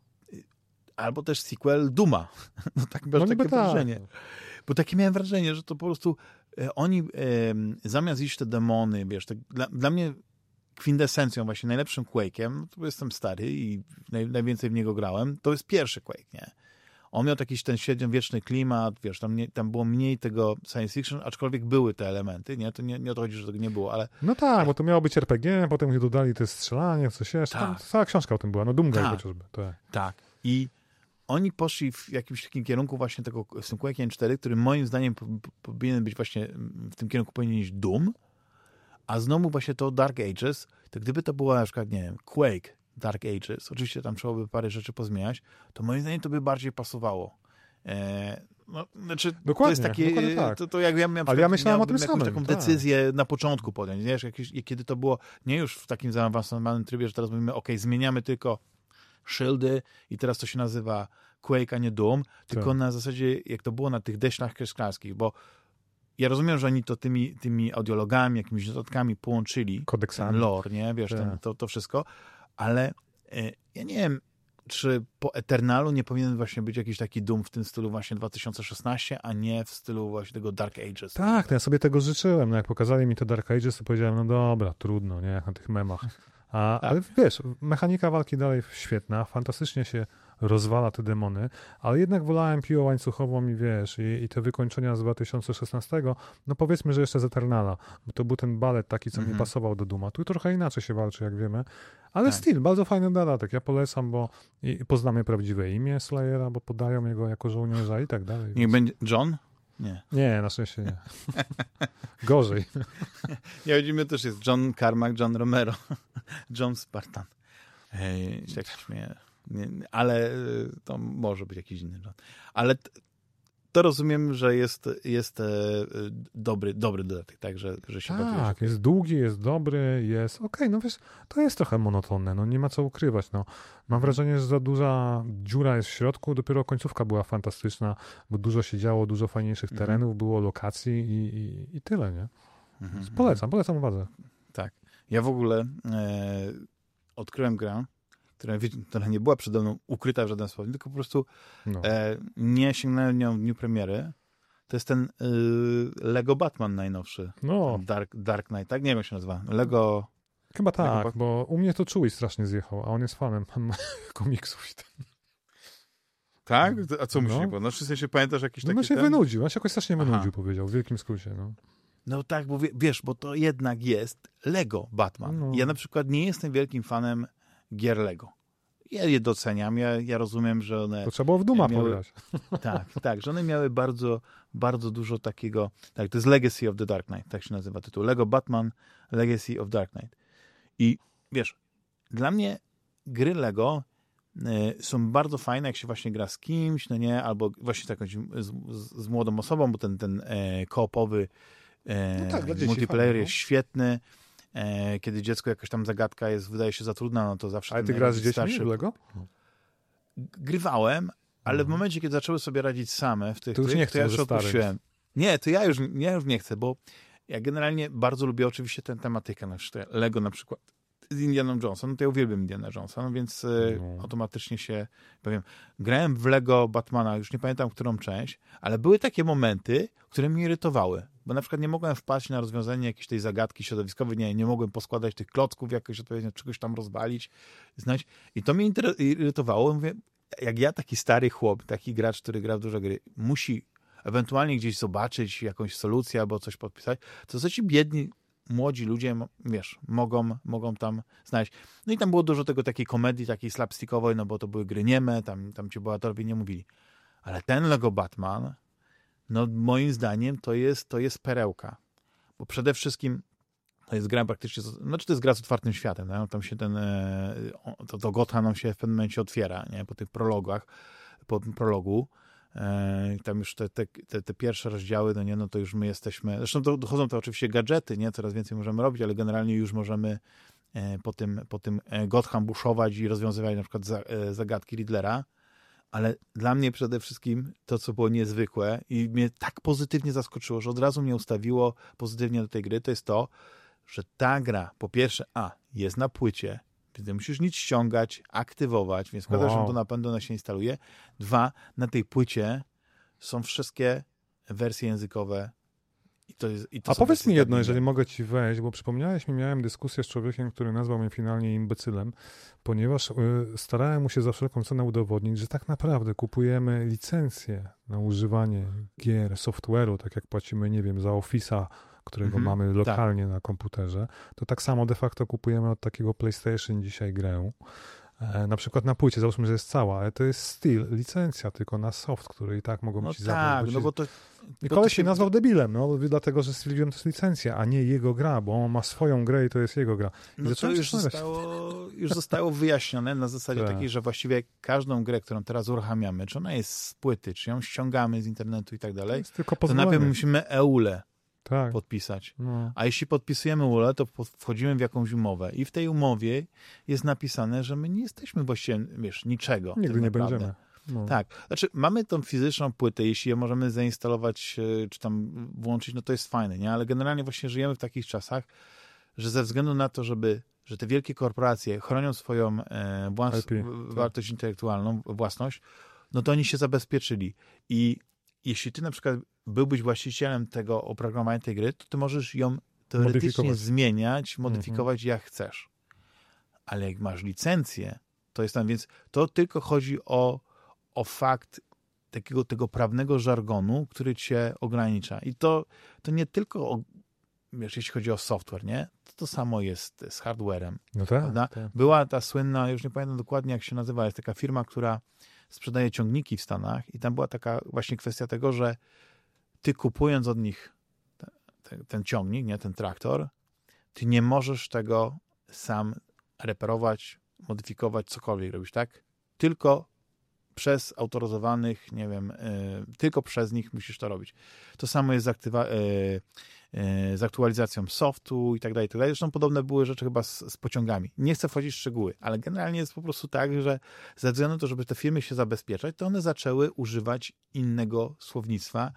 albo też sequel Duma. No tak masz no, takie wrażenie. Tak. Bo takie miałem wrażenie, że to po prostu e, oni e, zamiast iść te demony, wiesz, tak, dla, dla mnie kwintesencją, właśnie najlepszym Quake'iem, no to jestem stary i naj, najwięcej w niego grałem, to jest pierwszy Quake, nie? On miał jakiś ten średniowieczny klimat, wiesz, tam, nie, tam było mniej tego science fiction, aczkolwiek były te elementy, nie? To nie, nie o to chodzi, że tego nie było, ale... No tak, bo to miało być er pe gie, potem dodali te strzelanie, coś jeszcze. Tak. Tam cała książka o tym była, no Doomguy tak. chociażby. Tak. tak. I oni poszli w jakimś takim kierunku właśnie tego z tym Quake'iem cztery, który moim zdaniem powinien być właśnie, w tym kierunku powinien iść Doom, a znowu właśnie to Dark Ages, to gdyby to było na przykład, nie wiem, Quake, Dark Ages, oczywiście tam trzeba by parę rzeczy pozmieniać, to moim zdaniem to by bardziej pasowało. E, no, znaczy, dokładnie, to jest takie, tak. to, to jak ja miałem, ale ja myślałem o tym jakąś samym. taką tak. decyzję na początku podjąć, nie? Jakieś, kiedy to było nie już w takim zaawansowanym trybie, że teraz mówimy, ok, zmieniamy tylko shieldy i teraz to się nazywa Quake, a nie Doom, tylko tak. na zasadzie, jak to było na tych deślach kreślarskich, bo ja rozumiem, że oni to tymi, tymi audiologami, jakimiś notatkami połączyli, kodeksami, ten lore, nie? Wiesz, ten, to, to wszystko, ale e, ja nie wiem, czy po Eternalu nie powinien właśnie być jakiś taki Doom w tym stylu właśnie dwa tysiące szesnaście, a nie w stylu właśnie tego Dark Ages. Tak, to ja sobie tego życzyłem. No jak pokazali mi te Dark Ages, to powiedziałem, no dobra, trudno, nie, jak na tych memach. A, tak. Ale wiesz, mechanika walki dalej świetna, fantastycznie się rozwala te demony, ale jednak wolałem piłę łańcuchową i wiesz, i, i te wykończenia z dwa tysiące szesnastego, no powiedzmy, że jeszcze z Eternala, bo to był ten balet taki, co mm-hmm. mi pasował do Duma. Tu trochę inaczej się walczy, jak wiemy, ale tak. styl, bardzo fajny dodatek, ja polecam, bo i, i poznamy prawdziwe imię Slayera, bo podają jego jako żołnierza i tak dalej. Niech więc... będzie John? Nie. Nie, na szczęście nie. Gorzej. Ja widzimy, też jest John Carmack, John Romero, John Spartan. Hej, się tak śmieję. Nie, ale to może być jakiś inny John. Ale t, to rozumiem, że jest, jest e, dobry, dobry dodatek, tak, że, że się bawisz. Tak, jest długi, jest dobry, jest okej, okay, no wiesz, to jest trochę monotonne, no nie ma co ukrywać, no. Mam wrażenie, że za duża dziura jest w środku, dopiero końcówka była fantastyczna, bo dużo się działo, dużo fajniejszych terenów, było lokacji i, i, i tyle, nie? Mhm. Polecam, polecam uwadze. Tak. Ja w ogóle e, odkryłem grę, która, która nie była przede mną ukryta w żaden sposób, tylko po prostu no. e, nie sięgnąłem nią w dniu premiery. To jest ten y, Lego Batman najnowszy. No. Dark, Dark Knight, tak? Nie wiem, jak się nazywa. Lego... Chyba tak, Lego... bo u mnie to Chewie strasznie zjechał, a on jest fanem komiksów. Tak? A co mu się no. nie było? No, czy w sensie pamiętasz jakiś taki... No się ten... wynudził, on się jakoś strasznie wynudził, Aha. powiedział, w wielkim skrócie. No. No tak, bo wiesz, bo to jednak jest Lego Batman. No. Ja na przykład nie jestem wielkim fanem gier Lego. Ja je doceniam, ja, ja rozumiem, że one... To trzeba było w Duma miały, pograć. Tak, tak, że one miały bardzo, bardzo dużo takiego... Tak, to jest Legacy of the Dark Knight, tak się nazywa tytuł. Lego Batman Legacy of Dark Knight. I wiesz, dla mnie gry Lego y, są bardzo fajne, jak się właśnie gra z kimś, no nie, albo właśnie z, jakąś, z, z młodą osobą, bo ten, ten e, koopowy e, no tak, multiplayer fajnie, jest no. świetny. E, kiedy dziecko jakaś tam zagadka jest, wydaje się za trudna, no to zawsze... Ale ty grasz z dziećmi w Lego? Grywałem, ale mhm. w momencie, kiedy zaczęły sobie radzić same w tych, to już tych, nie to ja już odpuściłem. Nie, to ja już, ja już nie chcę, bo ja generalnie bardzo lubię oczywiście tę tematykę. Na przykład Lego na przykład z Indianą Jonesem, no to ja uwielbiam Indiana Jonesa, no więc no. automatycznie się powiem. Grałem w Lego Batmana, już nie pamiętam, którą część, ale były takie momenty, które mnie irytowały, bo na przykład nie mogłem wpaść na rozwiązanie jakiejś tej zagadki środowiskowej, nie, nie mogłem poskładać tych klocków jakoś odpowiednio, czegoś tam rozwalić, znać. I to mnie irytowało. Mówię, jak ja, taki stary chłop, taki gracz, który gra w duże gry, musi ewentualnie gdzieś zobaczyć jakąś solucję albo coś podpisać, to co ci biedni młodzi ludzie, wiesz, mogą, mogą tam znaleźć. No i tam było dużo tego takiej komedii, takiej slapstickowej, no bo to były gry nieme, tam, tam ci bohaterowie nie mówili. Ale ten Lego Batman, no moim zdaniem to jest, to jest perełka. Bo przede wszystkim to jest gra praktycznie, znaczy to jest gra z otwartym światem, no? Tam się ten, to, to Gotham nam się w pewnym momencie otwiera, nie? Po tych prologach, po prologu. Tam już te, te, te, te pierwsze rozdziały, no nie, no to już my jesteśmy, zresztą to, dochodzą to oczywiście gadżety, nie, coraz więcej możemy robić, ale generalnie już możemy po tym, po tym Gotham buszować i rozwiązywać na przykład zagadki Riddlera, ale dla mnie przede wszystkim to, co było niezwykłe i mnie tak pozytywnie zaskoczyło, że od razu mnie ustawiło pozytywnie do tej gry, to jest to, że ta gra, po pierwsze, a, jest na płycie, więc nie musisz nic ściągać, aktywować, więc wkładasz wow. ją do napędu, ona się instaluje. Dwa, na tej płycie są wszystkie wersje językowe I to jest, i to A powiedz mi jedno, jeżeli mogę ci wejść, bo przypomniałeś mi, miałem dyskusję z człowiekiem, który nazwał mnie finalnie imbecylem, ponieważ y, starałem mu się za wszelką cenę udowodnić, że tak naprawdę kupujemy licencję na używanie gier, software'u, tak jak płacimy, nie wiem, za Office'a, którego mhm, mamy lokalnie tak. na komputerze, to tak samo de facto kupujemy od takiego PlayStation dzisiaj grę. E, na przykład na płycie, załóżmy, że jest cała, ale to jest still, licencja tylko na soft, który i tak mogą no ci tak, zabrać. Bo no bo to, I koleś się nazwał debilem, no, dlatego, że stwierdziłem, to jest licencja, a nie jego gra, bo on ma swoją grę i to jest jego gra. I no to już zostało, już zostało wyjaśnione na zasadzie takiej, że właściwie każdą grę, którą teraz uruchamiamy, czy ona jest z płyty, czy ją ściągamy z internetu i tak dalej, to, to najpierw musimy E U L E tak. podpisać. No. A jeśli podpisujemy E U L E, to wchodzimy w jakąś umowę i w tej umowie jest napisane, że my nie jesteśmy właściwie, wiesz, niczego. Nigdy nie będziemy. No. Tak. Znaczy, mamy tą fizyczną płytę, jeśli je możemy zainstalować, czy tam włączyć, no to jest fajne, nie? Ale generalnie właśnie żyjemy w takich czasach, że ze względu na to, żeby, że te wielkie korporacje chronią swoją e, włas- I P, wartość tak. intelektualną, własność, no to oni się zabezpieczyli. I jeśli ty na przykład byłbyś właścicielem tego oprogramowania tej gry, to ty możesz ją teoretycznie zmieniać, modyfikować mm-hmm. jak chcesz. Ale jak masz licencję, to jest tam, więc to tylko chodzi o, o fakt takiego tego prawnego żargonu, który cię ogranicza. I to, to nie tylko o, wiesz, jeśli chodzi o software, nie? To to samo jest z hardwarem. No tak, tak. Była ta słynna, już nie pamiętam dokładnie jak się nazywa, jest taka firma, która sprzedaje ciągniki w Stanach i tam była taka właśnie kwestia tego, że ty kupując od nich te, te, ten ciągnik, nie, ten traktor, ty nie możesz tego sam reperować, modyfikować, cokolwiek robić, tak? Tylko przez autoryzowanych, nie wiem, y, tylko przez nich musisz to robić. To samo jest z, aktywa- y, y, z aktualizacją softu i tak dalej, i tak dalej. Zresztą podobne były rzeczy chyba z, z pociągami. Nie chcę wchodzić w szczegóły, ale generalnie jest po prostu tak, że ze względu na to, żeby te firmy się zabezpieczać, to one zaczęły używać innego słownictwa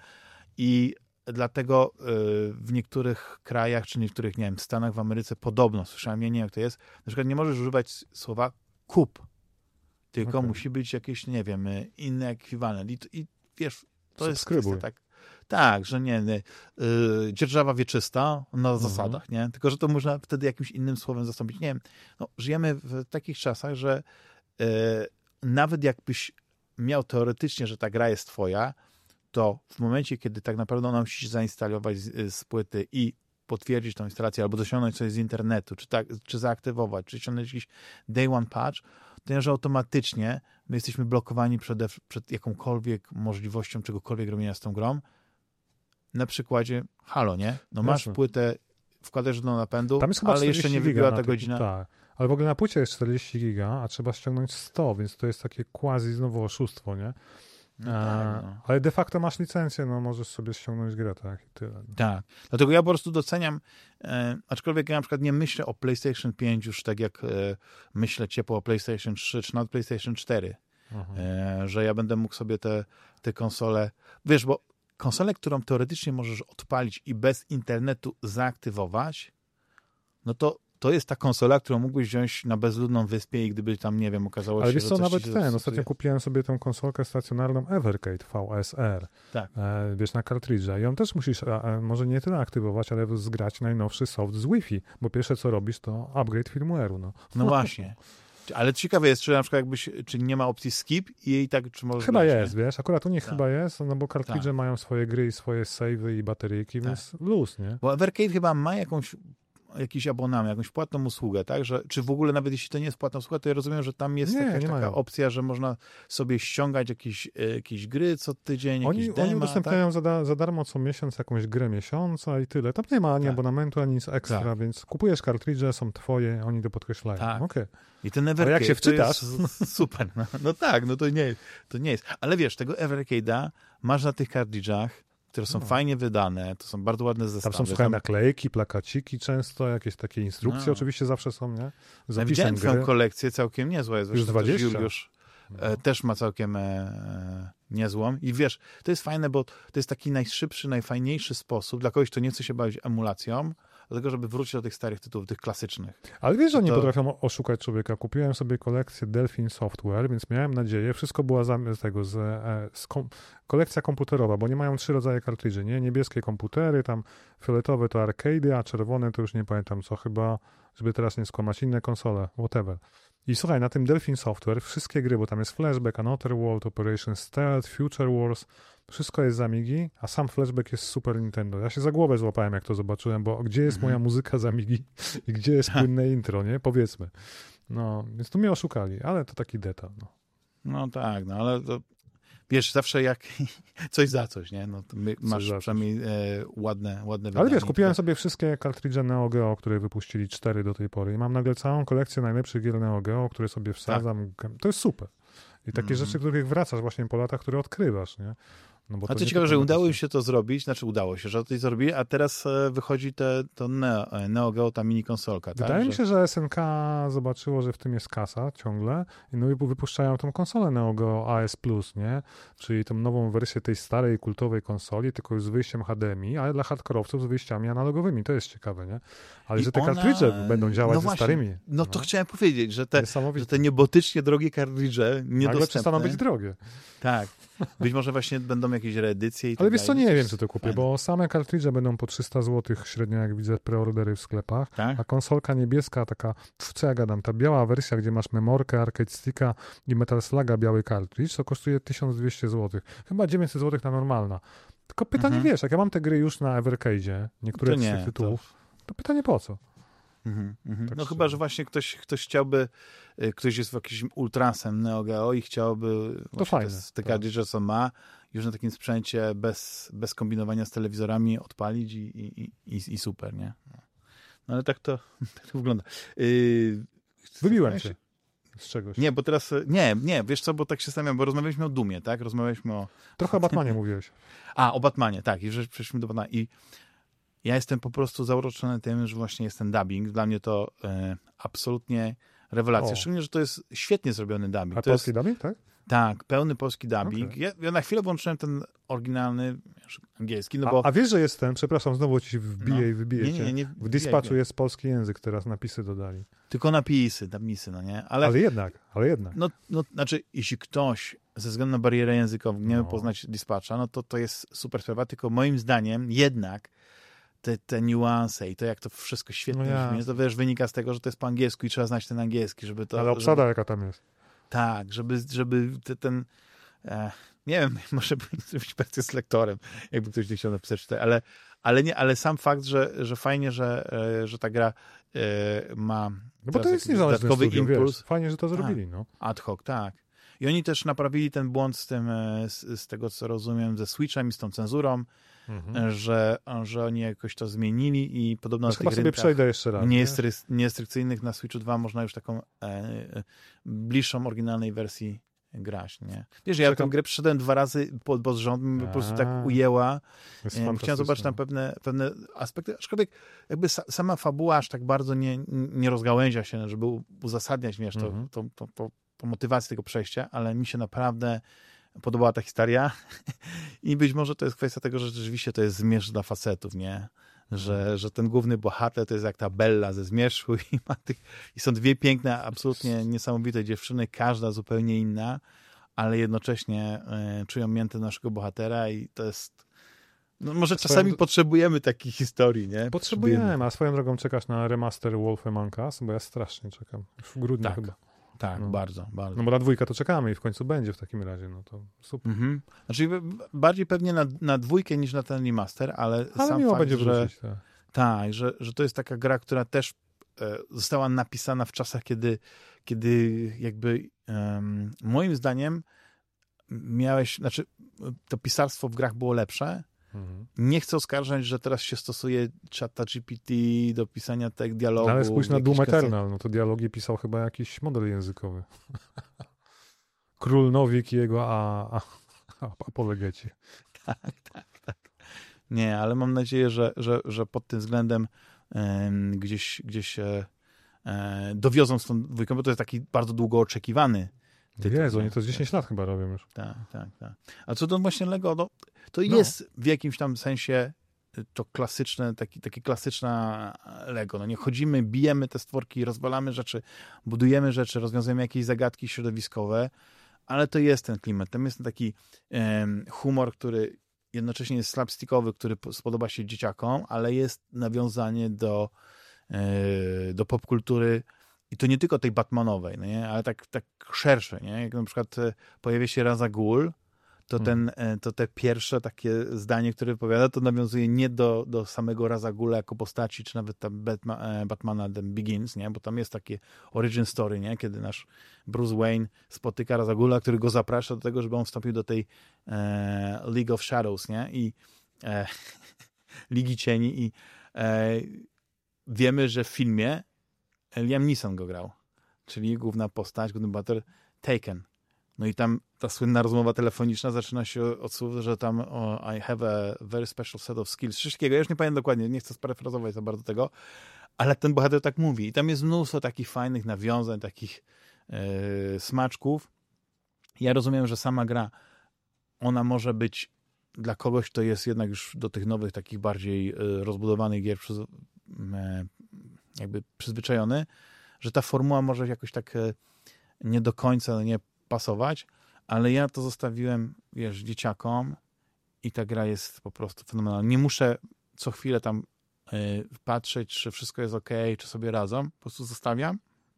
i dlatego y, w niektórych krajach, czy niektórych, nie wiem, Stanach, w Ameryce podobno, słyszałem, ja nie wiem jak to jest, na przykład nie możesz używać słowa kup, tylko okay. musi być jakieś, nie wiem, inny ekwiwalent. I, i wiesz, to jest kwestia tak, tak, że nie, nie yy, dzierżawa wieczysta na mhm. zasadach, nie? Tylko, że to można wtedy jakimś innym słowem zastąpić. Nie wiem, no, żyjemy w takich czasach, że yy, nawet jakbyś miał teoretycznie, że ta gra jest twoja, to w momencie, kiedy tak naprawdę ona musi się zainstalować z, z płyty i potwierdzić tą instalację, albo dosiągnąć coś z internetu, czy, tak, czy zaaktywować, czy ściągnąć jakiś day one patch, to że automatycznie my jesteśmy blokowani przed, przed jakąkolwiek możliwością czegokolwiek robienia z tą grą. Na przykładzie Halo, nie? No masz Jasne. płytę, wkładasz do napędu, ale jeszcze nie wybiła ta godzina. Tak. Ale w ogóle na płycie jest czterdzieści giga, a trzeba ściągnąć sto, więc to jest takie quasi znowu oszustwo, nie? No tak, no. Ale de facto masz licencję, no możesz sobie ściągnąć grę, tak? I tyle. Tak. Dlatego ja po prostu doceniam, e, aczkolwiek ja na przykład nie myślę o PlayStation pięć już tak jak e, myślę ciepło o PlayStation trzy czy nawet PlayStation cztery, e, że ja będę mógł sobie te, te konsole, wiesz, bo konsolę, którą teoretycznie możesz odpalić i bez internetu zaaktywować, no to to jest ta konsola, którą mógłbyś wziąć na bezludną wyspie i gdyby tam, nie wiem, okazało Ale się, wiesz że co, coś nawet ci ten, ostatnio kupiłem sobie tą konsolkę stacjonarną Evercade V S R, tak. e, wiesz, na kartridża i ją też musisz, a, może nie tyle aktywować, ale zgrać najnowszy soft z Wi-Fi, bo pierwsze co robisz to upgrade firmware'u, no. No właśnie. Ale ciekawe jest, czy na przykład jakbyś, czy nie ma opcji skip i jej tak, czy możesz Chyba grać, jest, nie? wiesz, akurat u nich tak. chyba jest, no bo kartridże tak. mają swoje gry i swoje save'y i bateryjki, tak. więc luz, nie? Bo Evercade chyba ma jakąś jakiś abonament, jakąś płatną usługę, tak? Że, czy w ogóle nawet jeśli to nie jest płatna usługa, to ja rozumiem, że tam jest nie, jakaś nie taka mają. opcja, że można sobie ściągać jakieś, jakieś gry co tydzień, oni, jakieś dema. Oni udostępniają tak? za, da, za darmo co miesiąc jakąś grę miesiąca i tyle. Tam nie ma ani tak. abonamentu, ani nic ekstra, tak. więc kupujesz kartridże, są twoje, oni to podkreślają. Tak. Okay. I ten Evercade, jak się wczytasz, super. No, no tak, no to nie, to nie jest. Ale wiesz, tego Evercade'a masz na tych kartridżach, które są no. fajnie wydane, to są bardzo ładne zestawy. Tam są słuchaj, naklejki, plakaciki często, jakieś takie instrukcje no. oczywiście zawsze są, nie? Z ja widziałem twoją kolekcję całkiem niezła. Jest już dwadzieścia. Juliusz e, też ma całkiem e, niezłą. I wiesz, to jest fajne, bo to jest taki najszybszy, najfajniejszy sposób dla kogoś, kto nie chce się bawić emulacją, dlatego żeby wrócić do tych starych tytułów, tych klasycznych. Ale wiesz, że oni to... potrafią oszukać człowieka. Kupiłem sobie kolekcję Delphin Software, więc miałem nadzieję, wszystko była z tego, z, z kom... kolekcja komputerowa, bo nie mają trzy rodzaje kartridży, nie? Niebieskie komputery, tam fioletowe to arcade'y, a czerwone to już nie pamiętam co, chyba, żeby teraz nie skłamać, inne konsole, whatever. I słuchaj, na tym Delphin Software wszystkie gry, bo tam jest Flashback, Another World, Operation Stealth, Future Wars, wszystko jest z Amigi, a sam Flashback jest z Super Nintendo. Ja się za głowę złapałem, jak to zobaczyłem, bo gdzie jest moja muzyka z Amigi i gdzie jest płynne intro, nie? Powiedzmy. No, więc tu mnie oszukali, ale to taki detal, no. No tak, no ale to wiesz, zawsze jak coś za coś, nie? No to masz przynajmniej e, ładne, ładne wydanie. Ale wiesz, kupiłem sobie wszystkie kartridże Neo Geo, które wypuścili cztery do tej pory i mam nagle całą kolekcję najlepszych gier Neo Geo, które sobie wsadzam. Tak. To jest super. I takie mm. rzeczy, których wracasz właśnie po latach, które odkrywasz, nie? No bo a co ciekawe, że udało im się to zrobić, znaczy udało się, że to zrobili, a teraz wychodzi te, to Neo, Neo Geo, ta mini konsolka. Wydaje tak? mi się, że S N K zobaczyło, że w tym jest kasa ciągle i no i wypuszczają tą konsolę Neo Geo A S Plus, nie? Czyli tą nową wersję tej starej, kultowej konsoli, tylko już z wyjściem H D M I, ale dla hardkorowców z wyjściami analogowymi. To jest ciekawe, nie? Ale I że te ona... kartridże będą działać no ze właśnie, starymi. No, no to chciałem powiedzieć, że te, że te niebotycznie drogie kartridże niedostępne. Nagle przestaną być drogie. Tak. Być może właśnie będą jakieś reedycje i tak ale wiesz co, nie coś... wiem, czy to kupię, fajne. Bo same kartridże będą po trzysta złotych średnio, jak widzę, preordery w sklepach, tak? A konsolka niebieska, taka, co ja gadam, ta biała wersja, gdzie masz memorkę, arcade sticka i Metal Sluga, biały kartridż, to kosztuje tysiąc dwieście złotych. Chyba dziewięćset złotych na normalna. Tylko pytanie, mhm. wiesz, jak ja mam te gry już na Evercade'zie, niektóre z tych tytułów, to... to pytanie po co? Mhm, mhm. Tak no chyba, że właśnie ktoś, ktoś chciałby, ktoś jest jakimś ultrasem Neo Geo i chciałby to fajne, te, te kartridże, co ma, już na takim sprzęcie bez, bez kombinowania z telewizorami odpalić i, i, i, i super, nie? No ale tak to, tak to wygląda. Yy, Wybiłem się z czegoś. Nie, bo teraz, nie, nie, wiesz co, bo tak się zastanawiam, bo rozmawialiśmy o Dumie, tak? Rozmawialiśmy o... Trochę o Batmanie mówiłeś. A, o Batmanie, tak, i że przeszliśmy do Batmana i ja jestem po prostu zauroczony tym, że właśnie jest ten dubbing. Dla mnie to e, absolutnie rewelacja. O. Szczególnie, że to jest świetnie zrobiony dubbing. A to polski jest, dubbing, tak? Tak, pełny polski dubbing. Okay. Ja, ja na chwilę włączyłem ten oryginalny wiesz, angielski, no a, bo... A wiesz, że jest ten, przepraszam, znowu ci wbiję no. i wybiję nie, nie, nie, w dispatchu jest polski język, teraz napisy dodali. Tylko napisy, napisy, no nie? Ale, ale jednak, ale jednak. No, no, znaczy, jeśli ktoś ze względu na barierę językową nie no. poznać dispatcha, no to to jest super sprawa, tylko moim zdaniem jednak te, te niuanse i to, jak to wszystko świetnie no brzmi, to wiesz, wynika z tego, że to jest po angielsku i trzeba znać ten angielski, żeby to... Ale obsada żeby, jaka tam jest. Tak, żeby, żeby te, ten... E, nie wiem, może zrobić wersję z lektorem, jakby ktoś nie chciał napisać, ale, ale, nie, ale sam fakt, że, że fajnie, że, że ta gra e, ma no bo to jest dodatkowy studium, impuls. Wiesz, fajnie, że to zrobili. A, no. Ad hoc, tak. I oni też naprawili ten błąd z tym, z, z tego co rozumiem, ze Switchem i z tą cenzurą, mhm. że, że oni jakoś to zmienili i podobno na tych rynkach przejdę jeszcze raz, nieestry- nierestrykcyjnych na Switchu dwa można już taką e, e, bliższą oryginalnej wersji grać, nie? Wiesz, ja tę grę przeszedłem dwa razy pod, pod rząd, mi po prostu tak ujęła. E, chciałem zobaczyć tam pewne, pewne aspekty, aczkolwiek jakby sa, sama fabuła aż tak bardzo nie, nie rozgałęzia się, żeby uzasadniać, wiesz, to, mhm. to, to, to, to motywację tego przejścia, ale mi się naprawdę podobała ta historia i być może to jest kwestia tego, że rzeczywiście to jest zmierzch dla facetów, nie? Że, że ten główny bohater to jest jak ta Bella ze Zmierzchu i, ma tych, i są dwie piękne, absolutnie niesamowite dziewczyny, każda zupełnie inna, ale jednocześnie y, czują miętę naszego bohatera i to jest... No może swoją... czasami potrzebujemy takich historii, nie? Potrzebujemy, a swoją drogą czekasz na remaster Wolf Among Us, bo ja strasznie czekam. Już w grudniu tak. chyba. Tak, no. bardzo, bardzo. No bo na dwójkę to czekamy i w końcu będzie w takim razie, no to super. Mhm. Znaczy bardziej pewnie na, na dwójkę niż na ten remaster, ale, ale sam miło fakt, będzie że, wrócić, tak. Tak, że, że to jest taka gra, która też e, została napisana w czasach, kiedy, kiedy jakby um, moim zdaniem miałeś, znaczy to pisarstwo w grach było lepsze. Mhm. Nie chcę oskarżać, że teraz się stosuje czata G P T do pisania tych dialogów. No ale spójrz na Doom Eternal, no to dialogi pisał chyba jakiś model językowy. Król Nowik i jego a, a, a, apologeci. Tak, tak, tak. Nie, ale mam nadzieję, że, że, że pod tym względem um, gdzieś, gdzieś e, e, dowiozą z tą dwójką, bo to jest taki bardzo długo oczekiwany tytuł. Jezu, oni to z dziesięć lat chyba robią już. Tak, tak, tak. A co do właśnie Lego, no, to no. jest w jakimś tam sensie to klasyczne, taki, takie klasyczne Lego. No nie chodzimy, bijemy te stworki, rozwalamy rzeczy, budujemy rzeczy, rozwiązujemy jakieś zagadki środowiskowe, ale to jest ten klimat. Tam jest ten taki um, humor, który jednocześnie jest slapstickowy, który spodoba się dzieciakom, ale jest nawiązanie do, e, do popkultury i to nie tylko tej Batmanowej, no nie? Ale tak, tak szersze. Nie? Jak na przykład pojawia się Ra's al Ghul, to, ten, to te pierwsze takie zdanie, które wypowiada, to nawiązuje nie do, do samego Ra's al Ghula jako postaci, czy nawet tam Batma, Batmana The Begins, nie? Bo tam jest takie origin story, nie? Kiedy nasz Bruce Wayne spotyka Ra's al Ghula, który go zaprasza do tego, żeby on wstąpił do tej e, League of Shadows, nie? I e, Ligi Cieni i e, wiemy, że w filmie Liam Neeson go grał, czyli główna postać, główny bohater Taken. No i tam ta słynna rozmowa telefoniczna zaczyna się od słów, że tam oh, I have a very special set of skills. Wszystkiego, ja już nie pamiętam dokładnie, nie chcę sparafrazować za bardzo tego, ale ten bohater tak mówi. I tam jest mnóstwo takich fajnych nawiązań, takich yy, smaczków. Ja rozumiem, że sama gra, ona może być dla kogoś, kto jest jednak już do tych nowych, takich bardziej yy, rozbudowanych gier przy, yy, jakby przyzwyczajony, że ta formuła może jakoś tak yy, nie do końca, nie pasować, ale ja to zostawiłem, wiesz, dzieciakom i ta gra jest po prostu fenomenalna. Nie muszę co chwilę tam y, patrzeć, czy wszystko jest ok, czy sobie radzą. Po prostu zostawiam.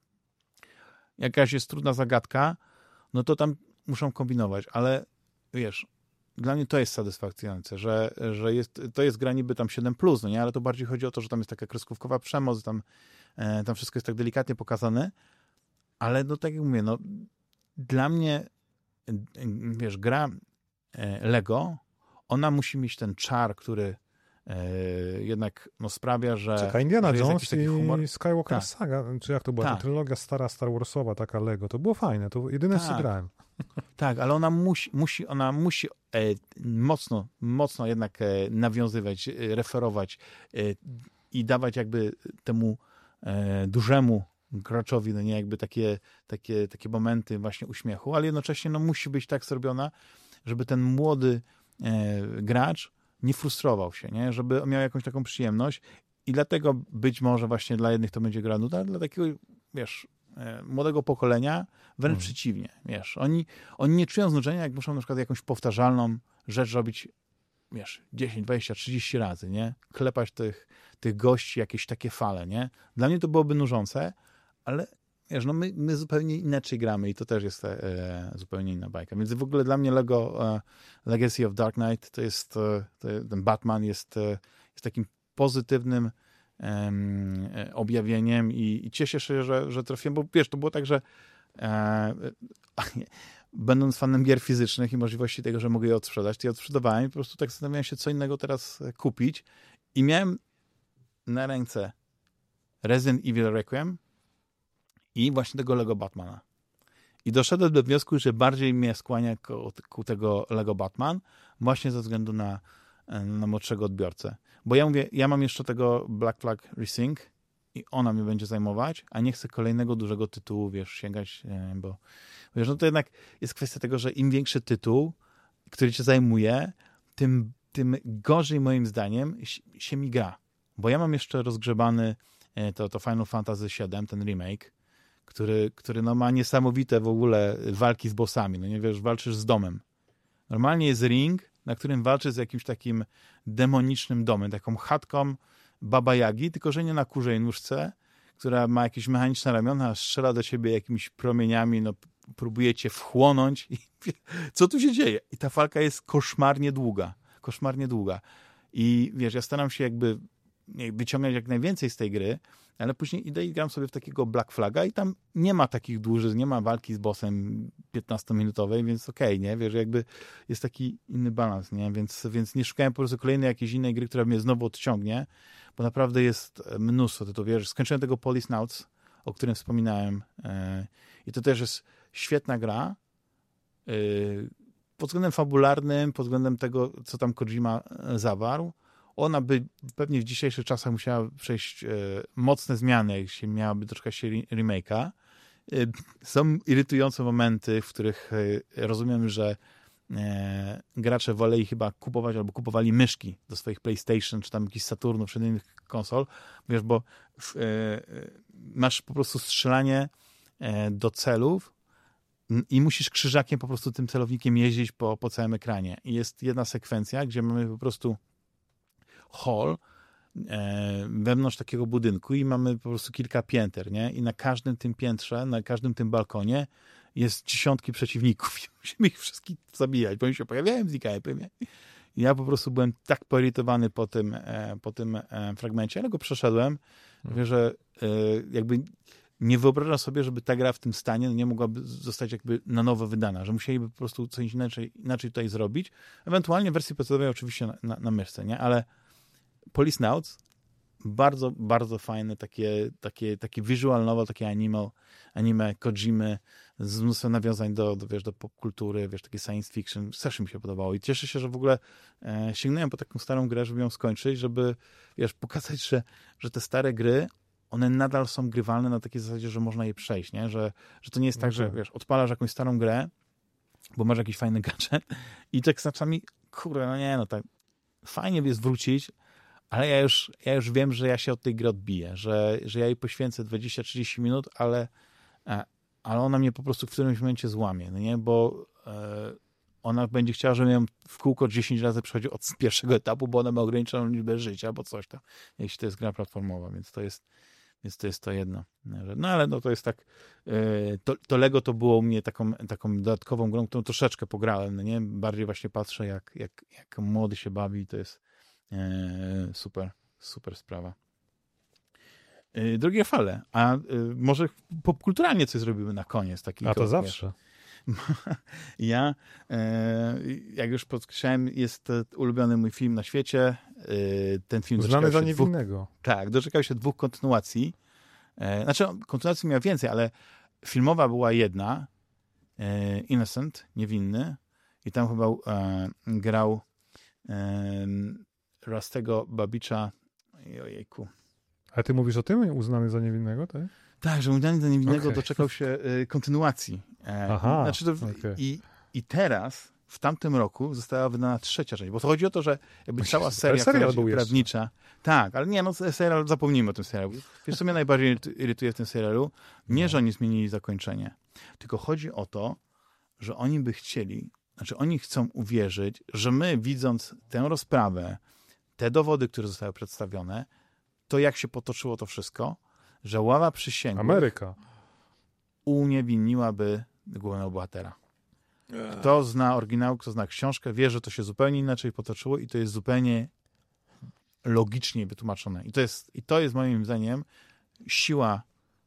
Jakaś jest trudna zagadka, no to tam muszą kombinować, ale wiesz, dla mnie to jest satysfakcjonujące, że, że jest, to jest gra niby tam siedem plus, no nie? Ale to bardziej chodzi o to, że tam jest taka kreskówkowa przemoc, tam, e, tam wszystko jest tak delikatnie pokazane, ale no tak jak mówię, no dla mnie, wiesz, gra Lego, ona musi mieć ten czar, który e, jednak no, sprawia, że... Czekaj, Indiana że Jones i humor. Skywalker tak. Saga, czy jak to była, tak. ta trylogia stara Star Warsowa, taka Lego, to było fajne, to jedyne tak. co grałem. Tak, ale ona musi, musi, ona musi e, mocno, mocno jednak e, nawiązywać, e, referować e, i dawać jakby temu e, dużemu graczowi, no nie, jakby takie, takie, takie momenty właśnie uśmiechu, ale jednocześnie no, musi być tak zrobiona, żeby ten młody e, gracz nie frustrował się, nie? Żeby miał jakąś taką przyjemność i dlatego być może właśnie dla jednych to będzie gra nuda, dla takiego, wiesz, e, młodego pokolenia wręcz hmm. przeciwnie, wiesz. Oni, oni nie czują znużenia, jak muszą na przykład jakąś powtarzalną rzecz robić, wiesz, dziesięć, dwadzieścia, trzydzieści razy, nie? Klepać tych, tych gości, jakieś takie fale, nie? Dla mnie to byłoby nużące, ale wiesz, no my, my zupełnie inaczej gramy i to też jest e, zupełnie inna bajka. Więc w ogóle dla mnie Lego e, Legacy of Dark Knight to jest, e, to, ten Batman jest, e, jest takim pozytywnym e, objawieniem i, i cieszę się, że, że trafiłem, bo wiesz, to było tak, że e, będąc fanem gier fizycznych i możliwości tego, że mogę je odsprzedać, to je odsprzedawałem i po prostu tak zastanawiałem się, co innego teraz kupić i miałem na ręce Resident Evil Requiem i właśnie tego Lego Batmana. I doszedłem do wniosku, że bardziej mnie skłania ku, ku tego Lego Batman, właśnie ze względu na, na młodszego odbiorcę. Bo ja mówię, ja mam jeszcze tego Black Flag Resync i ona mnie będzie zajmować, a nie chcę kolejnego dużego tytułu, wiesz, sięgać, bo wiesz, no to jednak jest kwestia tego, że im większy tytuł, który cię zajmuje, tym, tym gorzej moim zdaniem się mi gra. Bo ja mam jeszcze rozgrzebany to, to Final Fantasy siedem, ten remake, który, który no ma niesamowite w ogóle walki z bossami. No nie wiesz, walczysz z domem. Normalnie jest ring, na którym walczysz z jakimś takim demonicznym domem, taką chatką Baba Jagi, tylko że nie na kurzej nóżce, która ma jakieś mechaniczne ramiona, a strzela do ciebie jakimiś promieniami, no próbuje cię wchłonąć. I co tu się dzieje? I ta walka jest koszmarnie długa. Koszmarnie długa. I wiesz, ja staram się jakby wyciągnąć jak najwięcej z tej gry, ale później idę i gram sobie w takiego Black Flaga i tam nie ma takich dłużych, nie ma walki z bossem piętnastominutowej, więc okej, okay, nie? Wiesz, jakby jest taki inny balans, nie? Więc, więc nie szukałem po prostu kolejnej jakiejś innej gry, która mnie znowu odciągnie, bo naprawdę jest mnóstwo tytułów. Wiesz, skończyłem tego Policenauts, o którym wspominałem yy, i to też jest świetna gra, yy, pod względem fabularnym, pod względem tego, co tam Kojima zawarł. Ona by pewnie w dzisiejszych czasach musiała przejść e, mocne zmiany, jeśli miałaby doczekać się remake'a. E, są irytujące momenty, w których e, rozumiem, że e, gracze woleli chyba kupować albo kupowali myszki do swoich PlayStation, czy tam jakichś Saturnów, czy innych konsol, wiesz, bo w, e, masz po prostu strzelanie e, do celów i musisz krzyżakiem po prostu tym celownikiem jeździć po, po całym ekranie. I jest jedna sekwencja, gdzie mamy po prostu hall e, wewnątrz takiego budynku i mamy po prostu kilka pięter, nie? I na każdym tym piętrze, na każdym tym balkonie jest dziesiątki przeciwników. I musimy ich wszystkich zabijać, bo oni się pojawiają, znikają. I ja po prostu byłem tak poirytowany po tym, e, po tym e, fragmencie, ale go przeszedłem, hmm. że e, jakby nie wyobrażam sobie, żeby ta gra w tym stanie nie mogłaby zostać jakby na nowo wydana, że musieliby po prostu coś inaczej, inaczej tutaj zrobić. Ewentualnie w wersji pecetowej oczywiście na, na, na myszce, nie? Ale Policenauts bardzo, bardzo fajne takie, takie, takie visual novel, takie anime, anime Kojimy z mnóstwem nawiązań do, do, wiesz, do popkultury, wiesz, takie science fiction. Strasznie mi się podobało i cieszę się, że w ogóle e, sięgnąłem po taką starą grę, żeby ją skończyć, żeby, wiesz, pokazać, że, że te stare gry one nadal są grywalne na takiej zasadzie, że można je przejść, nie? Że, że to nie jest tak, że wiesz, odpalasz jakąś starą grę, bo masz jakiś fajny gadżet i tak czasami, kurde, no nie, no tak fajnie jest wrócić, ale ja już, ja już wiem, że ja się od tej gry odbiję, że, że ja jej poświęcę dwadzieścia trzydzieści minut, ale, ale ona mnie po prostu w którymś momencie złamie, no nie? Bo e, ona będzie chciała, żebym ją w kółko dziesięć razy przechodził od pierwszego etapu, bo ona ma ograniczoną liczbę życia, albo coś tam, jeśli to jest gra platformowa, więc to jest Więc to jest to jedno. No ale no to jest tak, to, to Lego to było u mnie taką, taką dodatkową grą, którą troszeczkę pograłem, no nie? Bardziej właśnie patrzę, jak, jak, jak młody się bawi, to jest e, super, super sprawa. E, drugie fale, a e, może popkulturalnie coś zrobimy na koniec. Taki a to zawsze. Ja, e, jak już podkreślałem, jest ulubiony mój film na świecie. E, ten film Znany za niewinnego. Dwóch, tak, doczekał się dwóch kontynuacji. E, znaczy, kontynuacji miał więcej, ale filmowa była jedna, e, Innocent, niewinny, i tam chyba e, grał e, Rustego Babicza. Ojejku. A ty mówisz o tym, uznany za niewinnego, tak? Tak, że uznany za niewinnego okay. doczekał się e, kontynuacji. E, Aha, znaczy to, okay. i, I teraz, w tamtym roku, została wydana trzecia część, bo to chodzi o to, że jakby cała seria serial był prawnicza... Jeszcze. Tak, ale nie, no serial, zapomnijmy o tym serialu. Wiesz, co mnie najbardziej irytuje w tym serialu? Nie, że oni zmienili zakończenie, tylko chodzi o to, że oni by chcieli, znaczy oni chcą uwierzyć, że my, widząc tę rozprawę, te dowody, które zostały przedstawione, to jak się potoczyło to wszystko, że ława przysięgłych Ameryka uniewinniłaby głównego bohatera. Kto zna oryginał, kto zna książkę, wie, że to się zupełnie inaczej potoczyło i to jest zupełnie logicznie wytłumaczone. I to jest, i to jest moim zdaniem siła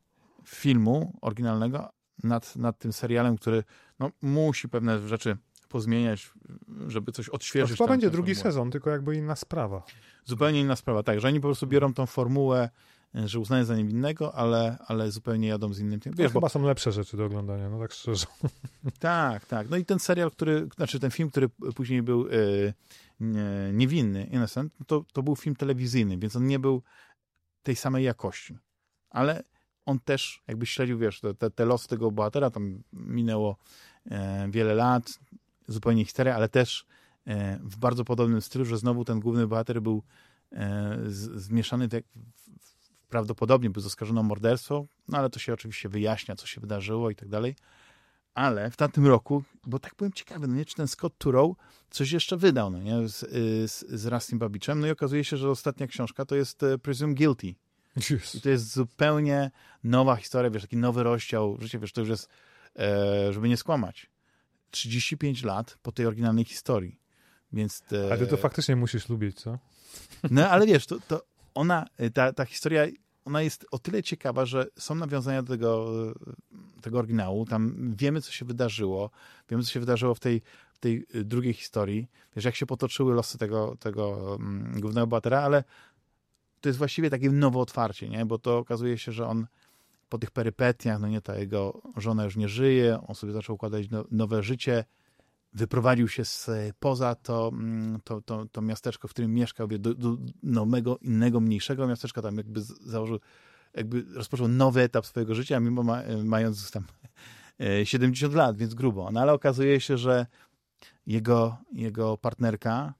filmu oryginalnego nad, nad tym serialem, który no, musi pewne rzeczy pozmieniać, żeby coś odświeżyć. To chyba będzie drugi formułę. Sezon, tylko jakby inna sprawa. Zupełnie inna sprawa, tak, że oni po prostu biorą tą formułę, że uznają za niewinnego, ale, ale zupełnie jadą z innym tym. Wiesz, chyba bo... są lepsze rzeczy do oglądania, no tak szczerze. Tak, tak. No i ten serial, który, znaczy ten film, który później był yy, nie, niewinny, Innocent, to, to był film telewizyjny, więc on nie był tej samej jakości. Ale on też jakby śledził, wiesz, te, te, te losy tego bohatera, tam minęło e, wiele lat, zupełnie historia, ale też e, w bardzo podobnym stylu, że znowu ten główny bohater był e, z, zmieszany tak, w, w, prawdopodobnie był oskarżony o morderstwo, no ale to się oczywiście wyjaśnia, co się wydarzyło i tak dalej. Ale w tamtym roku, bo tak byłem ciekawy, no nie, czy ten Scott Turow coś jeszcze wydał, no nie, z, z, z Rustim Babiczem, no i okazuje się, że ostatnia książka to jest Presumed Guilty. Yes. I to jest zupełnie nowa historia, wiesz, taki nowy rozdział życia, wiesz, to już jest, e, żeby nie skłamać, trzydzieści pięć lat po tej oryginalnej historii, więc... Te... Ale ty to faktycznie musisz lubić, co? No, ale wiesz, to, to ona, ta, ta historia, ona jest o tyle ciekawa, że są nawiązania do tego, tego oryginału, tam wiemy, co się wydarzyło, wiemy, co się wydarzyło w tej, w tej drugiej historii, wiesz, jak się potoczyły losy tego, tego um, głównego bohatera, ale to jest właściwie takie nowe otwarcie, nie? Bo to okazuje się, że on po tych perypetiach, no nie, ta jego żona już nie żyje, on sobie zaczął układać no, nowe życie, wyprowadził się z, poza to, to, to, to miasteczko, w którym mieszkał, do, do nowego, innego, mniejszego miasteczka, tam jakby założył, jakby rozpoczął nowy etap swojego życia, mimo ma, mając tam siedemdziesiąt lat, więc grubo. No ale okazuje się, że jego, jego partnerka,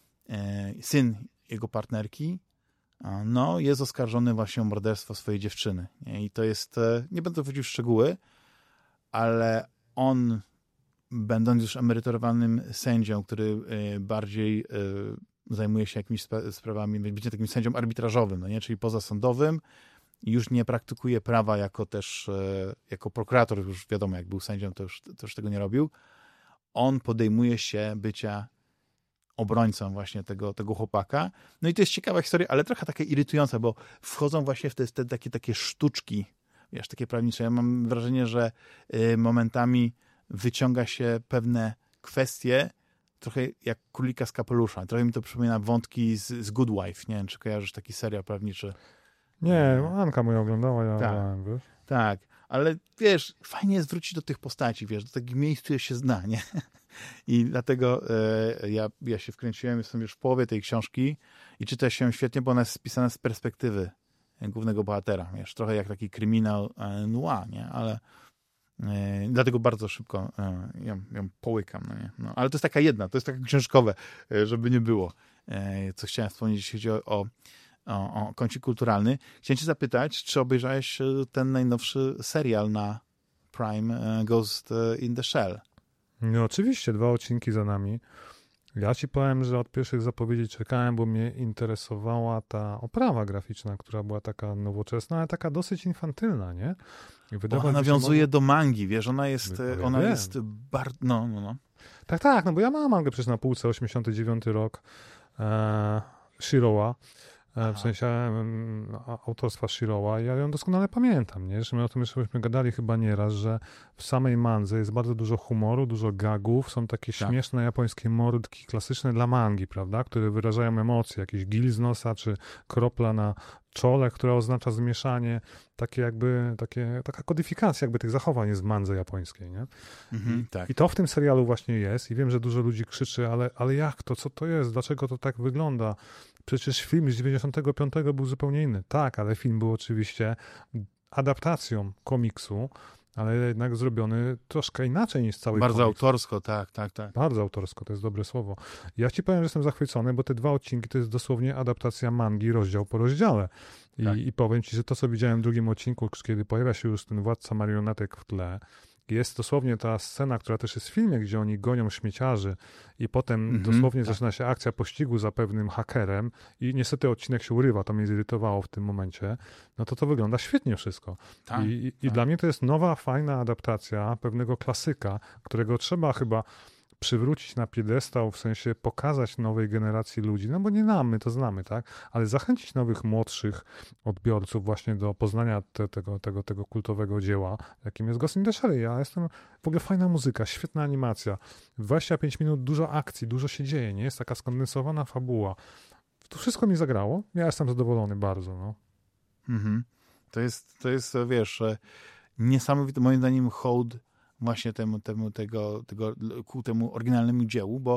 e, syn jego partnerki, no, jest oskarżony właśnie o morderstwo swojej dziewczyny. Nie? I to jest, nie będę wchodził w szczegóły, ale on, będąc już emerytorowanym sędzią, który bardziej zajmuje się jakimiś sprawami, będzie takim sędzią arbitrażowym, no nie? Czyli pozasądowym, już nie praktykuje prawa jako też, jako prokurator, już wiadomo, jak był sędzią, to już, to już tego nie robił. On podejmuje się bycia obrońcą właśnie tego, tego chłopaka. No i to jest ciekawa historia, ale trochę taka irytująca, bo wchodzą właśnie w te, te takie, takie sztuczki, wiesz, takie prawnicze. Ja mam wrażenie, że y, momentami wyciąga się pewne kwestie trochę jak królika z kapelusza. Trochę mi to przypomina wątki z, z Good Wife. Nie wiem, czy kojarzysz taki serial prawniczy. Nie, Anka moja oglądała, ja tak, oglądałem, wiesz? Tak, ale wiesz, fajnie jest wrócić do tych postaci, wiesz, do takich miejsc, które się zna, nie? I dlatego e, ja, ja się wkręciłem, jestem już w połowie tej książki i czyta się świetnie, bo ona jest spisana z perspektywy głównego bohatera, wiesz, trochę jak taki kryminał e, noir, nie? Ale e, dlatego bardzo szybko e, ją, ją połykam, no nie? No, ale to jest taka jedna, to jest taka książkowe, e, żeby nie było. E, co chciałem wspomnieć, jeśli chodzi o, o O, o kącik kulturalny. Chciałem cię zapytać, czy obejrzałeś ten najnowszy serial na Prime, Ghost in the Shell? No oczywiście, dwa odcinki za nami. Ja ci powiem, że od pierwszych zapowiedzi czekałem, bo mnie interesowała ta oprawa graficzna, która była taka nowoczesna, ale taka dosyć infantylna, nie? I bo ona nawiązuje mogło... do mangi, wiesz, ona jest, ja ona wiem. jest bardzo, no, no, no. Tak, tak, no bo ja mam mangę przecież na półce, osiemdziesiąty dziewiąty rok, e, Shiroa. Aha. W sensie um, autorstwa Shiroa. Ja ją doskonale pamiętam, nie? Że my o tym już myśmy gadali chyba nieraz, że w samej mandze jest bardzo dużo humoru, dużo gagów, są takie tak. śmieszne japońskie mordki klasyczne dla mangi, prawda? Które wyrażają emocje, jakiś gil z nosa, czy kropla na czole, która oznacza zmieszanie, takie jakby, takie, taka kodyfikacja jakby tych zachowań jest w mandze japońskiej, nie? Mhm, I, tak. I to w tym serialu właśnie jest i wiem, że dużo ludzi krzyczy, ale, ale jak to, co to jest, dlaczego to tak wygląda? Przecież film z dziewięćdziesiątego piątego był zupełnie inny. Tak, ale film był oczywiście adaptacją komiksu, ale jednak zrobiony troszkę inaczej niż cały Bardzo komiks. autorsko, tak, tak, tak. Bardzo autorsko, to jest dobre słowo. Ja ci powiem, że jestem zachwycony, bo te dwa odcinki to jest dosłownie adaptacja mangi rozdział po rozdziale. I, tak. i powiem ci, że to, co widziałem w drugim odcinku, kiedy pojawia się już ten władca marionetek w tle, jest dosłownie ta scena, która też jest w filmie, gdzie oni gonią śmieciarzy i potem mm-hmm, dosłownie tak. zaczyna się akcja pościgu za pewnym hakerem i niestety odcinek się urywa, to mnie zirytowało w tym momencie, no to to wygląda świetnie wszystko. Tak, I, tak. I dla mnie to jest nowa, fajna adaptacja pewnego klasyka, którego trzeba chyba przywrócić na piedestał, w sensie pokazać nowej generacji ludzi, no bo nie nam, my to znamy, tak? Ale zachęcić nowych, młodszych odbiorców właśnie do poznania te, tego, tego, tego kultowego dzieła, jakim jest Ghost in the Shell. Ja jestem, w ogóle fajna muzyka, świetna animacja, dwadzieścia pięć minut, dużo akcji, dużo się dzieje, nie? Jest taka skondensowana fabuła. To wszystko mi zagrało, ja jestem zadowolony bardzo, no. Mhm. To jest, to jest, wiesz, niesamowity, moim zdaniem, hołd właśnie temu, temu, tego, tego, ku temu oryginalnemu dziełu, bo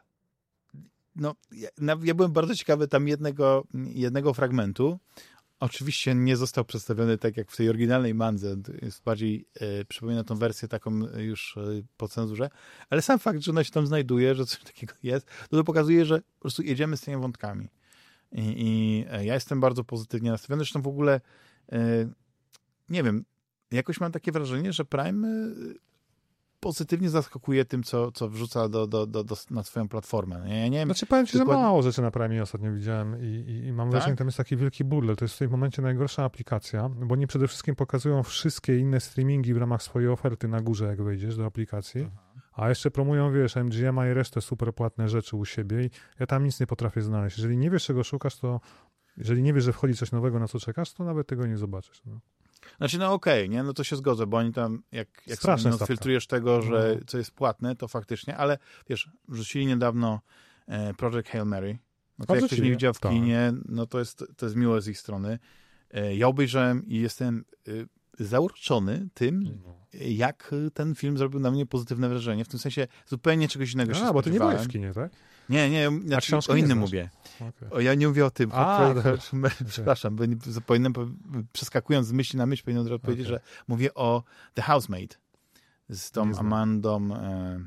no, ja, ja byłem bardzo ciekawy tam jednego, jednego fragmentu. Oczywiście nie został przedstawiony tak jak w tej oryginalnej mandze, jest bardziej, e, przypomina tą wersję taką już e, po cenzurze, ale sam fakt, że ona się tam znajduje, że coś takiego jest, to, to pokazuje, że po prostu jedziemy z tymi wątkami. I, i e, ja jestem bardzo pozytywnie nastawiony, zresztą w ogóle e, nie wiem, jakoś mam takie wrażenie, że Prime pozytywnie zaskakuje tym, co, co wrzuca do, do, do, do, na swoją platformę. Ja nie wiem, znaczy powiem ci, dokładnie... że mało rzeczy na Prime ostatnio widziałem i, i, i mam tak? wrażenie, że tam jest taki wielki burdel. To jest w tym momencie najgorsza aplikacja, bo oni przede wszystkim pokazują wszystkie inne streamingi w ramach swojej oferty na górze, jak wejdziesz do aplikacji, aha. a jeszcze promują, wiesz, M G M A i resztę super płatne rzeczy u siebie i ja tam nic nie potrafię znaleźć. Jeżeli nie wiesz, czego szukasz, to jeżeli nie wiesz, że wchodzi coś nowego, na co czekasz, to nawet tego nie zobaczysz. No. Znaczy, no okej, okay, nie, no to się zgodzę, bo oni tam, jak, jak sobie no, filtrujesz tego, że no. co jest płatne, to faktycznie, ale wiesz, wrzucili niedawno e, Project Hail Mary, no to jak ktoś nie widział w tak. kinie, no to jest, to jest miłe z ich strony. E, ja obejrzałem i jestem e, zauroczony tym, no. jak ten film zrobił na mnie pozytywne wrażenie, w tym sensie zupełnie czegoś innego A, się bo ty nie byłeś w kinie, tak? Nie, nie, znaczy, o innym mówię. Okay. O, ja nie mówię o tym. A, o, przepraszam, bo nie, powinienem, przeskakując z myśli na myśl, powinienem okay. powiedzieć, że mówię o The Housemaid z tą Amandą, e,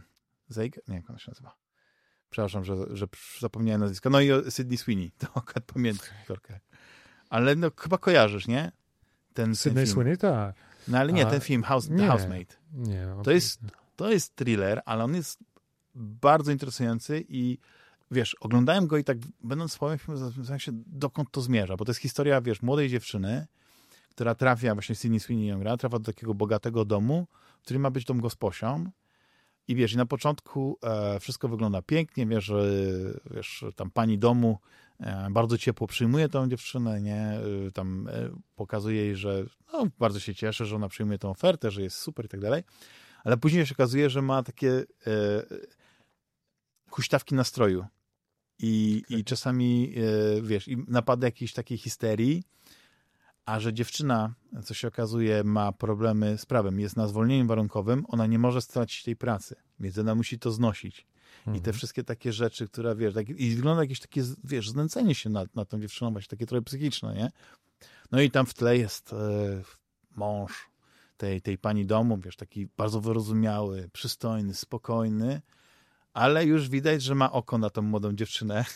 Zeiger? Nie, jak on się nazywa. Przepraszam, że, że zapomniałem nazwiska. No i o Sydney Sweeney, to akurat pamiętam. Ale no, chyba kojarzysz, nie? Ten, Sydney ten film. Sweeney, tak. No ale nie, A, ten film House, nie, The Housemaid. Nie. To jest, to jest thriller, ale on jest bardzo interesujący i wiesz, oglądałem go i tak będąc swoim filmem zastanawiałem się, dokąd to zmierza, bo to jest historia, wiesz, młodej dziewczyny, która trafia, właśnie Sydney Sweeney ją gra, trafia do takiego bogatego domu, który ma być dom gosposią. I wiesz, i na początku e, wszystko wygląda pięknie, wiesz, że wiesz, tam pani domu e, bardzo ciepło przyjmuje tą dziewczynę, nie, e, tam e, pokazuje jej, że no, bardzo się cieszy, że ona przyjmuje tą ofertę, że jest super i tak dalej, ale później się okazuje, że ma takie e, huśtawki nastroju i, okay. i czasami, e, wiesz, i napada jakiejś takiej histerii, a że dziewczyna, co się okazuje, ma problemy z prawem, jest na zwolnieniu warunkowym, ona nie może stracić tej pracy, więc ona musi to znosić. Mhm. I te wszystkie takie rzeczy, które, wiesz, tak, i wygląda jakieś takie, wiesz, znęcenie się nad, nad tą dziewczyną, właśnie takie trochę psychiczne, nie? No i tam w tle jest e, mąż tej, tej pani domu, wiesz, taki bardzo wyrozumiały, przystojny, spokojny, ale już widać, że ma oko na tą młodą dziewczynę.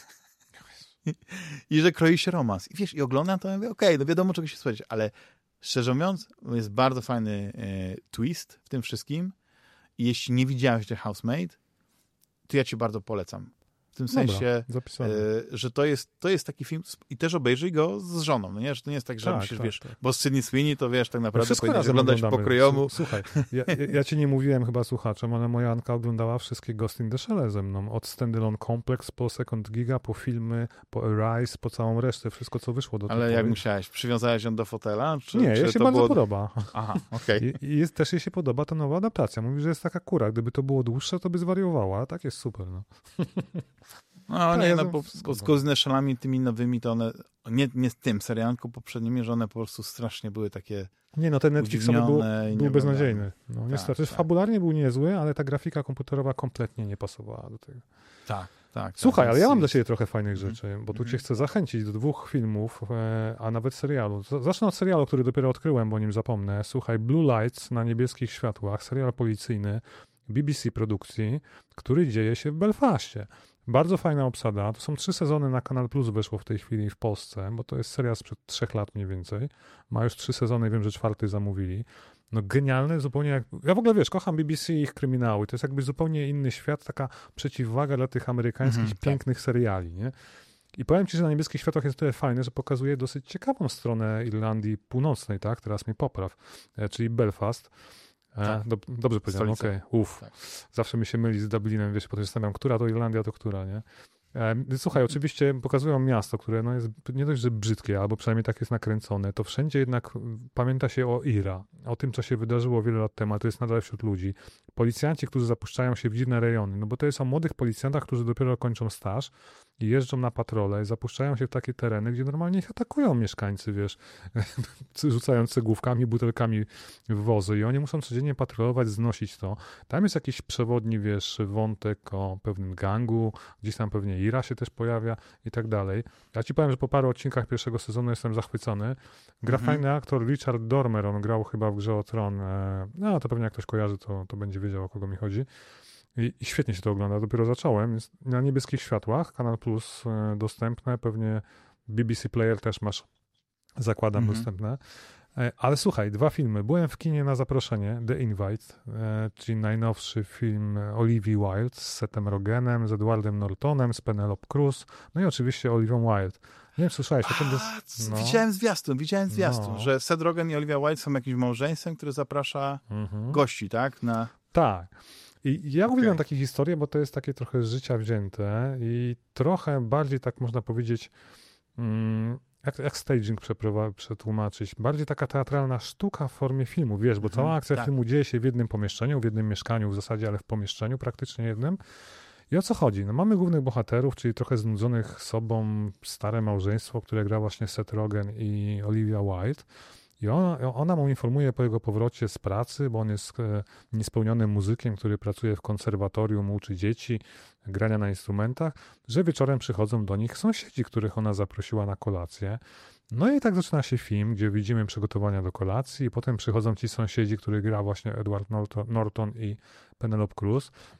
I że kroi się romans. I wiesz, i oglądam to i mówię, okej, okay, no wiadomo czego się spodziewać, ale szczerze mówiąc, jest bardzo fajny e, twist w tym wszystkim i jeśli nie widziałeś The Housemaid, to ja ci bardzo polecam. W tym Dobra, sensie, e, że to jest, to jest taki film i też obejrzyj go z żoną, no nie? Że to nie jest tak, że tak, musisz, tak, wiesz, tak. bo z Sydney Sweeney to wiesz, tak naprawdę no powinieneś oglądać po kryjomu. Słuchaj, ja, ja ci nie mówiłem chyba słuchaczom, ale moja Anka oglądała wszystkie Ghost in the Shell ze mną. Od Standalone Complex po Second Giga, po filmy, po Arise, po całą resztę, wszystko co wyszło do tej Ale pory. jak musiałeś? Przywiązałeś ją do fotela? Czy, nie, czy jej się to bardzo było... podoba. Aha, okej. Okay. I, I jest, też jej się podoba ta nowa adaptacja. Mówi, że jest taka kura. Gdyby to było dłuższe, to by zwariowała, a tak jest super, no. No nie, no bo, bo z Ghost in the Shellami tymi nowymi to one, nie, nie z tym serialem, tylko poprzednimi, że one po prostu strasznie były takie Nie, no ten Netflixowy był, był beznadziejny. No, tak, niestety, tak. fabularnie był niezły, ale ta grafika komputerowa kompletnie nie pasowała do tego. Tak, tak. Słuchaj, tak, ale ja mam jest... dla ciebie trochę fajnych mm. rzeczy, bo tu cię chcę zachęcić do dwóch filmów, e, a nawet serialu. Zacznę od serialu, który dopiero odkryłem, bo o nim zapomnę. Słuchaj, Blue Lights na niebieskich światłach, serial policyjny B B C produkcji, który dzieje się w Belfaście. Bardzo fajna obsada. To są trzy sezony na Kanal Plus wyszło w tej chwili w Polsce, bo to jest serial sprzed trzech lat mniej więcej. Ma już trzy sezony, wiem, że czwarty zamówili. No genialny, zupełnie jak... Ja w ogóle, wiesz, kocham B B C i ich kryminały. To jest jakby zupełnie inny świat, taka przeciwwaga dla tych amerykańskich mm-hmm, pięknych tak. seriali, nie? I powiem ci, że na Niebieskich Światłach jest tyle fajne, że pokazuje dosyć ciekawą stronę Irlandii Północnej, tak? Teraz mnie popraw, e, czyli Belfast. Tak. Dob- dobrze powiedziałem, okej, okay. uff. Tak. Zawsze mi się myli z Dublinem, wiesz, potem zastanawiam, która to Irlandia, to która, nie? E, słuchaj, oczywiście pokazują miasto, które no jest nie dość, że brzydkie, albo przynajmniej tak jest nakręcone, to wszędzie jednak pamięta się o Ira, o tym, co się wydarzyło wiele lat temu, to jest nadal wśród ludzi. Policjanci, którzy zapuszczają się w dziwne rejony, no bo to jest o młodych policjantach, którzy dopiero kończą staż i jeżdżą na patrole, zapuszczają się w takie tereny, gdzie normalnie ich atakują mieszkańcy, wiesz, rzucając cegłówkami, butelkami w wozy i oni muszą codziennie patrolować, znosić to. Tam jest jakiś przewodni, wiesz, wątek o pewnym gangu, gdzieś tam pewnie Ira się też pojawia i tak dalej. Ja ci powiem, że po paru odcinkach pierwszego sezonu jestem zachwycony. Gra mhm. fajny aktor Richard Dormer, on grał chyba w Grze o Tron. No to pewnie jak ktoś kojarzy, to, to będzie wiedział, o kogo mi chodzi. I, I świetnie się to ogląda. Dopiero zacząłem. Jest na Niebieskich Światłach, Kanal Plus e, dostępne. Pewnie B B C Player też masz, zakładam, mhm. dostępne. E, ale słuchaj, dwa filmy. Byłem w kinie na zaproszenie, The Invite, e, czyli najnowszy film Olivia Wilde z Sethem Rogenem, z Edwardem Nortonem, z Penelope Cruz, no i oczywiście Olivią Wilde. Nie wiem, słyszałeś o tym? No. Widziałem zwiastun, widziałem zwiastun, no. że Seth Rogen i Olivia Wilde są jakimś małżeństwem, które zaprasza mhm. gości, tak? Na... Tak. I ja okay. uwielbiam takie historie, bo to jest takie trochę z życia wzięte i trochę bardziej tak można powiedzieć, mm, jak, jak staging przetłumaczyć, bardziej taka teatralna sztuka w formie filmu, wiesz, bo mhm, cała akcja tak. filmu dzieje się w jednym pomieszczeniu, w jednym mieszkaniu w zasadzie, ale w pomieszczeniu praktycznie jednym. I o co chodzi? No mamy głównych bohaterów, czyli trochę znudzonych sobą stare małżeństwo, które gra właśnie Seth Rogen i Olivia Wilde. I ona, ona mu informuje po jego powrocie z pracy, bo on jest e, niespełnionym muzykiem, który pracuje w konserwatorium, uczy dzieci grania na instrumentach, że wieczorem przychodzą do nich sąsiedzi, których ona zaprosiła na kolację. No i tak zaczyna się film, gdzie widzimy przygotowania do kolacji i potem przychodzą ci sąsiedzi, których gra właśnie Edward Norton, Norton i Penelope Cruz.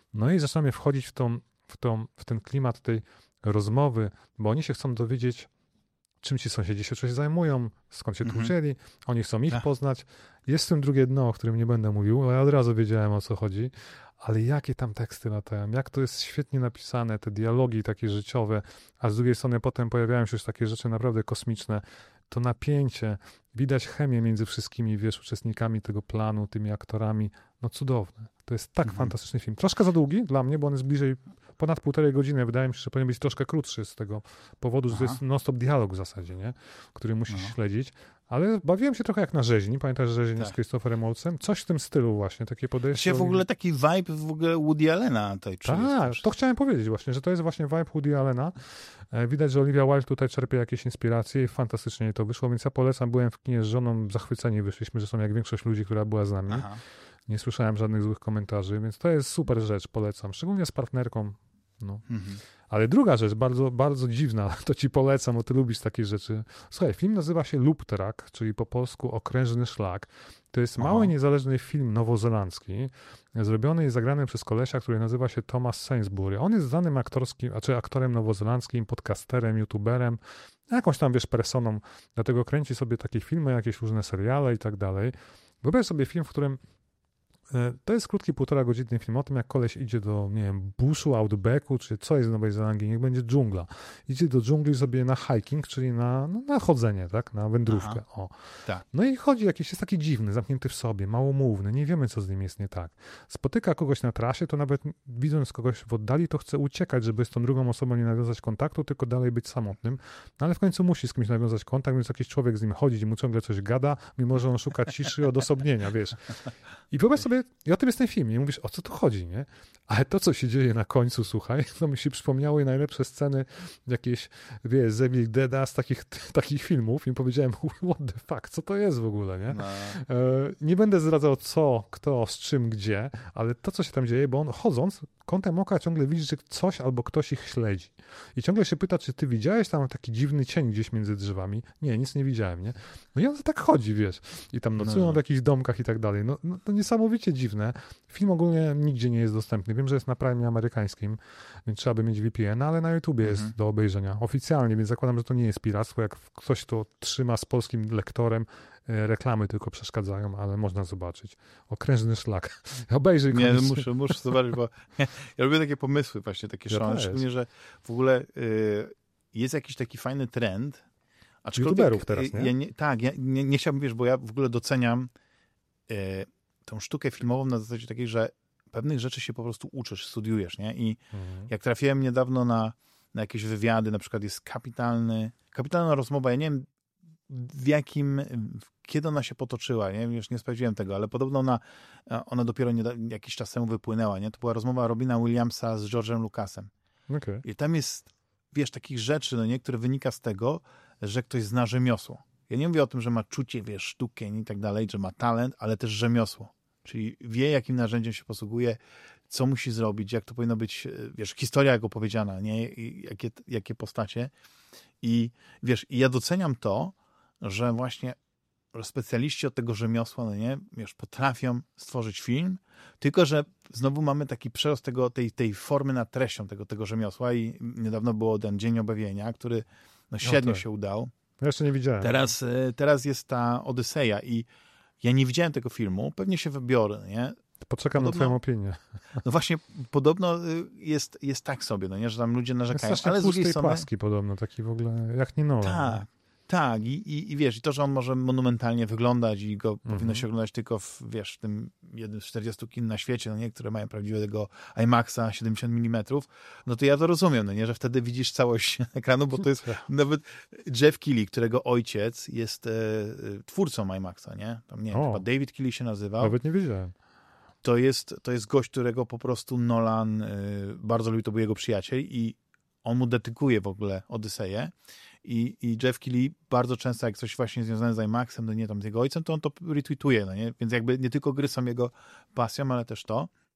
No i zaczynamy wchodzić w, tą, w, tą, w ten klimat tej rozmowy, bo oni się chcą dowiedzieć, czym ci sąsiedzi się coś zajmują, skąd się tu Mhm. wzięli, oni chcą ich Tak. poznać. Jest w tym drugie dno, o którym nie będę mówił, ale ja od razu wiedziałem, o co chodzi. Ale jakie tam teksty latają, jak to jest świetnie napisane, te dialogi takie życiowe, a z drugiej strony potem pojawiają się już takie rzeczy naprawdę kosmiczne. To napięcie, widać chemię między wszystkimi, wiesz, uczestnikami tego planu, tymi aktorami. No cudowne. To jest tak Mhm. fantastyczny film. Troszkę za długi dla mnie, bo on jest bliżej ponad półtorej godziny. Wydaje mi się, że powinien być troszkę krótszy z tego powodu, że to Aha. jest non-stop dialog w zasadzie, nie? Który musisz No. śledzić. Ale bawiłem się trochę jak na rzeźni. Pamiętasz rzeźnię Tak. z Christopherem Waltzem? Coś w tym stylu właśnie, takie podejście. Właściwie w ogóle taki vibe w ogóle Woody Allena tej Tak, to chciałem powiedzieć właśnie, że to jest właśnie vibe Woody Allena. E, Widać, że Olivia Wilde tutaj czerpie jakieś inspiracje i fantastycznie jej to wyszło, więc ja polecam. Byłem w kinie z żoną, zachwyceni wyszliśmy, że są jak większość ludzi, która była z nami. Aha. Nie słyszałem żadnych złych komentarzy, więc to jest super rzecz, polecam. Szczególnie z partnerką. No. Mhm. Ale druga rzecz, bardzo, bardzo dziwna, to ci polecam, bo ty lubisz takie rzeczy. Słuchaj, film nazywa się Loop Track, czyli po polsku Okrężny Szlak. To jest mały, O. niezależny film nowozelandzki, zrobiony i zagrany przez kolesia, który nazywa się Thomas Sainsbury. On jest znanym aktorskim, znaczy aktorem nowozelandzkim, podcasterem, youtuberem, jakąś tam, wiesz, personą. Dlatego kręci sobie takie filmy, jakieś różne seriale i tak dalej. Wyobraź sobie film, w którym to jest krótki, półtora godzinny film o tym, jak koleś idzie do, nie wiem, buszu, outbacku, czy co jest w Nowej Zelandii, niech będzie dżungla. Idzie do dżungli sobie na hiking, czyli na, no, na chodzenie, tak, na wędrówkę. O. Tak. No i chodzi jakiś, jest taki dziwny, zamknięty w sobie, małomówny, nie wiemy, co z nim jest nie tak. Spotyka kogoś na trasie, to nawet widząc kogoś w oddali, to chce uciekać, żeby z tą drugą osobą nie nawiązać kontaktu, tylko dalej być samotnym. No ale w końcu musi z kimś nawiązać kontakt, więc jakiś człowiek z nim chodzi i mu ciągle coś gada, mimo że on szuka ciszy, odosobnienia, wiesz. I wyobraź sobie, i o tym jest ten film, i mówisz, o co tu chodzi, nie? Ale to, co się dzieje na końcu, słuchaj, to mi się przypomniały najlepsze sceny jakieś, wiesz, z Evil Deada, z takich, takich filmów i powiedziałem, what the fuck, co to jest w ogóle, nie? No. E, nie będę zdradzał co, kto, z czym, gdzie, ale to, co się tam dzieje, bo on chodząc, kątem oka ciągle widzi, że coś albo ktoś ich śledzi. I ciągle się pyta, czy ty widziałeś tam taki dziwny cień gdzieś między drzewami? Nie, nic nie widziałem, nie? No i on tak chodzi, wiesz. I tam nocują No. w jakichś domkach i tak dalej. No, no to niesamowicie dziwne. Film ogólnie nigdzie nie jest dostępny. Wiem, że jest na Prime amerykańskim, więc trzeba by mieć V P N, ale na YouTubie Mhm. jest do obejrzenia oficjalnie, więc zakładam, że to nie jest piractwo. Jak ktoś to trzyma z polskim lektorem, reklamy tylko przeszkadzają, ale można zobaczyć. Okrężny Szlak. Obejrzyj Nie, koniecznie. muszę, muszę zobaczyć, bo ja, ja lubię takie pomysły właśnie, takie Ja szalone, też. szczególnie, że w ogóle y, jest jakiś taki fajny trend. YouTuberów teraz, nie? Ja nie tak, ja nie, nie chciałbym, wiesz, bo ja w ogóle doceniam y, tą sztukę filmową na zasadzie takiej, że pewnych rzeczy się po prostu uczysz, studiujesz, nie? I Mhm. jak trafiłem niedawno na, na jakieś wywiady, na przykład jest kapitalny, kapitalna rozmowa, ja nie wiem w jakim, kiedy ona się potoczyła, nie? Już nie sprawdziłem tego, ale podobno ona, ona dopiero nie, jakiś czas temu wypłynęła, nie? To była rozmowa Robina Williamsa z George'em Lucasem. Okay. I tam jest, wiesz, takich rzeczy, no nie, które wynika z tego, że ktoś zna rzemiosło. Ja nie mówię o tym, że ma czucie, wiesz, sztukę i tak dalej, że ma talent, ale też rzemiosło. Czyli wie, jakim narzędziem się posługuje, co musi zrobić, jak to powinno być, wiesz, historia jak opowiedziana, nie? I jakie, jakie postacie. I wiesz, i ja doceniam to, że właśnie specjaliści od tego rzemiosła, no nie, wiesz, potrafią stworzyć film, tylko że znowu mamy taki przerost tego, tej, tej formy nad treścią tego, tego rzemiosła i niedawno było ten Dzień Objawienia, który no, średnio No tak. się udał. Ja jeszcze nie widziałem. Teraz, teraz jest ta Odyseja i ja nie widziałem tego filmu, pewnie się wybiorę, nie? Poczekam Podobno- na twoją opinię. No właśnie, podobno jest, jest tak sobie, no nie, że tam ludzie Jest narzekają, strasznie ale z drugiej pusty i strony... płaski podobno, taki w ogóle jak nie Nolan. Tak, tak. I, i, I wiesz, i to, że on może monumentalnie wyglądać i go Mhm. powinno się oglądać tylko w, wiesz, w tym jednym z czterdziestu kin na świecie, no nie, które mają prawdziwego IMAXa siedemdziesiąt milimetrów, no to ja to rozumiem, no nie, że wtedy widzisz całość ekranu, bo to jest nawet Jeff Keighley, którego ojciec jest e, twórcą IMAXa, nie? Tam nie wiem, O. chyba David Keighley się nazywał. Nawet nie wiedziałem. To jest, to jest gość, którego po prostu Nolan y, bardzo lubi, to był jego przyjaciel i on mu dedykuje w ogóle Odyseję i, i Jeff Keighley bardzo często, jak coś właśnie związane z IMAXem, no nie tam z jego ojcem, to on to retweetuje, no nie? Więc jakby nie tylko gry są jego pasją, ale też to.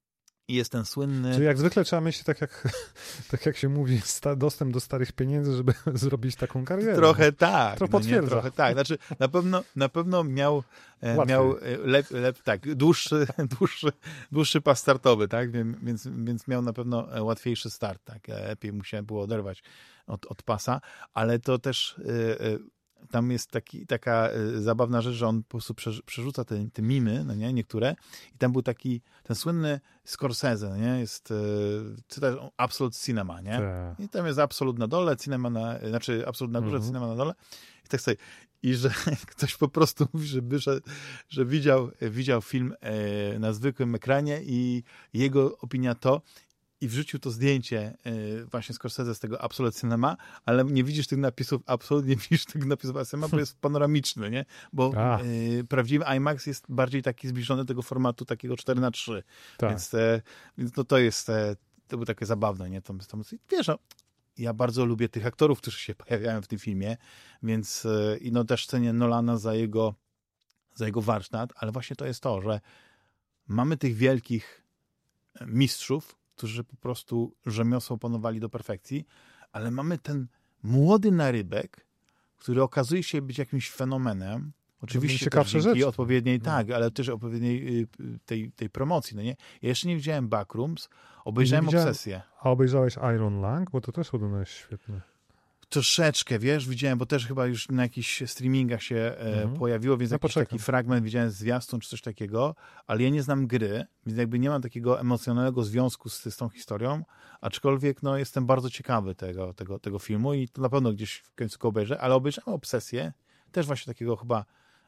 I jest ten słynny... Czyli jak zwykle trzeba myśleć tak jak, tak jak się mówi, sta, dostęp do starych pieniędzy, żeby zrobić taką karierę. Trochę tak. To potwierdza. No nie, trochę tak. Znaczy, na pewno, na pewno miał, miał lep, lep, tak, dłuższy, dłuższy, dłuższy pas startowy, tak? Więc, więc miał na pewno łatwiejszy start, tak? Lepiej mu się było oderwać od, od pasa, ale to też... Yy, tam jest taki, taka y, zabawna rzecz, że on po prostu przerzuca te, te mimy, no nie, niektóre. I tam był taki, ten słynny Scorsese, no nie, jest y, czytasz Absolute Cinema, nie? Tak. I tam jest Absolute na dole, Cinema na, znaczy Absolute na górze, mhm. Cinema na dole. I tak sobie, i że ktoś po prostu mówi, że, że, że widział, widział film y, na zwykłym ekranie i jego opinia to, i wrzucił to zdjęcie y, właśnie Scorsese z tego Absolute Cinema, ale nie widzisz tych napisów, absolutnie nie widzisz tych napisów Cinema, bo jest panoramiczny, nie? Bo y, prawdziwy IMAX jest bardziej taki zbliżony do tego formatu takiego cztery na trzy. Tak. Więc, e, więc no to jest, e, to było takie zabawne, nie? To, to, wiesz, no, ja bardzo lubię tych aktorów, którzy się pojawiają w tym filmie, więc e, i no też cenię Nolana za jego, za jego warsztat, ale właśnie to jest to, że mamy tych wielkich mistrzów, którzy po prostu rzemiosło opanowali do perfekcji, ale mamy ten młody narybek, który okazuje się być jakimś fenomenem. Oczywiście też dzięki rzeczy. odpowiedniej, no. tak, ale też odpowiedniej tej, tej promocji, no nie? Ja jeszcze nie widziałem Backrooms, obejrzałem Obsesję. A obejrzałeś Iron Lung? Bo to też podobno jest świetne. Troszeczkę, wiesz, widziałem, bo też chyba już na jakichś streamingach się e, mhm. pojawiło, więc no jakiś poczekam. taki fragment, widziałem zwiastun czy coś takiego, ale ja nie znam gry, więc jakby nie mam takiego emocjonalnego związku z, z tą historią, aczkolwiek no, jestem bardzo ciekawy tego, tego, tego filmu i to na pewno gdzieś w końcu go obejrzę, ale obejrzałem Obsesję, też właśnie takiego chyba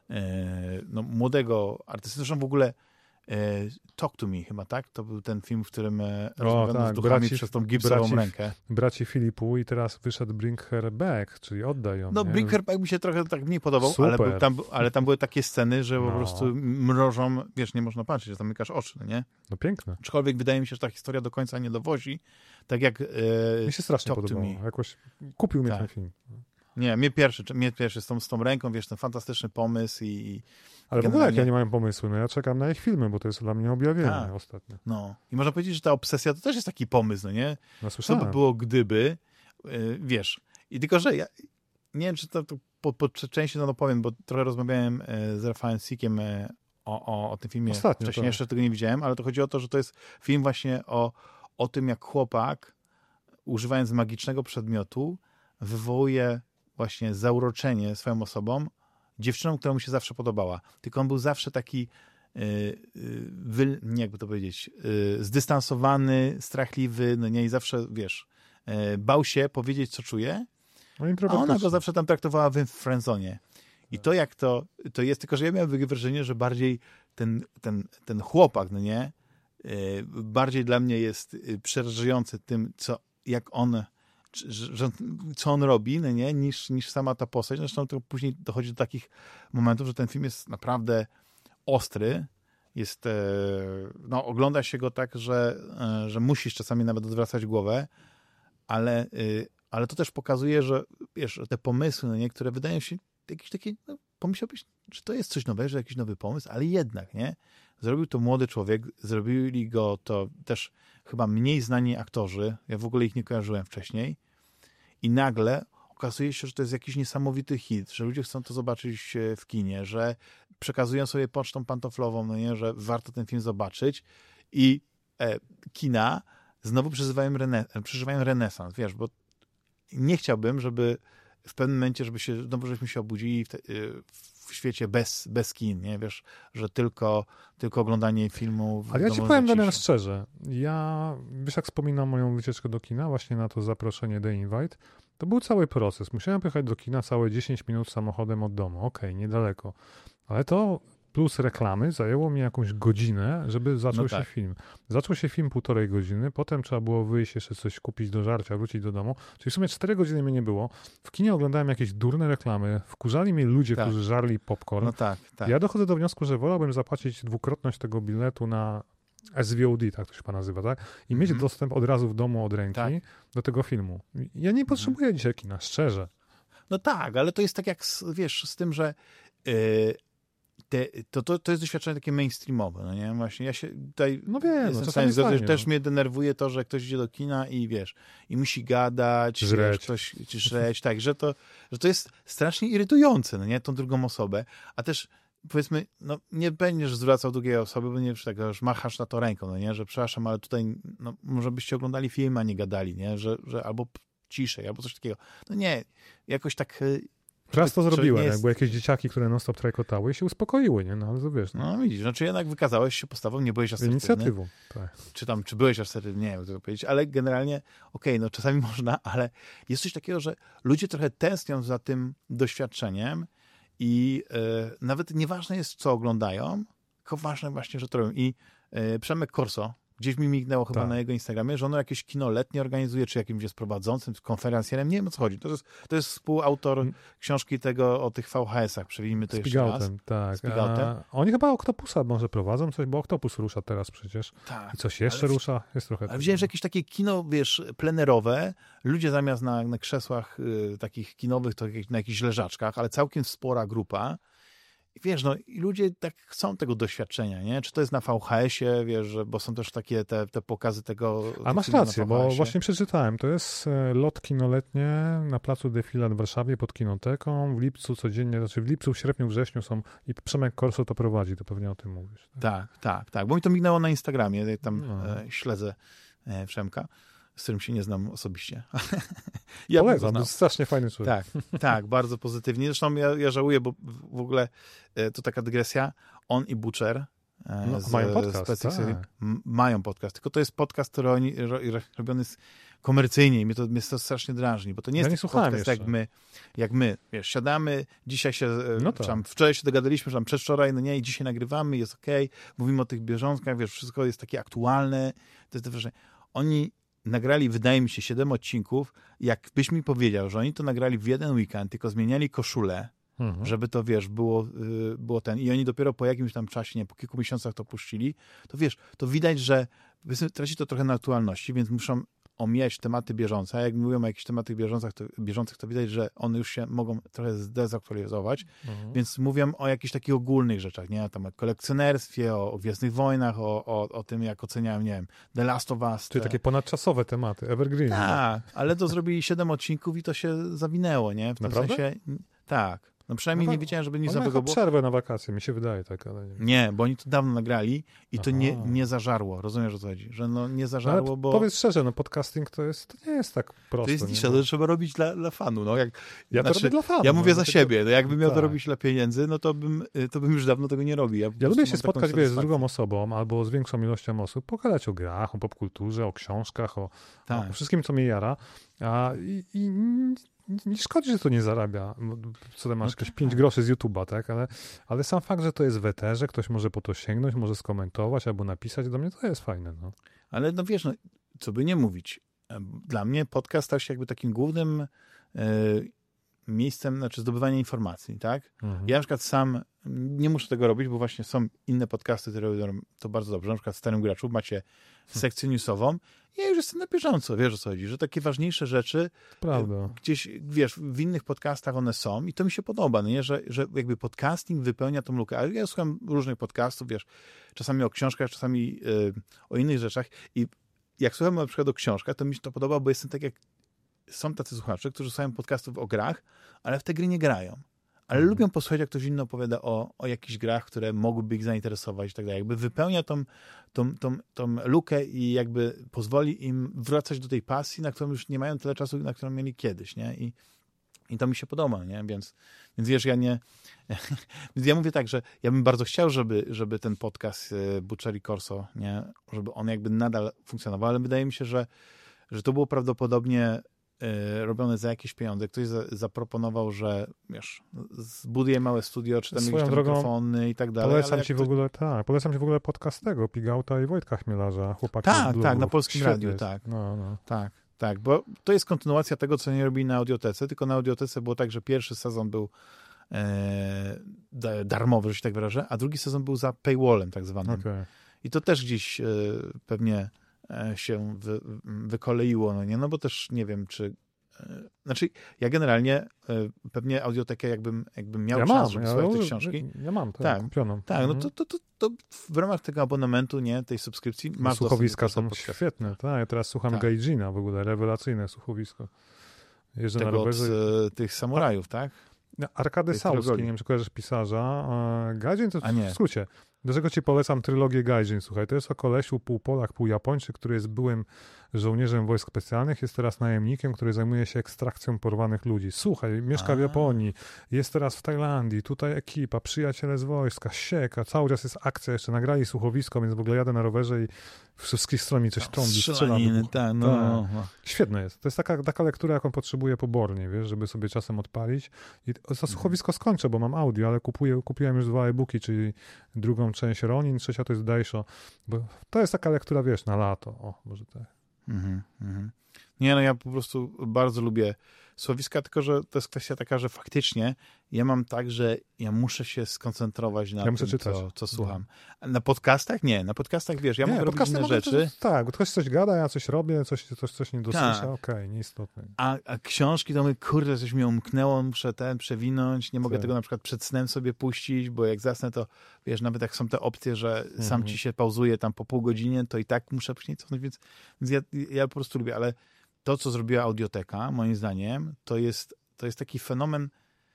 e, no, młodego artysty, zresztą w ogóle Talk to Me chyba, tak? To był ten film, w którym rozmawiano tak, z duchami braci, przez tą gipsową braci, rękę. Braci Filipu i teraz wyszedł Bring Her Back, czyli Oddaj ją. No nie? Bring Her Back mi się trochę tak mniej podobał, ale, był tam, ale tam były takie sceny, że no. po prostu mrożą, wiesz, nie można patrzeć, że zamykasz oczy, no nie? No piękne. Aczkolwiek wydaje mi się, że ta historia do końca nie dowozi, tak jak e, mi się strasznie Talk podobało. Jakoś kupił mnie tak. ten film. Nie, mnie pierwszy, mnie pierwszy z tą, z tą ręką, wiesz, ten fantastyczny pomysł i... i ale w ogóle jak ja nie mam pomysłu, no ja czekam na ich filmy, bo to jest dla mnie objawienie tak. ostatnio. No. I można powiedzieć, że ta obsesja to też jest taki pomysł, no nie? No, co by było gdyby, yy, wiesz, i tylko, że ja nie wiem, czy to, to po, po części no, no powiem, bo trochę rozmawiałem yy, z Rafałem Sikiem yy, o, o, o tym filmie ostatnio, wcześniej, to. jeszcze tego nie widziałem, ale to chodzi o to, że to jest film właśnie o, o tym, jak chłopak, używając magicznego przedmiotu, wywołuje właśnie zauroczenie swoją osobą, dziewczyną, która mu się zawsze podobała. Tylko on był zawsze taki yy, wy, nie jakby to powiedzieć, yy, zdystansowany, strachliwy, no nie, i zawsze, wiesz, yy, bał się powiedzieć, co czuje, no a ona go zawsze tam traktowała w friendzonie. I to jak to, to jest, tylko że ja miałem wrażenie, że bardziej ten, ten, ten chłopak, no nie, yy, bardziej dla mnie jest przerażający tym, co, jak on Że, że, co on robi, no nie, niż, niż sama ta postać. Zresztą to później dochodzi do takich momentów, że ten film jest naprawdę ostry. Jest, no, ogląda się go tak, że, że musisz czasami nawet odwracać głowę, ale, ale to też pokazuje, że wiesz, te pomysły, no nie, które wydają się jakieś takie, no, pomyślałbyś, że to jest coś nowego, że jakiś nowy pomysł, ale jednak, nie? Zrobił to młody człowiek, zrobili go to też chyba mniej znani aktorzy, ja w ogóle ich nie kojarzyłem wcześniej, i nagle okazuje się, że to jest jakiś niesamowity hit, że ludzie chcą to zobaczyć w kinie, że przekazują sobie pocztą pantoflową, no nie, że warto ten film zobaczyć i e, kina znowu przeżywają, rene, przeżywają renesans, wiesz, bo nie chciałbym, żeby w pewnym momencie, żeby się, znowu żeśmy się obudzili w, te, w świecie bez, bez kin, nie, wiesz, że tylko, tylko oglądanie filmu. Ale ja ci powiem, Damian, szczerze, ja, wiesz, jak wspominam moją wycieczkę do kina, właśnie na to zaproszenie The Invite, to był cały proces. Musiałem pojechać do kina całe dziesięć minut samochodem od domu. Okej, okay, niedaleko. Ale to plus reklamy zajęło mi jakąś godzinę, żeby zaczął no tak. się film. Zaczął się film półtorej godziny, potem trzeba było wyjść, jeszcze coś kupić do żarcia, wrócić do domu. Czyli w sumie cztery godziny mnie nie było. W kinie oglądałem jakieś durne reklamy, wkurzali mnie ludzie, tak. którzy żarli popcorn. No tak, tak. Ja dochodzę do wniosku, że wolałbym zapłacić dwukrotność tego biletu na S V O D, tak to się pan nazywa, tak? I mieć mm-hmm. dostęp od razu w domu od ręki tak. do tego filmu. Ja nie potrzebuję mm-hmm. dzisiaj kina, szczerze. No tak, ale to jest tak jak, wiesz, z tym, że yy, te, to, to, to jest doświadczenie takie mainstreamowe, no nie? Właśnie ja się tutaj... No wiem, no, czasami fajnie, też no. mnie denerwuje to, że ktoś idzie do kina i wiesz, i musi gadać, żreć. Wiesz, ktoś, czy żreć, tak, że to, że to jest strasznie irytujące, no nie? Tą drugą osobę, a też powiedzmy, no nie będziesz zwracał drugiej osoby, bo nie wiesz, tak, że machasz na to ręką, no nie? Że przepraszam, ale tutaj, no może byście oglądali film, a nie gadali, nie? Że, że albo ciszej, albo coś takiego. No nie, jakoś tak... Raz to zrobiłem, jest... jak były jakieś dzieciaki, które non-stop trajkotały i się uspokoiły, nie? No ale to wiesz. No, no widzisz, znaczy jednak wykazałeś się postawą, nie byłeś asertywny. Inicjatywą, tak. Czy tam, czy byłeś asertywny, nie wiem, tego powiedzieć, ale generalnie, okej, okay, no czasami można, ale jest coś takiego, że ludzie trochę tęsknią za tym doświadczeniem i e, nawet nieważne jest, co oglądają, tylko ważne właśnie, że to robią. I e, Przemek Corso, gdzieś mi mignęło chyba tak. na jego Instagramie, że ono jakieś kino letnie organizuje, czy jakimś jest prowadzącym, konferencjerem, nie wiem o co chodzi. To jest, to jest współautor hmm. książki tego o tych V H S-ach, przewijmy to jeszcze raz. Tak. Spigautem. A oni chyba Octopusa może prowadzą coś, bo Octopus rusza teraz przecież. Tak. I coś jeszcze ale, rusza, jest trochę... Ale widziałem, że jakieś takie kino, wiesz, plenerowe, ludzie zamiast na, na krzesłach y, takich kinowych, to na jakichś leżaczkach, ale całkiem spora grupa. I wiesz, no i ludzie tak chcą tego doświadczenia, nie? Czy to jest na V H S-ie, wiesz, że, bo są też takie te, te pokazy tego... A masz rację, bo właśnie przeczytałem. To jest lot kinoletnie na placu Defilat w Warszawie pod Kinoteką. W lipcu codziennie, znaczy w lipcu, w sierpniu, wrześniu są i Przemek Corso to prowadzi, to pewnie o tym mówisz. Tak, tak, tak. tak. Bo mi to mignęło na Instagramie, ja tam no. e, śledzę e, Przemka, z którym się nie znam osobiście. ja Polecam, to jest strasznie fajny człowiek. Tak, tak, bardzo pozytywnie. Zresztą ja, ja żałuję, bo w ogóle e, to taka dygresja, on i Butcher e, no, z, mają podcast, z tak. m- mają podcast, tylko to jest podcast, który oni ro, robiony jest komercyjnie i mnie to, mnie to strasznie drażni, bo to nie jest ja nie podcast jeszcze. jak my, jak my, wiesz, siadamy, dzisiaj się, no tak. tam, wczoraj się dogadaliśmy, że tam przedwczoraj, no nie, i dzisiaj nagrywamy, jest okej, okay, mówimy o tych bieżątkach, wiesz, wszystko jest takie aktualne, to jest to wrażenie. Oni nagrali, wydaje mi się, siedem odcinków. Jakbyś mi powiedział, że oni to nagrali w jeden weekend, tylko zmieniali koszulę, mhm. żeby to, wiesz, było, yy, było ten... I oni dopiero po jakimś tam czasie, nie, po kilku miesiącach to puścili, to wiesz, to widać, że traci to trochę na aktualności, więc muszą omijać tematy bieżące, a jak mówią o jakichś tematach bieżących, to, bieżących, to widać, że one już się mogą trochę zdezaktualizować, mhm. więc mówią o jakichś takich ogólnych rzeczach, nie? Tam o kolekcjonerstwie, o, o Gwiezdnych Wojnach, o, o, o tym, jak oceniałem, nie wiem, The Last of Us. Czyli te... takie ponadczasowe tematy, evergreen. Tak, ale to zrobili siedem odcinków i to się zawinęło, nie? W tym Naprawdę? sensie, tak. No przynajmniej no, nie wiedziałem, żeby nic nowego było. przerwę na wakacje, mi się wydaje tak, ale nie. Nie, bo oni to dawno nagrali i to nie, nie zażarło. Rozumiesz, o co chodzi? Że no nie zażarło, no, bo... Powiedz szczerze, no podcasting to jest, to nie jest tak prosto. To jest nisza, to trzeba robić dla, dla fanu. No, jak, ja znaczy, to robię dla fanu. Ja mówię no, za tego... siebie. No, jakbym miał tak. to robić dla pieniędzy, no to bym, to bym już dawno tego nie robił. Ja, ja lubię się spotkać, wiesz, z drugą osobą albo z większą ilością osób, pogadać o grach, o popkulturze, o książkach, o, tak. o wszystkim, co mnie jara. A i, i nie szkodzi, że to nie zarabia, co tam masz, no jakieś pięć groszy z YouTube'a, tak? Ale, ale sam fakt, że to jest w eterze, ktoś może po to sięgnąć, może skomentować albo napisać, do mnie to jest fajne. No. Ale no wiesz, no, co by nie mówić. Dla mnie podcast stał się jakby takim głównym e, miejscem, znaczy zdobywania informacji, tak? Mhm. Ja na przykład sam nie muszę tego robić, bo właśnie są inne podcasty, które robią to bardzo dobrze. Na przykład w Starym Graczu macie sekcję newsową. Ja już jestem na bieżąco, wiesz o co chodzi, że takie ważniejsze rzeczy Prawda. gdzieś, wiesz, w innych podcastach one są i to mi się podoba, no nie? Że, że jakby podcasting wypełnia tą lukę. Ale ja słucham różnych podcastów, wiesz, czasami o książkach, czasami yy, o innych rzeczach i jak słucham na przykład o książkach, to mi się to podoba, bo jestem tak jak są tacy słuchacze, którzy słuchają podcastów o grach, ale w te gry nie grają. Ale hmm. lubią posłuchać, jak ktoś inny opowiada o, o jakichś grach, które mogłyby ich zainteresować i tak dalej. Jakby wypełnia tą, tą, tą, tą lukę i jakby pozwoli im wracać do tej pasji, na którą już nie mają tyle czasu, na którą mieli kiedyś, nie? I, i to mi się podoba, nie? Więc, więc wiesz, ja nie... Więc ja mówię tak, że ja bym bardzo chciał, żeby, żeby ten podcast Butcher i Corso, nie? Żeby on jakby nadal funkcjonował, ale wydaje mi się, że, że to było prawdopodobnie robione za jakieś pieniądze. Ktoś za, zaproponował, że wiesz, zbuduję małe studio, czy tam jakieś tam mikrofony i tak dalej. Polecam ci to... w ogóle, tak, polecam ci w ogóle podcast tego, Pigauta i Wojtka Chmielarza, chłopaki Tak, tak, na Polskim Radiu, jest. tak. No, no. Tak, tak, bo to jest kontynuacja tego, co nie robili na Audiotece, tylko na Audiotece było tak, że pierwszy sezon był e, darmowy, że się tak wyrażę, a drugi sezon był za paywallem tak zwanym. Okay. I to też gdzieś e, pewnie się wy, wykoleiło, no nie, no bo też nie wiem, czy Znaczy, ja generalnie pewnie audiotekę jakbym, jakbym miał ja czas, mam, żeby ja, słuchać ja, tej książki. Ja mam to tak, kupioną. Tak, mhm. no to, to, to, to w ramach tego abonamentu, nie, tej subskrypcji masz słuchowiska są świetne. Tak, ja teraz słucham tak. Gaijina w ogóle, rewelacyjne słuchowisko. Jeżdżę tego na rowerze. Od tych samurajów, tak? No, Arkady Sauski, nie wiem, czy kojarzysz pisarza. Gaijin to w skrócie. Dlaczego ci polecam trylogię Gaijin? Słuchaj, to jest o kolesiu, pół Polak, pół Japończyk, który jest byłym żołnierzem wojsk specjalnych, jest teraz najemnikiem, który zajmuje się ekstrakcją porwanych ludzi. Słuchaj, mieszka A. w Japonii, jest teraz w Tajlandii, tutaj ekipa, przyjaciele z wojska, sieka, cały czas jest akcja, jeszcze nagrali słuchowisko, więc w ogóle jadę na rowerze i wszystkich stron mi coś trąbi, strzela. Ta, no, ta. no. Świetne jest. To jest taka, taka lektura, jaką potrzebuję pobornie, wiesz, żeby sobie czasem odpalić. I za słuchowisko skończę, bo mam audio, ale kupuję, kupiłem już dwa e-booki, czyli drugą część Ronin, trzecia to jest Daisho, bo to jest taka lektura, wiesz, na lato. O, może tak. Mm-hmm, mm-hmm. Nie, no ja po prostu bardzo lubię słuchowiska, tylko że to jest kwestia taka, że faktycznie ja mam tak, że ja muszę się skoncentrować na ja tym, co, co słucham. Na podcastach? Nie, na podcastach, wiesz, ja nie, mogę robić inne rzeczy. To, tak, bo ktoś coś gada, ja coś robię, coś, coś, coś nie dosłysza, tak. okej, okay, nieistotne. A, a książki to my, kurde, coś mi umknęło, muszę ten przewinąć, nie mogę tak. tego na przykład przed snem sobie puścić, bo jak zasnę, to wiesz, nawet jak są te opcje, że mhm. sam ci się pauzuje tam po pół godzinie, to i tak muszę później cofnąć, więc, więc ja, ja po prostu lubię, ale to, co zrobiła Audioteka, moim zdaniem, to jest, to jest taki fenomen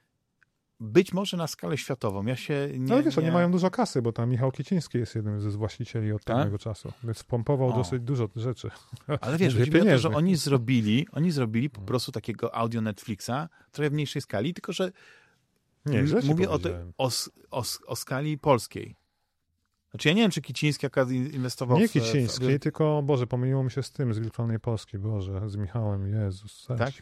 być może na skalę światową. Ja się nie... No wiesz, nie... oni mają dużo kasy, bo tam Michał Kiciński jest jednym ze właścicieli od pewnego czasu, więc wpompował o. dosyć dużo rzeczy. Ale wiesz, chodzi mi o to, że oni zrobili, oni zrobili po prostu takiego audio Netflixa, trochę w mniejszej skali, tylko że nie, źle mówię o, to, o, o, o skali polskiej. Znaczy ja nie wiem, czy Kiciński akurat inwestował nie w... Nie Kiciński, w... tylko, Boże, pomyliło mi się z tym, z Wilkonej Polski, Boże, z Michałem, Jezus. Tak?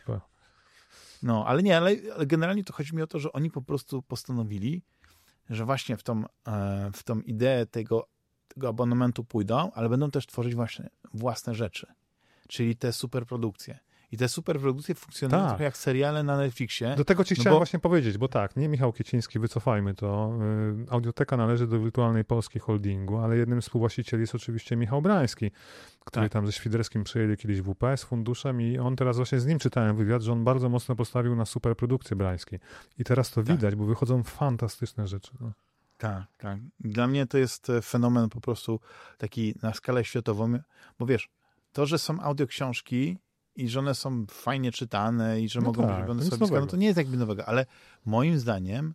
No, ale nie, ale, ale generalnie to chodzi mi o to, że oni po prostu postanowili, że właśnie w tą, e, w tą ideę tego, tego abonamentu pójdą, ale będą też tworzyć właśnie własne rzeczy, czyli te superprodukcje. I te superprodukcje funkcjonują tak. trochę jak seriale na Netflixie. Do tego ci no chciałem bo... właśnie powiedzieć, bo tak, nie Michał Kiciński, wycofajmy to. Yy, Audioteka należy do Wirtualnej Polski Holdingu, ale jednym z współwłaścicieli jest oczywiście Michał Brański, który tak. tam ze Świderskim przejęli kiedyś W P z funduszem i on teraz właśnie z nim czytałem wywiad, że on bardzo mocno postawił na superprodukcję Brański. I teraz to tak. widać, bo wychodzą fantastyczne rzeczy. No. Tak, tak. Dla mnie to jest fenomen po prostu taki na skalę światową, bo wiesz, to, że są audioksiążki i że one są fajnie czytane i że no mogą tak, być robione słuchowiska, no to nie jest jakby nowego, ale moim zdaniem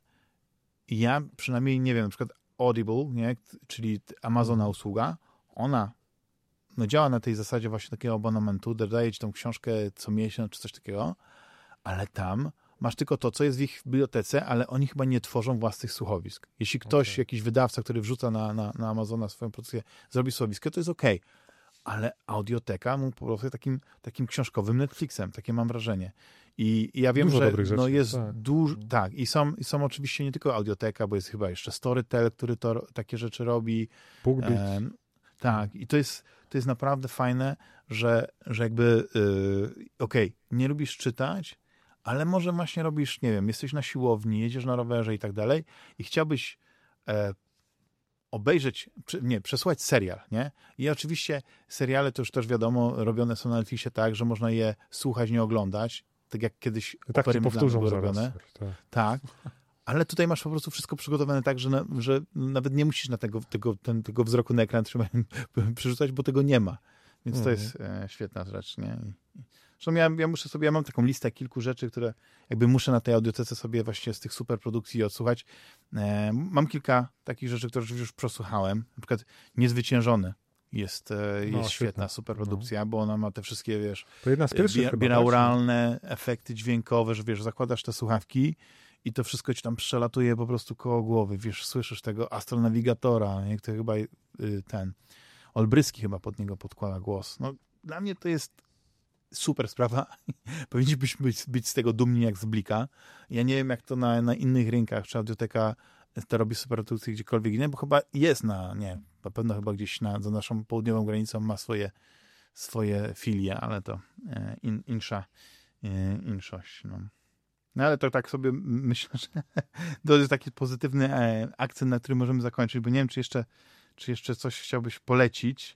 ja przynajmniej, nie wiem, na przykład Audible, nie, czyli Amazona usługa, ona no, działa na tej zasadzie właśnie takiego abonamentu, daje ci tą książkę co miesiąc czy coś takiego, ale tam masz tylko to, co jest w ich bibliotece, ale oni chyba nie tworzą własnych słuchowisk. Jeśli ktoś, okay. jakiś wydawca, który wrzuca na, na, na Amazona swoją produkcję, zrobi słuchowiskę, to jest okej. Okay. Ale Audioteka mu po prostu takim, takim książkowym Netflixem, takie mam wrażenie. I, i ja wiem, dużo że rzeczy, no jest tak. dużo, tak, i są, i są oczywiście nie tylko Audioteka, bo jest chyba jeszcze Storytel, który to, takie rzeczy robi. Um, tak, i to jest, to jest naprawdę fajne, że, że jakby yy, okej, okay, nie lubisz czytać, ale może właśnie robisz, nie wiem, jesteś na siłowni, jedziesz na rowerze i tak dalej i chciałbyś e, obejrzeć, nie, przesłuchać serial, nie? I oczywiście seriale to już też wiadomo, robione są na Netflixie tak, że można je słuchać, nie oglądać, tak jak kiedyś tak ci powtórzą były robione. Tak. tak. Ale tutaj masz po prostu wszystko przygotowane tak, że, na, że nawet nie musisz na tego, tego, ten, tego wzroku na ekran trzymać, przerzucać, bo tego nie ma. Więc mm. to jest e, świetna rzecz, nie? Zresztą ja, ja muszę sobie, ja mam taką listę kilku rzeczy, które jakby muszę na tej audiotece sobie właśnie z tych superprodukcji odsłuchać. E, mam kilka takich rzeczy, które już przesłuchałem. Na przykład Niezwyciężony jest, e, jest no, świetna superprodukcja, no. bo ona ma te wszystkie, wiesz, to jedna z pierwszych bi- binauralne efekty dźwiękowe, że wiesz, zakładasz te słuchawki i to wszystko ci tam przelatuje po prostu koło głowy. Wiesz, słyszysz tego astronawigatora, nie? Który chyba y, ten Olbryski chyba pod niego podkłada głos. No, dla mnie to jest super sprawa. Powinniśmy być, być z tego dumni jak z Blika. Ja nie wiem, jak to na, na innych rynkach, czy Audioteka to robi superprodukcję gdziekolwiek indziej, bo chyba jest na, nie, na pewno chyba gdzieś na, za naszą południową granicą ma swoje, swoje filie, ale to e, in, insza, e, inszość. No. no ale to tak sobie myślę, że to jest taki pozytywny e, akcent, na który możemy zakończyć, bo nie wiem, czy jeszcze, czy jeszcze coś chciałbyś polecić.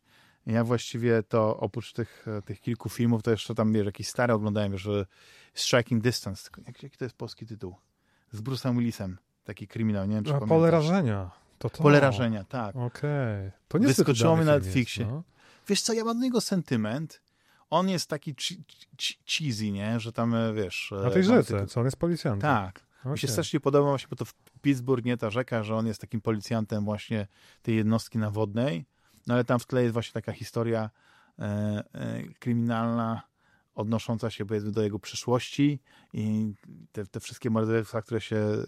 Ja właściwie to oprócz tych, tych kilku filmów, to jeszcze tam, wiesz, jakieś stare oglądałem, wiesz, Striking Distance. Jaki, jaki to jest polski tytuł? Z Bruce'em Willisem. Taki kryminał, nie wiem, czy pamiętasz. Pole rażenia. To to. Pole rażenia, tak. Okej. Okay. Wyskoczyło mi na Netflixie. Jest, no. Wiesz co, ja mam do niego sentyment. On jest taki cheesy, nie? Że tam, wiesz... Na tej rzece, tylko... co on jest policjantem. Tak. Okay. Mi się strasznie podoba właśnie, bo to w Pittsburgh, nie, ta rzeka, że on jest takim policjantem właśnie tej jednostki nawodnej. No ale tam w tle jest właśnie taka historia e, e, kryminalna, odnosząca się, powiedzmy, do jego przeszłości i te, te wszystkie morderstwa, które się e,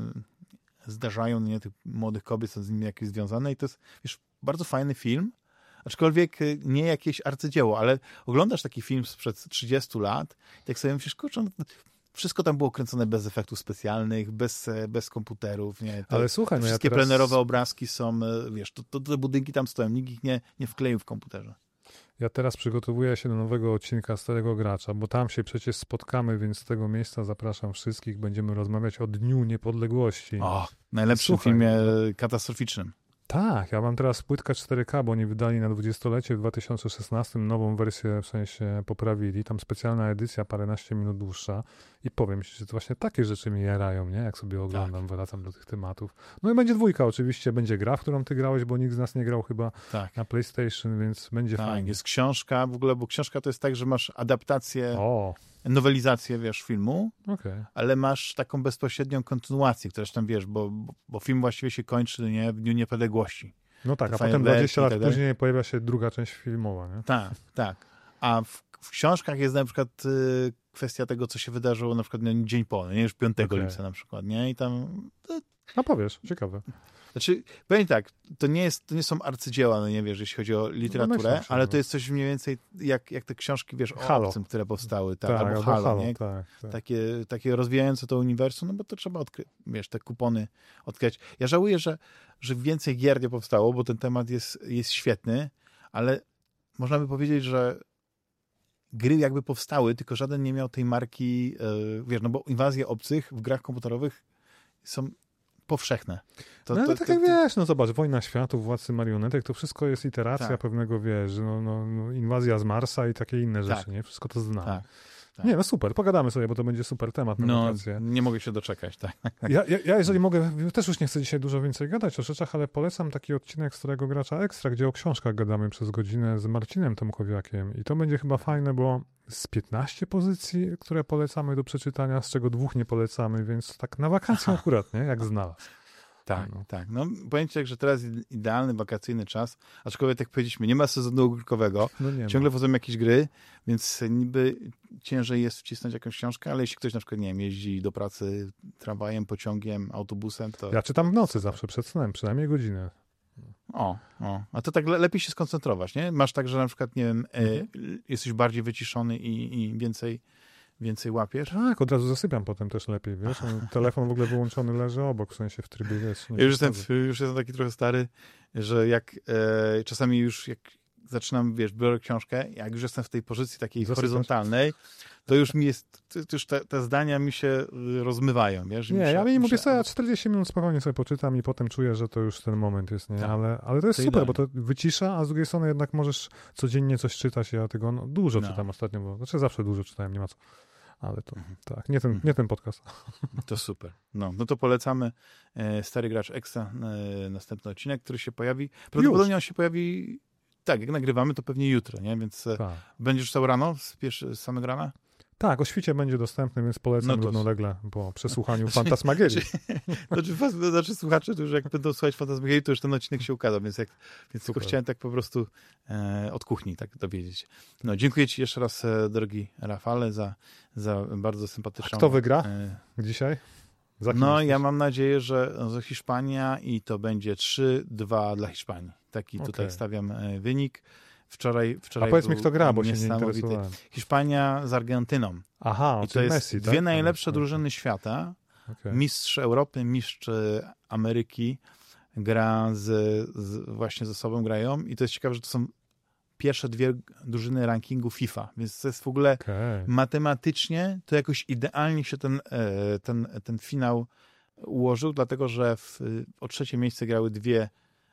zdarzają, nie, tych młodych kobiet są z nimi jakieś związane i to jest, wiesz, bardzo fajny film, aczkolwiek nie jakieś arcydzieło, ale oglądasz taki film sprzed trzydziestu lat i tak sobie myślisz, kurczę, wszystko tam było kręcone bez efektów specjalnych, bez, bez komputerów. Nie? Te, ale słuchaj, no wszystkie ja teraz... plenerowe obrazki są, wiesz, to, to, te budynki tam stoją, nikt ich nie, nie wkleił w komputerze. Ja teraz przygotowuję się do nowego odcinka Starego Gracza, bo tam się przecież spotkamy, więc z tego miejsca zapraszam wszystkich. Będziemy rozmawiać o Dniu Niepodległości. O, najlepszym Słuchaj, filmie katastroficznym. Tak, ja mam teraz płytkę cztery K, bo oni wydali na dwudziestolecie w dwa tysiące szesnastym nową wersję, w sensie poprawili. Tam specjalna edycja, paręnaście minut dłuższa. I powiem ci, że to właśnie takie rzeczy mnie jarają, nie? Jak sobie oglądam, tak. Wracam do tych tematów. No i będzie dwójka oczywiście, będzie gra, w którą ty grałeś, bo nikt z nas nie grał chyba tak. na PlayStation, więc będzie tak, fajnie. Jest książka w ogóle, bo książka to jest tak, że masz adaptację, o. nowelizację, wiesz, filmu, okay. ale masz taką bezpośrednią kontynuację, która tam, wiesz, bo, bo, bo film właściwie się kończy, nie, w Dniu Niepodległości. No tak, a potem dwadzieścia lat tak później pojawia się druga część filmowa, nie? Tak, tak. A w, w książkach jest na przykład y, kwestia tego, co się wydarzyło na przykład no, dzień po, nie? Już piątego okay. lipca na przykład, nie? I tam... To... A powiesz, ciekawe. Znaczy, powiem tak, to nie, jest, to nie są arcydzieła, no nie wiesz, jeśli chodzi o literaturę, no myślę, ale to jest coś mniej więcej jak, jak te książki, wiesz, o Halo. obcym, które powstały, tak, tak albo, albo Halo, Halo, nie? Tak, tak. Takie, takie rozwijające to uniwersum, no bo to trzeba odkryć, wiesz, te kupony odkryć. Ja żałuję, że, że więcej gier nie powstało, bo ten temat jest, jest świetny, ale można by powiedzieć, że gry jakby powstały, tylko żaden nie miał tej marki, yy, wiesz, no bo inwazje obcych w grach komputerowych są powszechne. To, no ale to, tak to, jak to... wiesz, no zobacz, Wojna Światów, Władcy Marionetek, to wszystko jest iteracja tak. pewnego, wiesz, no, no, no, inwazja z Marsa i takie inne rzeczy, tak. nie? Wszystko to znamy. Tak. Tak. Nie, no super, pogadamy sobie, bo to będzie super temat na no, wakacje. Nie mogę się doczekać, tak. Ja, ja, ja, jeżeli mogę, też już nie chcę dzisiaj dużo więcej gadać o rzeczach, ale polecam taki odcinek Starego Gracza Ekstra, gdzie o książkach gadamy przez godzinę z Marcinem Tomkowiakiem i to będzie chyba fajne, bo z piętnaście pozycji, które polecamy do przeczytania, z czego dwóch nie polecamy, więc tak na wakacje akurat, nie? Jak znalazł. Tak, no. tak. No, powiem ci, że teraz idealny wakacyjny czas, aczkolwiek tak powiedzieliśmy, nie ma sezonu ogórkowego, no ciągle wchodzą jakieś gry, więc niby ciężej jest wcisnąć jakąś książkę, ale jeśli ktoś na przykład, nie wiem, jeździ do pracy tramwajem, pociągiem, autobusem, to... Ja czytam w nocy zawsze przed snem, przynajmniej godzinę. O, o, a to tak le- lepiej się skoncentrować, nie? Masz tak, że na przykład, nie wiem, mhm. e, jesteś bardziej wyciszony i, i więcej Więcej łapiesz? Tak, od razu zasypiam potem też lepiej, wiesz? Telefon w ogóle wyłączony leży obok, w sensie w trybie, wiesz. Ja już jestem, już jestem taki trochę stary, że jak e, czasami już jak zaczynam, wiesz, biorę książkę, jak już jestem w tej pozycji takiej Zasypać. horyzontalnej, to już mi jest, to już te, te zdania mi się rozmywają, wiesz? Nie, muszę, ja mi muszę... mówię sobie, czterdzieści minut spokojnie sobie poczytam i potem czuję, że to już ten moment jest, nie? Tak. Ale, ale to jest to super, idealnie. Bo to wycisza, a z drugiej strony jednak możesz codziennie coś czytać, ja tego no, dużo no. czytam ostatnio, bo znaczy zawsze dużo czytałem, nie ma co. Ale to mhm. tak, nie ten, mhm. nie ten podcast. To super. No, no to polecamy e, Stary Gracz Ekstra, e, następny odcinek, który się pojawi. Prawdopodobnie on się pojawi, tak, jak nagrywamy, to pewnie jutro, nie? Więc e, tak. Będziesz czytał rano, z, pierwszy, z samego rana? Tak, o świcie będzie dostępny, więc polecam no to... równolegle po przesłuchaniu Fantasmagierii. Znaczy, znaczy, znaczy słuchacze, to już jak będą słuchać Fantasmagierii, to już ten odcinek się ukazał, więc, jak, więc tylko chciałem tak po prostu e, od kuchni tak dowiedzieć. No, dziękuję ci jeszcze raz, e, drogi Rafale, za, za bardzo sympatyczną... A kto wygra e, dzisiaj? No, ja mam nadzieję, że Hiszpania i to będzie trzy dwa dla Hiszpanii. Taki okay. tutaj stawiam e, wynik. Wczoraj, wczoraj A powiedz mi, kto gra, bo się nie interesowałem. Hiszpania z Argentyną. Aha, i to jest Messi, dwie tak? najlepsze okay. drużyny świata. Okay. Mistrz Europy, mistrz Ameryki gra z, z, właśnie ze sobą grają i to jest ciekawe, że to są pierwsze dwie drużyny rankingu FIFA, więc to jest w ogóle okay. matematycznie to jakoś idealnie się ten, ten, ten finał ułożył, dlatego że w, o trzecie miejsce grały dwie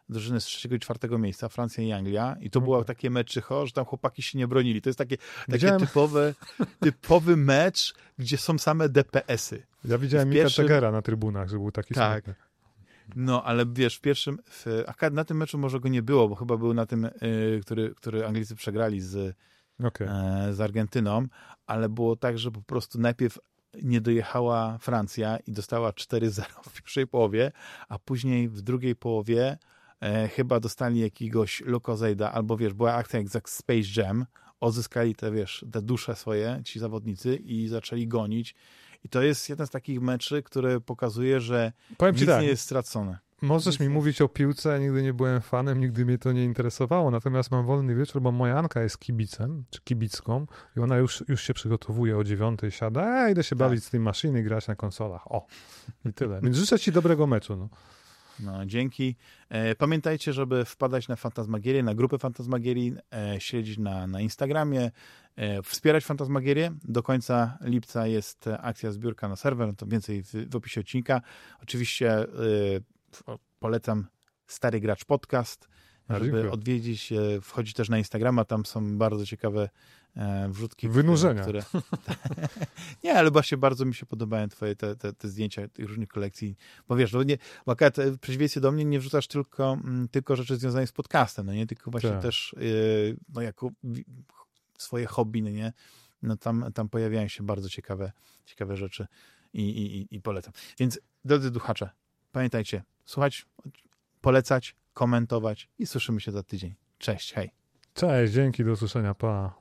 drużyny z trzeciego i czwartego miejsca, Francja i Anglia, i to okay. było takie meczycho, że tam chłopaki się nie bronili. To jest takie, takie typowe, typowy mecz, gdzie są same D P S-y. Ja widziałem Mika pierwszym... Tegera na trybunach, że był taki tak. smutny. No, ale wiesz, w pierwszym, w, akurat na tym meczu może go nie było, bo chyba był na tym, y, który, który Anglicy przegrali z, okay. y, z Argentyną, ale było tak, że po prostu najpierw nie dojechała Francja i dostała cztery zero w pierwszej połowie, a później w drugiej połowie e, chyba dostali jakiegoś Lokozejda, albo wiesz, była akcja jak Space Jam, odzyskali te, wiesz, te dusze swoje, ci zawodnicy i zaczęli gonić. I to jest jeden z takich meczy, który pokazuje, że Powiem nic tak, nie jest stracone. Możesz nic mi nie... mówić o piłce, nigdy nie byłem fanem, nigdy mnie to nie interesowało, natomiast mam wolny wieczór, bo moja Anka jest kibicem, czy kibicką i ona już, już się przygotowuje o dziewiątej, siada, a idę się tak. bawić z tej maszyny i grać na konsolach. O, i tyle. Więc życzę ci dobrego meczu. No. No, dzięki. E, pamiętajcie, żeby wpadać na Fantasmagierię, na grupę Fantasmagierii, e, śledzić na, na Instagramie, e, wspierać Fantasmagierię. Do końca lipca jest akcja zbiórka na serwer, to więcej w, w opisie odcinka. Oczywiście e, polecam Stary Gracz Podcast, żeby A, odwiedzić, e, wchodzić też na Instagrama, tam są bardzo ciekawe e, wrzutki. Wynurzenia. Które, nie, ale właśnie bardzo mi się podobają twoje te, te, te zdjęcia tych różnych kolekcji, bo wiesz, no nie, bo akurat w przeciwieństwie do mnie nie wrzucasz tylko, m, tylko rzeczy związane z podcastem, no nie, tylko właśnie tak. też y, no jako w, swoje hobby, no nie, no tam, tam pojawiają się bardzo ciekawe, ciekawe rzeczy i, i, i polecam. Więc drodzy duchacze, pamiętajcie, słuchać, polecać, komentować i słyszymy się za tydzień. Cześć, hej. Cześć, dzięki, do usłyszenia, pa.